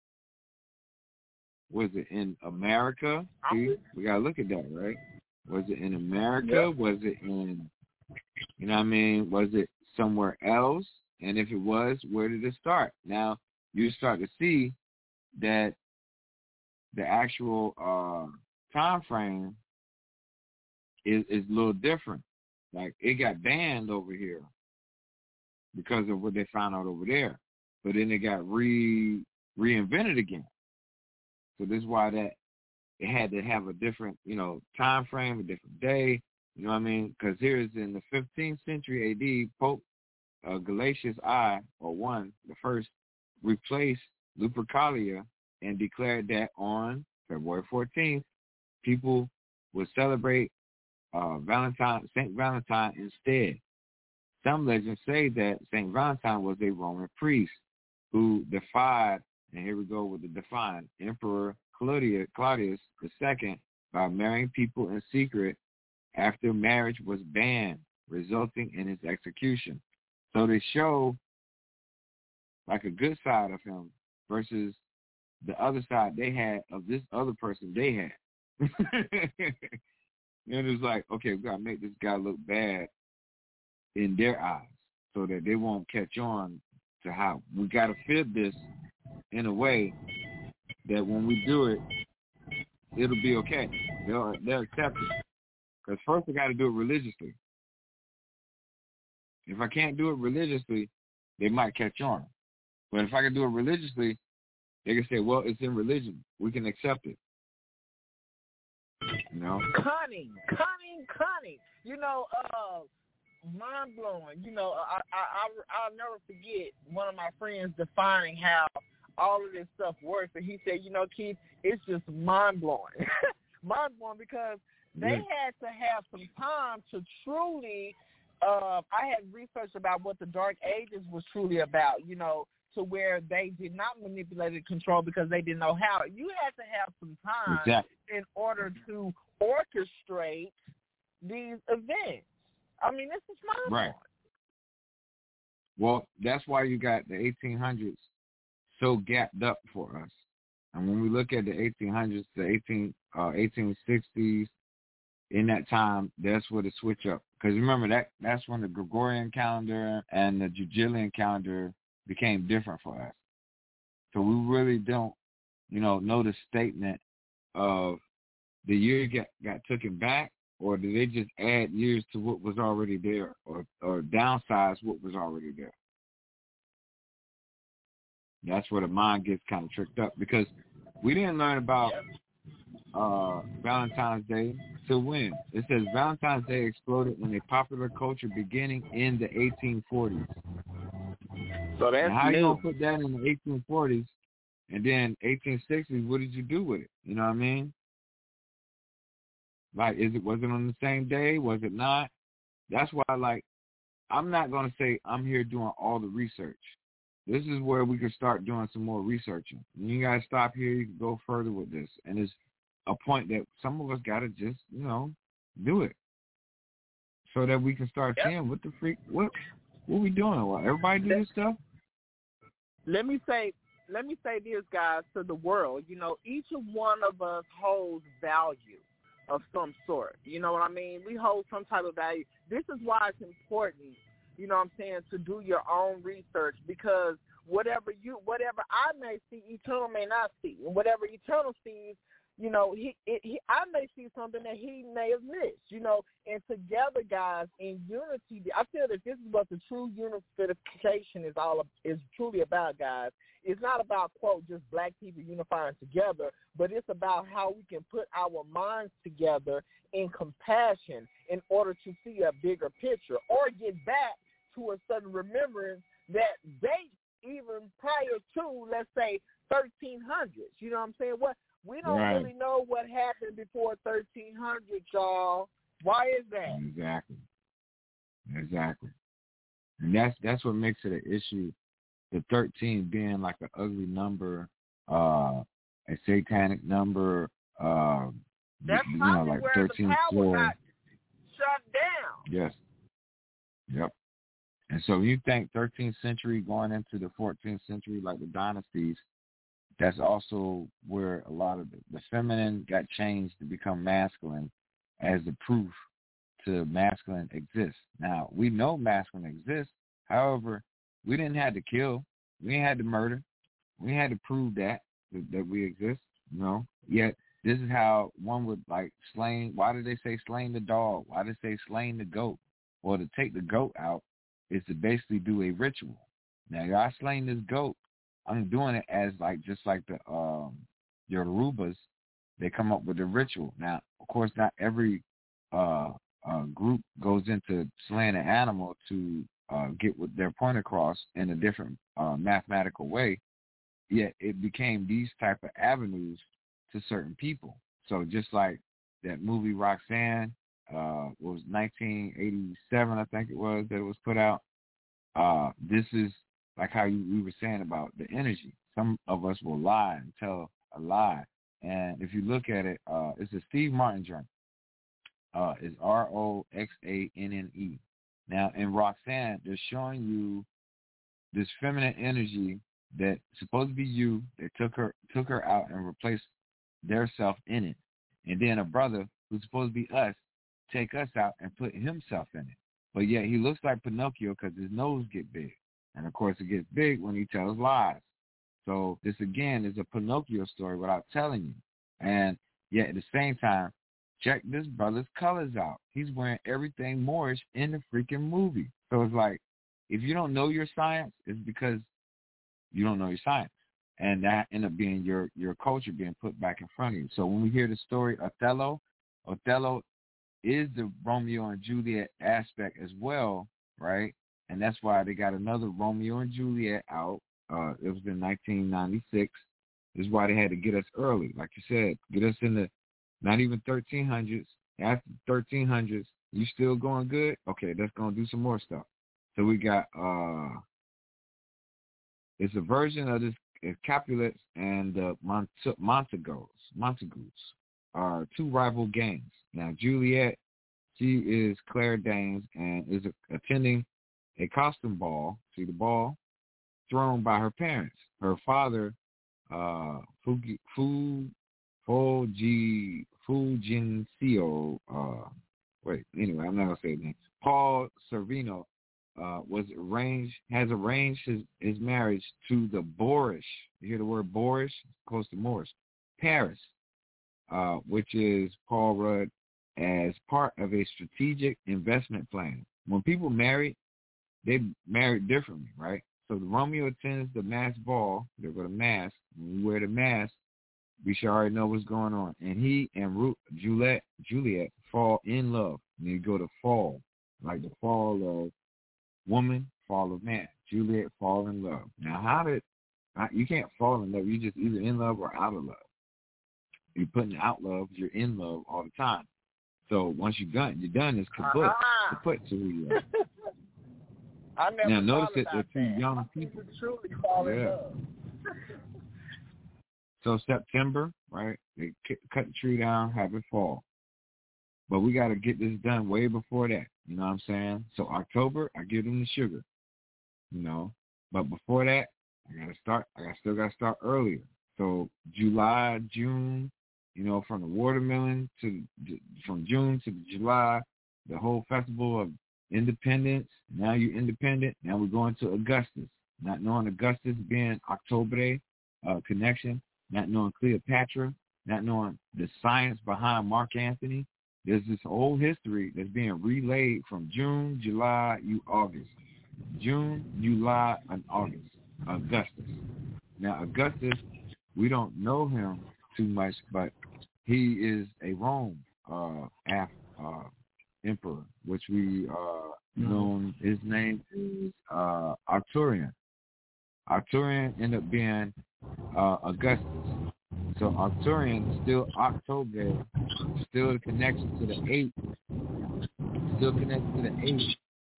Was it in America? See, we gotta look at that, right? Was it in America? Yeah. Was it in, you know what I mean? Was it somewhere else? And if it was, where did it start? Now, you start to see that the actual uh, time frame is, is a little different. Like, it got banned over here because of what they found out over there. But then it got re reinvented again. So this is why that it had to have a different, you know, time frame, a different day. You know what I mean? Because here's in the fifteenth century A D, Pope uh, Galatius I, or one, the first, replaced Lupercalia and declared that on February fourteenth, people would celebrate uh, Valentine, Saint Valentine instead. Some legends say that Saint Valentine was a Roman priest who defied, and here we go with the define, Emperor Claudius, Claudius the Second by marrying people in secret after marriage was banned, resulting in his execution. So they show like a good side of him versus the other side they had of this other person they had. And it's like, okay, we got to make this guy look bad in their eyes so that they won't catch on to how we got to fib this in a way that when we do it, it'll be okay. They'll, they'll accept it. Because first I got to do it religiously. If I can't do it religiously, they might catch on. But if I can do it religiously, they can say, well, it's in religion. We can accept it. You know? Cunning, cunning, cunning. You know, uh, mind blowing. You know, I, I, I, I'll never forget one of my friends defining how all of this stuff works, and he said, you know, Keith, it's just mind blowing, mind blowing because they yeah. had to have some time to truly. Uh, I had researched about what the Dark Ages was truly about. You know, to where they did not manipulate and control because they didn't know how. You had to have some time exactly. in order to orchestrate these events. I mean, this is mind blowing. Right. Well, that's why you got the eighteen hundreds so gapped up for us. And when we look at the eighteen hundreds, the eighteen, uh, eighteen sixties, in that time, that's where the switch up. Because remember, that that's when the Gregorian calendar and the Julian calendar became different for us. So we really don't, you know, know the statement of the year got, got taken back, or did they just add years to what was already there, or, or downsize what was already there? That's where the mind gets kind of tricked up, because we didn't learn about uh, Valentine's Day till when? It says Valentine's Day exploded in a popular culture beginning in the eighteen forties. So that's now, how new. you gonna put that in the eighteen forties and then eighteen sixties? What did you do with it? You know what I mean? Like, is it was it on the same day? Was it not? That's why, like, I'm not gonna say I'm here doing all the research. This is where we can start doing some more researching. You guys stop here. You can go further with this, and it's a point that some of us gotta just, you know, do it so that we can start yep. seeing what the freak what. What we doing? What, everybody do this stuff? Let me say, let me say this, guys, to the world. You know, each one of us holds value of some sort. You know what I mean? We hold some type of value. This is why it's important, you know what I'm saying, to do your own research, because whatever you, whatever I may see, Eternal may not see. And whatever Eternal sees, you know, he, it, he, I may see something that he may have missed, you know, and together, guys, in unity, I feel that this is what the true unification is all, is truly about, guys. It's not about, quote, just black people unifying together, but it's about how we can put our minds together in compassion in order to see a bigger picture, or get back to a sudden remembrance that they, even prior to, let's say, thirteen hundreds. You know what I'm saying? What we don't right. really know what happened before thirteen hundred, y'all. Why is that? Exactly. Exactly. And that's that's what makes it an issue. The thirteen being like an ugly number, uh, a satanic number. Uh, that's you probably know, like where thirteen the power floor. got shut down. Yes. Yep. And so you think thirteenth century going into the fourteenth century, like the dynasties, that's also where a lot of the, the feminine got changed to become masculine as the proof to masculine exists. Now, we know masculine exists. However, we didn't have to kill. We didn't have to murder. We had to prove that, that, that we exist. You know? Yet, this is how one would, like, slain. Why did they say slain the dog? Why did they say slain the goat? Well, to take the goat out is to basically do a ritual. Now, if I slain this goat, I'm doing it as, like, just like the um, Yorubas, they come up with a ritual. Now, of course, not every uh, uh, group goes into slaying an animal to uh, get with their point across in a different uh, mathematical way. Yet it became these type of avenues to certain people. So just like that movie Roxanne, uh, was nineteen eighty-seven, I think it was, that it was put out. Uh, this is like how you, we were saying about the energy. Some of us will lie and tell a lie. And if you look at it, uh, it's a Steve Martin journal. Uh, it's R O X A N N E. Now, in Roxanne, they're showing you this feminine energy that's supposed to be you. They took her took her out and replaced their self in it. And then a brother who's supposed to be us take us out and put himself in it. But yet he looks like Pinocchio because his nose get big. And, of course, it gets big when he tells lies. So this, again, is a Pinocchio story without telling you. And yet at the same time, check this brother's colors out. He's wearing everything Moorish in the freaking movie. So it's like, if you don't know your science, it's because you don't know your science. And that ended up being your, your culture being put back in front of you. So when we hear the story Othello, Othello is the Romeo and Juliet aspect as well, right? And that's why they got another Romeo and Juliet out. Uh, it was in nineteen ninety-six. This is why they had to get us early. Like you said, get us in the not even thirteen hundreds. After thirteen hundreds, you still going good? Okay, that's going to do some more stuff. So we got, uh, it's a version of this, uh, Capulets and uh, Mont- Montagues. Montagues are two rival gangs. Now, Juliet, she is Claire Danes and is a, attending a costume ball, see the ball, thrown by her parents. Her father, uh, Fugi, Fu, Fuji, Fulgencio, uh, wait, anyway, I'm not going to say his name. Paul Servino, uh, was arranged, has arranged his, his marriage to the boorish, you hear the word boorish? Close to Moorish, Paris, uh, which is Paul Rudd, as part of a strategic investment plan. When people marry, they marry differently, right? So the Romeo attends the masked ball. They go to mask. When we wear the mask, we should already know what's going on. And he and Ru- Juliet, Juliet fall in love. And you go to fall, like the fall of woman, fall of man. Juliet fall in love. Now, how did you can't fall in love? You're just either in love or out of love. You're putting out love. You're in love all the time. So once you're done, you're done. It's kaput. Uh-huh. Kaput to who you are. I never now notice that that they're two young people. Truly fall in yeah. love. So September, right? They c- cut the tree down, have it fall. But we got to get this done way before that. You know what I'm saying? So October, I give them the sugar. You know, but before that, I got to start. I still got to start earlier. So July, June. You know, from the watermelon to from June to July, the whole festival of independence. Now you're independent. Now we're going to Augustus. Not knowing Augustus being October uh, connection. Not knowing Cleopatra. Not knowing the science behind Mark Antony. There's this whole history that's being relayed from June, July, you August. June, July, and August. Augustus. Now Augustus, we don't know him too much, but he is a Rome uh, af, uh, emperor, which we uh, known. His name is uh, Arturian. Arturian ended up being uh, Augustus. So Arcturian, still October, still the connection to the eight, still connected to the eight.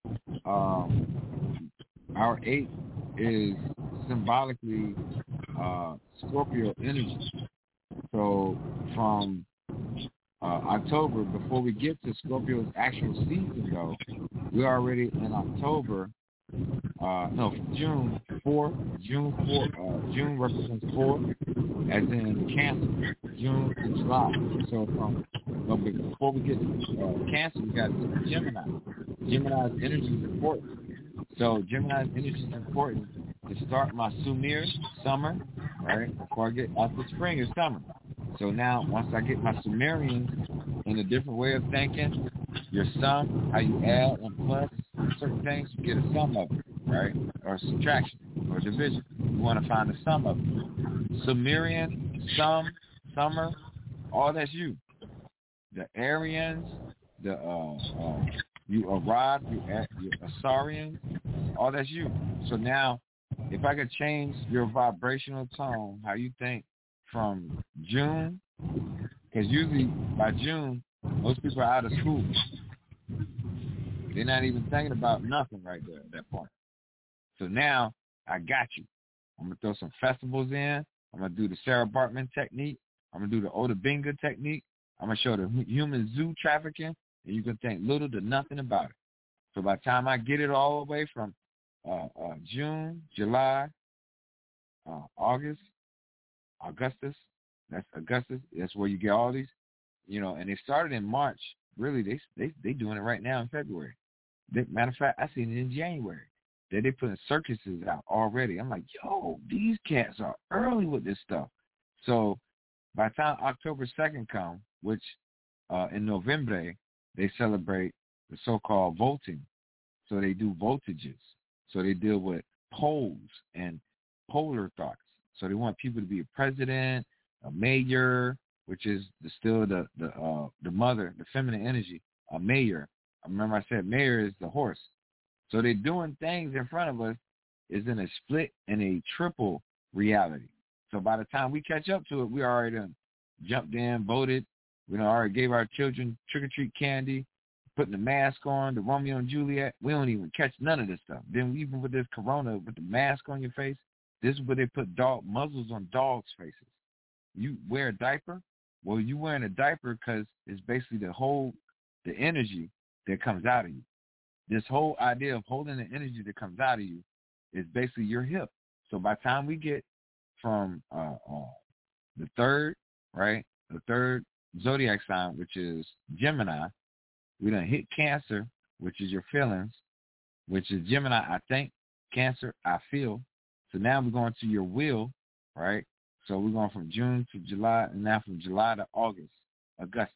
Um, our eight is symbolically uh, Scorpio energy. So from uh, October, before we get to Scorpio's actual season, though, we're already in October. Uh, no, from June fourth. June fourth. Uh, June represents four, as in Cancer. June to July. So from well, before we get to uh, Cancer, we got Gemini. Gemini's energy is important. So Gemini's energy is important to start my Sumir summer, right? Before I get after spring is summer. So now, once I get my Sumerians in a different way of thinking, your sum, how you add and plus certain things, you get a sum of it, right? Or subtraction or division. You want to find the sum of it. Sumerian, sum, summer, all that's you. The Aryans, the uh, uh, you Arad, you, you Asarians, all that's you. So now, if I could change your vibrational tone, how you think from June, because usually by June, most people are out of school. They're not even thinking about nothing right there at that point. So now, I got you. I'm going to throw some festivals in. I'm going to do the Sarah Bartman technique. I'm going to do the Oda Binga technique. I'm going to show the human zoo trafficking, and you can think little to nothing about it. So by the time I get it all the way from uh, uh, June, July, uh, August, Augustus, that's Augustus, that's where you get all these, you know, and they started in March. Really, they they they doing it right now in February. They, matter of fact, I seen it in January. They they putting circuses out already. I'm like, yo, these cats are early with this stuff. So by the time October second comes, which uh, in November, they celebrate the so-called voting. So they do voltages. So they deal with poles and polar thoughts. So they want people to be a president, a mayor, which is the, still the the uh, the mother, the feminine energy, a mayor. I remember I said mayor is the horse. So they're doing things in front of us is in a split and a triple reality. So by the time we catch up to it, we already done jumped in, voted. We done already gave our children trick-or-treat candy, putting the mask on, the Romeo and Juliet. We don't even catch none of this stuff. Then even with this corona, with the mask on your face, this is where they put dog muzzles on dogs' faces. You wear a diaper? Well, you wearing a diaper because it's basically the whole, the energy that comes out of you. This whole idea of holding the energy that comes out of you is basically your hip. So by the time we get from uh, uh, the third, right, the third zodiac sign, which is Gemini, we done hit Cancer, which is your feelings, which is Gemini, I think, Cancer, I feel. So now we're going to your will, right? So we're going from June to July, and now from July to August, Augustus.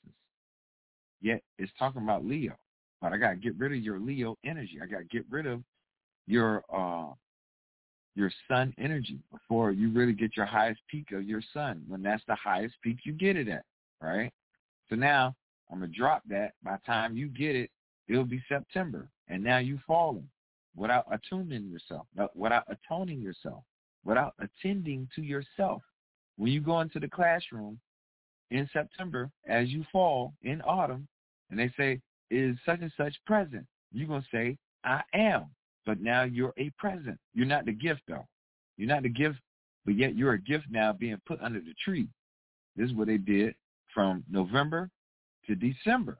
Yet it's talking about Leo. But I got to get rid of your Leo energy. I got to get rid of your uh, your sun energy before you really get your highest peak of your sun, when that's the highest peak you get it at, right? So now I'm going to drop that. By the time you get it, it'll be September. And now you falling without attuning yourself, without atoning yourself, without attending to yourself. When you go into the classroom in September, as you fall in autumn, and they say, is such and such present? You're going to say, I am. But now you're a present. You're not the gift, though. You're not the gift, but yet you're a gift now being put under the tree. This is what they did from November to December.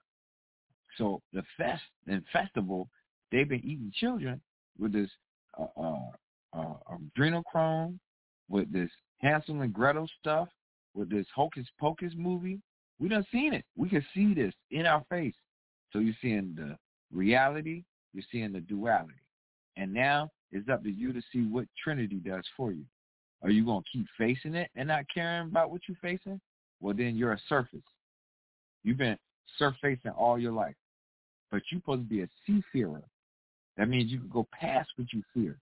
So the fest and festival, they've been eating children with this uh, uh, uh, adrenochrome, with this Hansel and Gretel stuff, with this Hocus Pocus movie. We done seen it. We can see this in our face. So you're seeing the reality, you're seeing the duality. And now it's up to you to see what Trinity does for you. Are you going to keep facing it and not caring about what you're facing? Well, then you're a surface. You've been surfacing all your life. But you're supposed to be a seafarer. That means you can go past what you fear.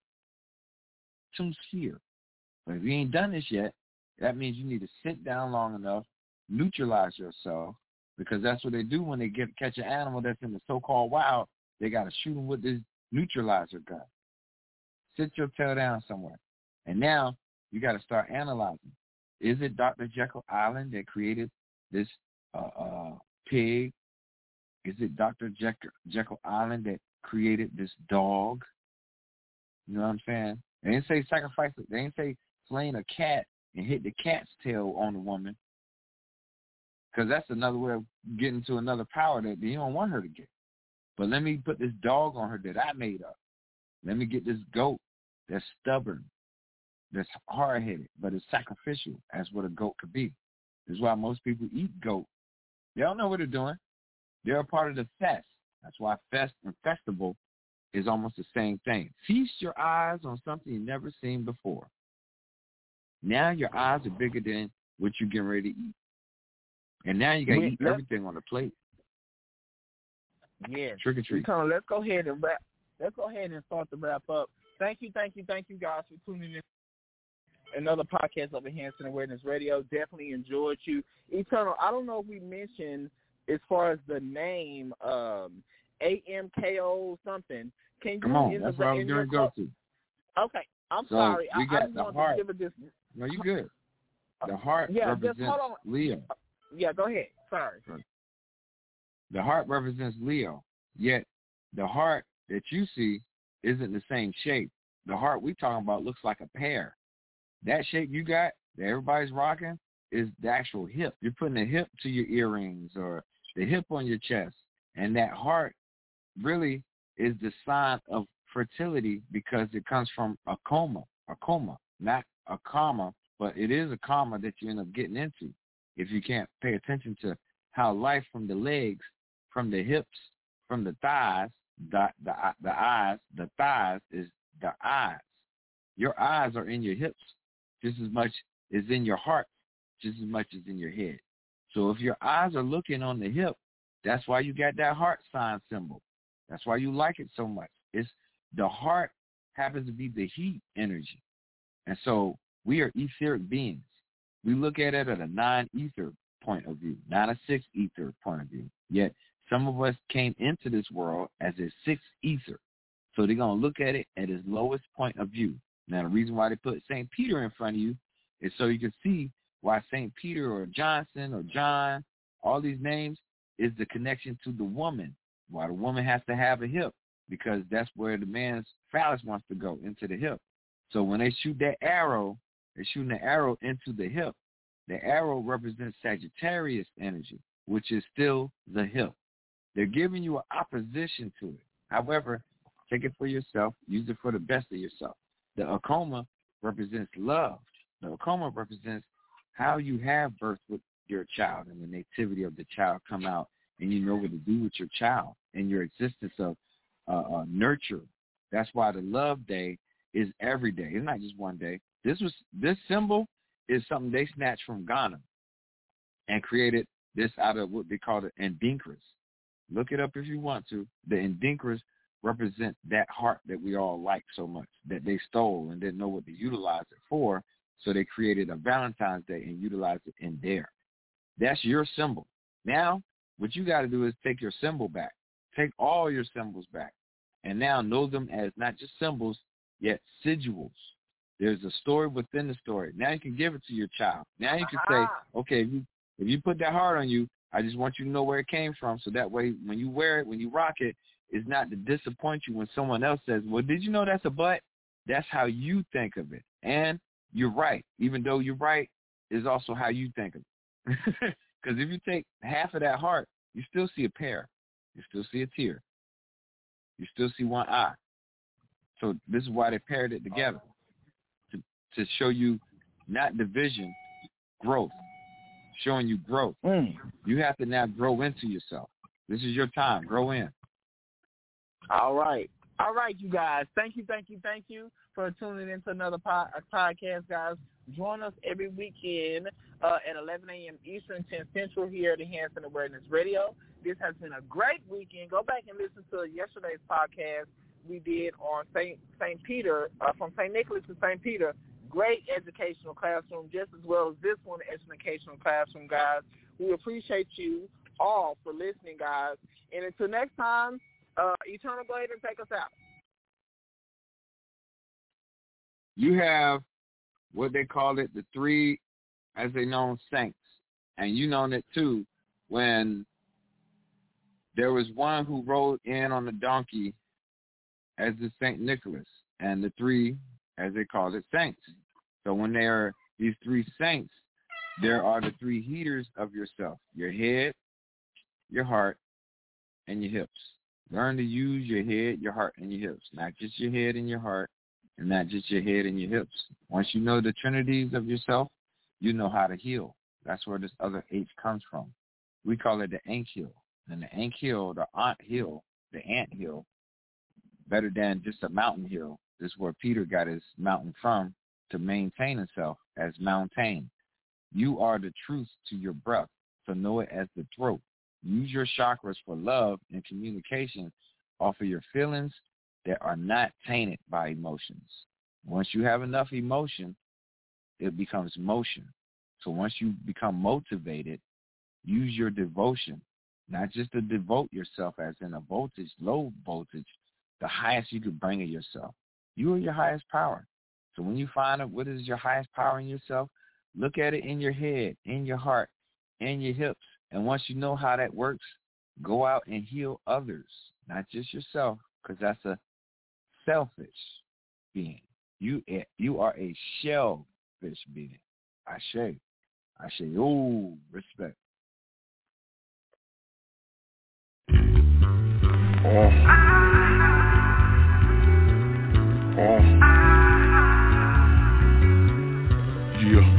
Some fear. But if you ain't done this yet, that means you need to sit down long enough, neutralize yourself, because that's what they do when they get catch an animal that's in the so-called wild. They got to shoot them with this neutralizer gun. Sit your tail down somewhere. And now You got to start analyzing. Is it Doctor Jekyll Island that created this uh, uh, pig? Is it Doctor Jekyll, Jekyll Island that created this dog? You know what I'm saying? They didn't say sacrifice it. They didn't say slaying a cat and hit the cat's tail on the woman, because that's another way of getting to another power that you don't want her to get. But let me put this dog on her that I made up. Let me get this goat that's stubborn, that's hard-headed, but it's sacrificial, as what a goat could be. This is why most people eat goat. They don't know what they're doing. They're a part of the fest. That's why fest and festival is almost the same thing. Feast your eyes on something you've never seen before. Now your eyes are bigger than what you're getting ready to eat. And now you got to eat everything on the plate. Yeah. Trick or treat. So let's go ahead and wrap. Let's go ahead and start the wrap up. Thank you, thank you, thank you guys for tuning in. Another podcast of Enhancing Awareness Radio. Definitely enjoyed you. Eternal, I don't know if we mentioned as far as the name, um, A M K O something. Can you Come on, that's what I was going to go to. Okay, I'm so sorry. We I, got I just the wanted heart. to give it this. No, you good. The heart yeah, represents just, hold on. Leo. Yeah, go ahead. Sorry. The heart represents Leo, yet the heart that you see isn't the same shape. The heart we talking about looks like a pear. That shape you got that everybody's rocking is the actual hip. You're putting the hip to your earrings or the hip on your chest. And that heart really is the sign of fertility because it comes from a coma, a coma, not a comma, but it is a comma that you end up getting into if you can't pay attention to how life from the legs, from the hips, from the thighs, the, the, the eyes, the thighs is the eyes. Your eyes are in your hips just as much as in your heart, just as much as in your head. So if your eyes are looking on the hip, that's why you got that heart sign symbol. That's why you like it so much. It's the heart happens to be the heat energy. And so we are etheric beings. We look at it at a nine-ether point of view, not a six-ether point of view. Yet some of us came into this world as a six-ether. So they're going to look at it at its lowest point of view. Now, the reason why they put Saint Peter in front of you is so you can see why Saint Peter or Johnson or John, all these names, is the connection to the woman. Why the woman has to have a hip, because that's where the man's phallus wants to go, into the hip. So when they shoot that arrow, they're shooting the arrow into the hip. The arrow represents Sagittarius energy, which is still the hip. They're giving you an opposition to it. However, take it for yourself. Use it for the best of yourself. The Akoma represents love. The Akoma represents how you have birth with your child and the nativity of the child come out, and you know what to do with your child and your existence of uh, uh, nurture. That's why the love day is every day. It's not just one day. This was this symbol is something they snatched from Ghana and created this out of what they call the Ndinkras. Look it up if you want to. The Ndinkras represent that heart that we all like so much, that they stole and didn't know what to utilize it for, so they created a Valentine's Day and utilized it in there. That's your symbol. Now, what you got to do is take your symbol back. Take all your symbols back. And now know them as not just symbols, yet sigils. There's a story within the story. Now you can give it to your child. Now you can say, okay, if you, if you put that heart on you, I just want you to know where it came from, so that way when you wear it, when you rock it, it's not to disappoint you when someone else says, well, did you know that's a butt? That's how you think of it. And you're right. Even though you're right, is also how you think of it. Because if you take half of that heart, you still see a pear. You still see a tear. You still see one eye. So this is why they paired it together, to, to show you not division, growth, showing you growth. Mm. You have to now grow into yourself. This is your time. Grow in. All right. All right, you guys. Thank you, thank you, thank you for tuning in to another pod, podcast, guys. Join us every weekend uh, at eleven a.m. Eastern, ten Central here at Enhancing Awareness Radio. This has been a great weekend. Go back and listen to yesterday's podcast we did on Saint Saint Peter, uh, from Saint Nicholas to Saint Peter. Great educational classroom, just as well as this one, educational classroom, guys. We appreciate you all for listening, guys. And until next time, uh, Eternal, go ahead and take us out. You have what they call it, the three, as they known, saints. And you known it too, when there was one who rode in on the donkey as the Saint Nicholas, and the three, as they call it, saints. So when there are these three saints, there are the three heaters of yourself: your head, your heart, and your hips. Learn to use your head, your heart, and your hips. Not just your head and your heart, and not just your head and your hips. Once you know the trinities of yourself, you know how to heal. That's where this other H comes from. We call it the ant hill. And the ant hill, the ant hill, the ant hill, better than just a mountain hill. This is where Peter got his mountain from, to maintain himself as mountain. You are the truth to your breath, so know it as the throat. Use your chakras for love and communication off of your feelings that are not tainted by emotions. Once you have enough emotion, it becomes motion. So once you become motivated, use your devotion, not just to devote yourself as in a voltage, low voltage, the highest you could bring of yourself. You are your highest power. So when you find out what is your highest power in yourself, look at it in your head, in your heart, in your hips. And once you know how that works, go out and heal others, not just yourself, because that's a selfish being. You you are a shellfish being. I say, I say, oh, respect. Oh. Oh. Yeah.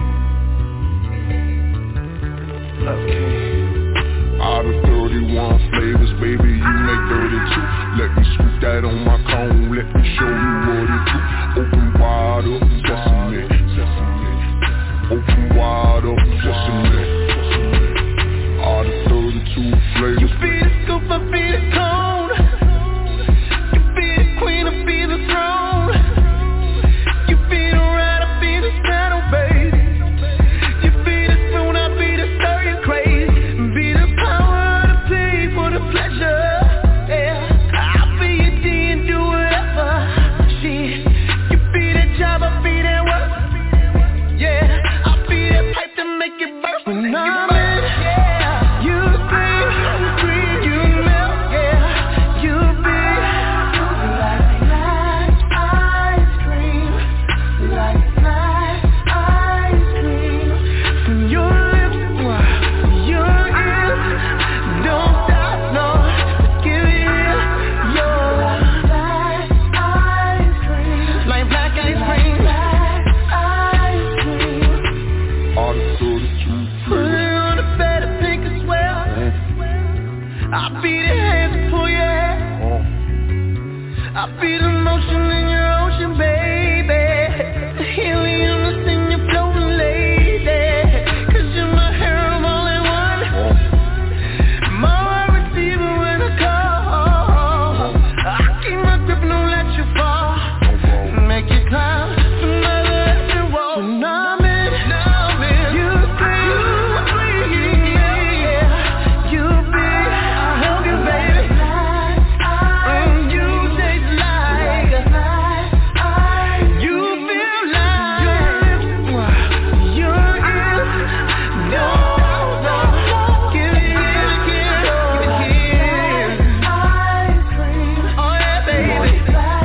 Okay. Out of thirty-one flavors, baby, you make thirty-two. Let me scoop that on my cone. Let me show you what it do. Open wide up, sesame, sesame. Open wide up, sesame. Out of thirty-two flavors. You be the scoop, I be the cone. You be the queen, I be the throne. You be the ride, I be the saddle, baby. You be the spoon, I be the stir you crazy. Be the power to pay for the pleasure. Yeah, I'll be your D and do whatever. Shit, you be that job, I be that work. Yeah, I'll be that pipe to make it burst. When I'm in, yeah, you scream, you scream, you melt, yeah. You be like nice ice cream, like nice ice cream. From your lips, your ears, don't stop, no, just give it here. Your nice ice cream, like black ice cream, black ice cream. Out of thirty-two Put flavors. it on the bed and pink as well. I'll be the hands that pull your hair. Oh. I'll be the motion in your ocean, baby. The helium that's in your floating lady. Cause you're my hero all in one. My receiver when I call. I keep my grip and don't let you fall. Make you climb another extra wall. When I'm in, you scream, you scream, yeah. You be, I hug you, baby. And you taste like, you feel like your ears don't stop. Give it here, give it here. Oh yeah, baby.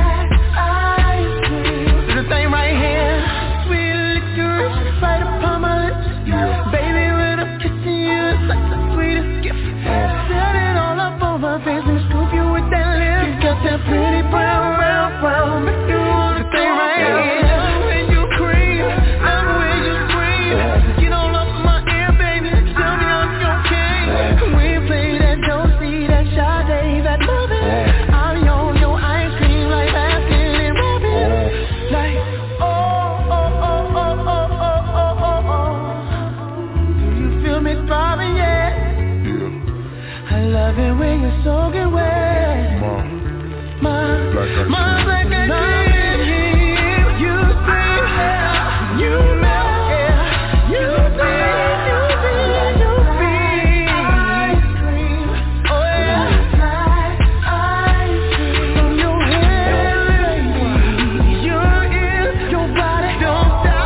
This is the thing right here. Sweet licorice right upon my lips. Baby, when I'm kissing you, it's like the sweetest gift. Set it all up on my face and scoop you with that lip. You got that pretty brown, brown, brown. Make you want to thing right here. When you cream, love the way you scream. Get all up in my ear, baby. Tell me I'm your king. We play that Josie, that Sade, that lovin'. I'm on your ice cream like Baskin and Robbins. Like, oh, oh, oh, oh, oh, oh, oh, oh, oh. Do you feel me throbbing, yeah? Yeah. I love it when you're soaking wet. Mom. My, Black ice my cream. black ice cream. You scream, yeah. You melt, yeah. You scream, you scream, you scream. Ice cream, oh yeah. Ice cream. From your head, your ears, your body, don't stop.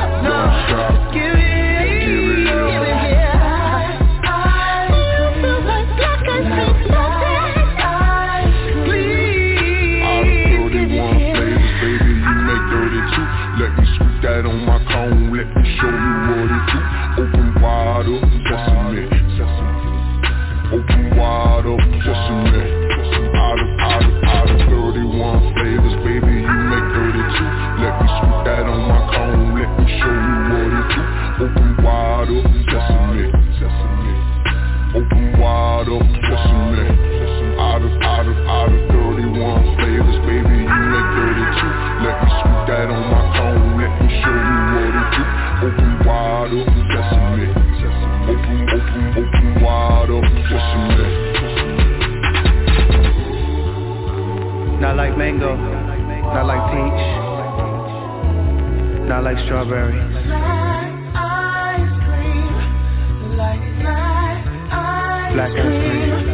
mango, not like peach, not like strawberry. Black ice cream.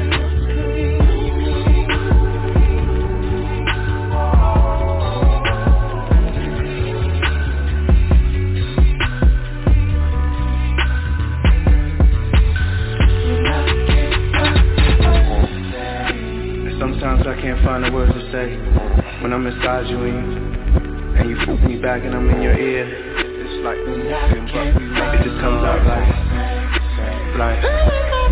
Sometimes I can't find the words to say when I'm inside you and, and you poop me back and I'm in your ear. It's like it just comes out like like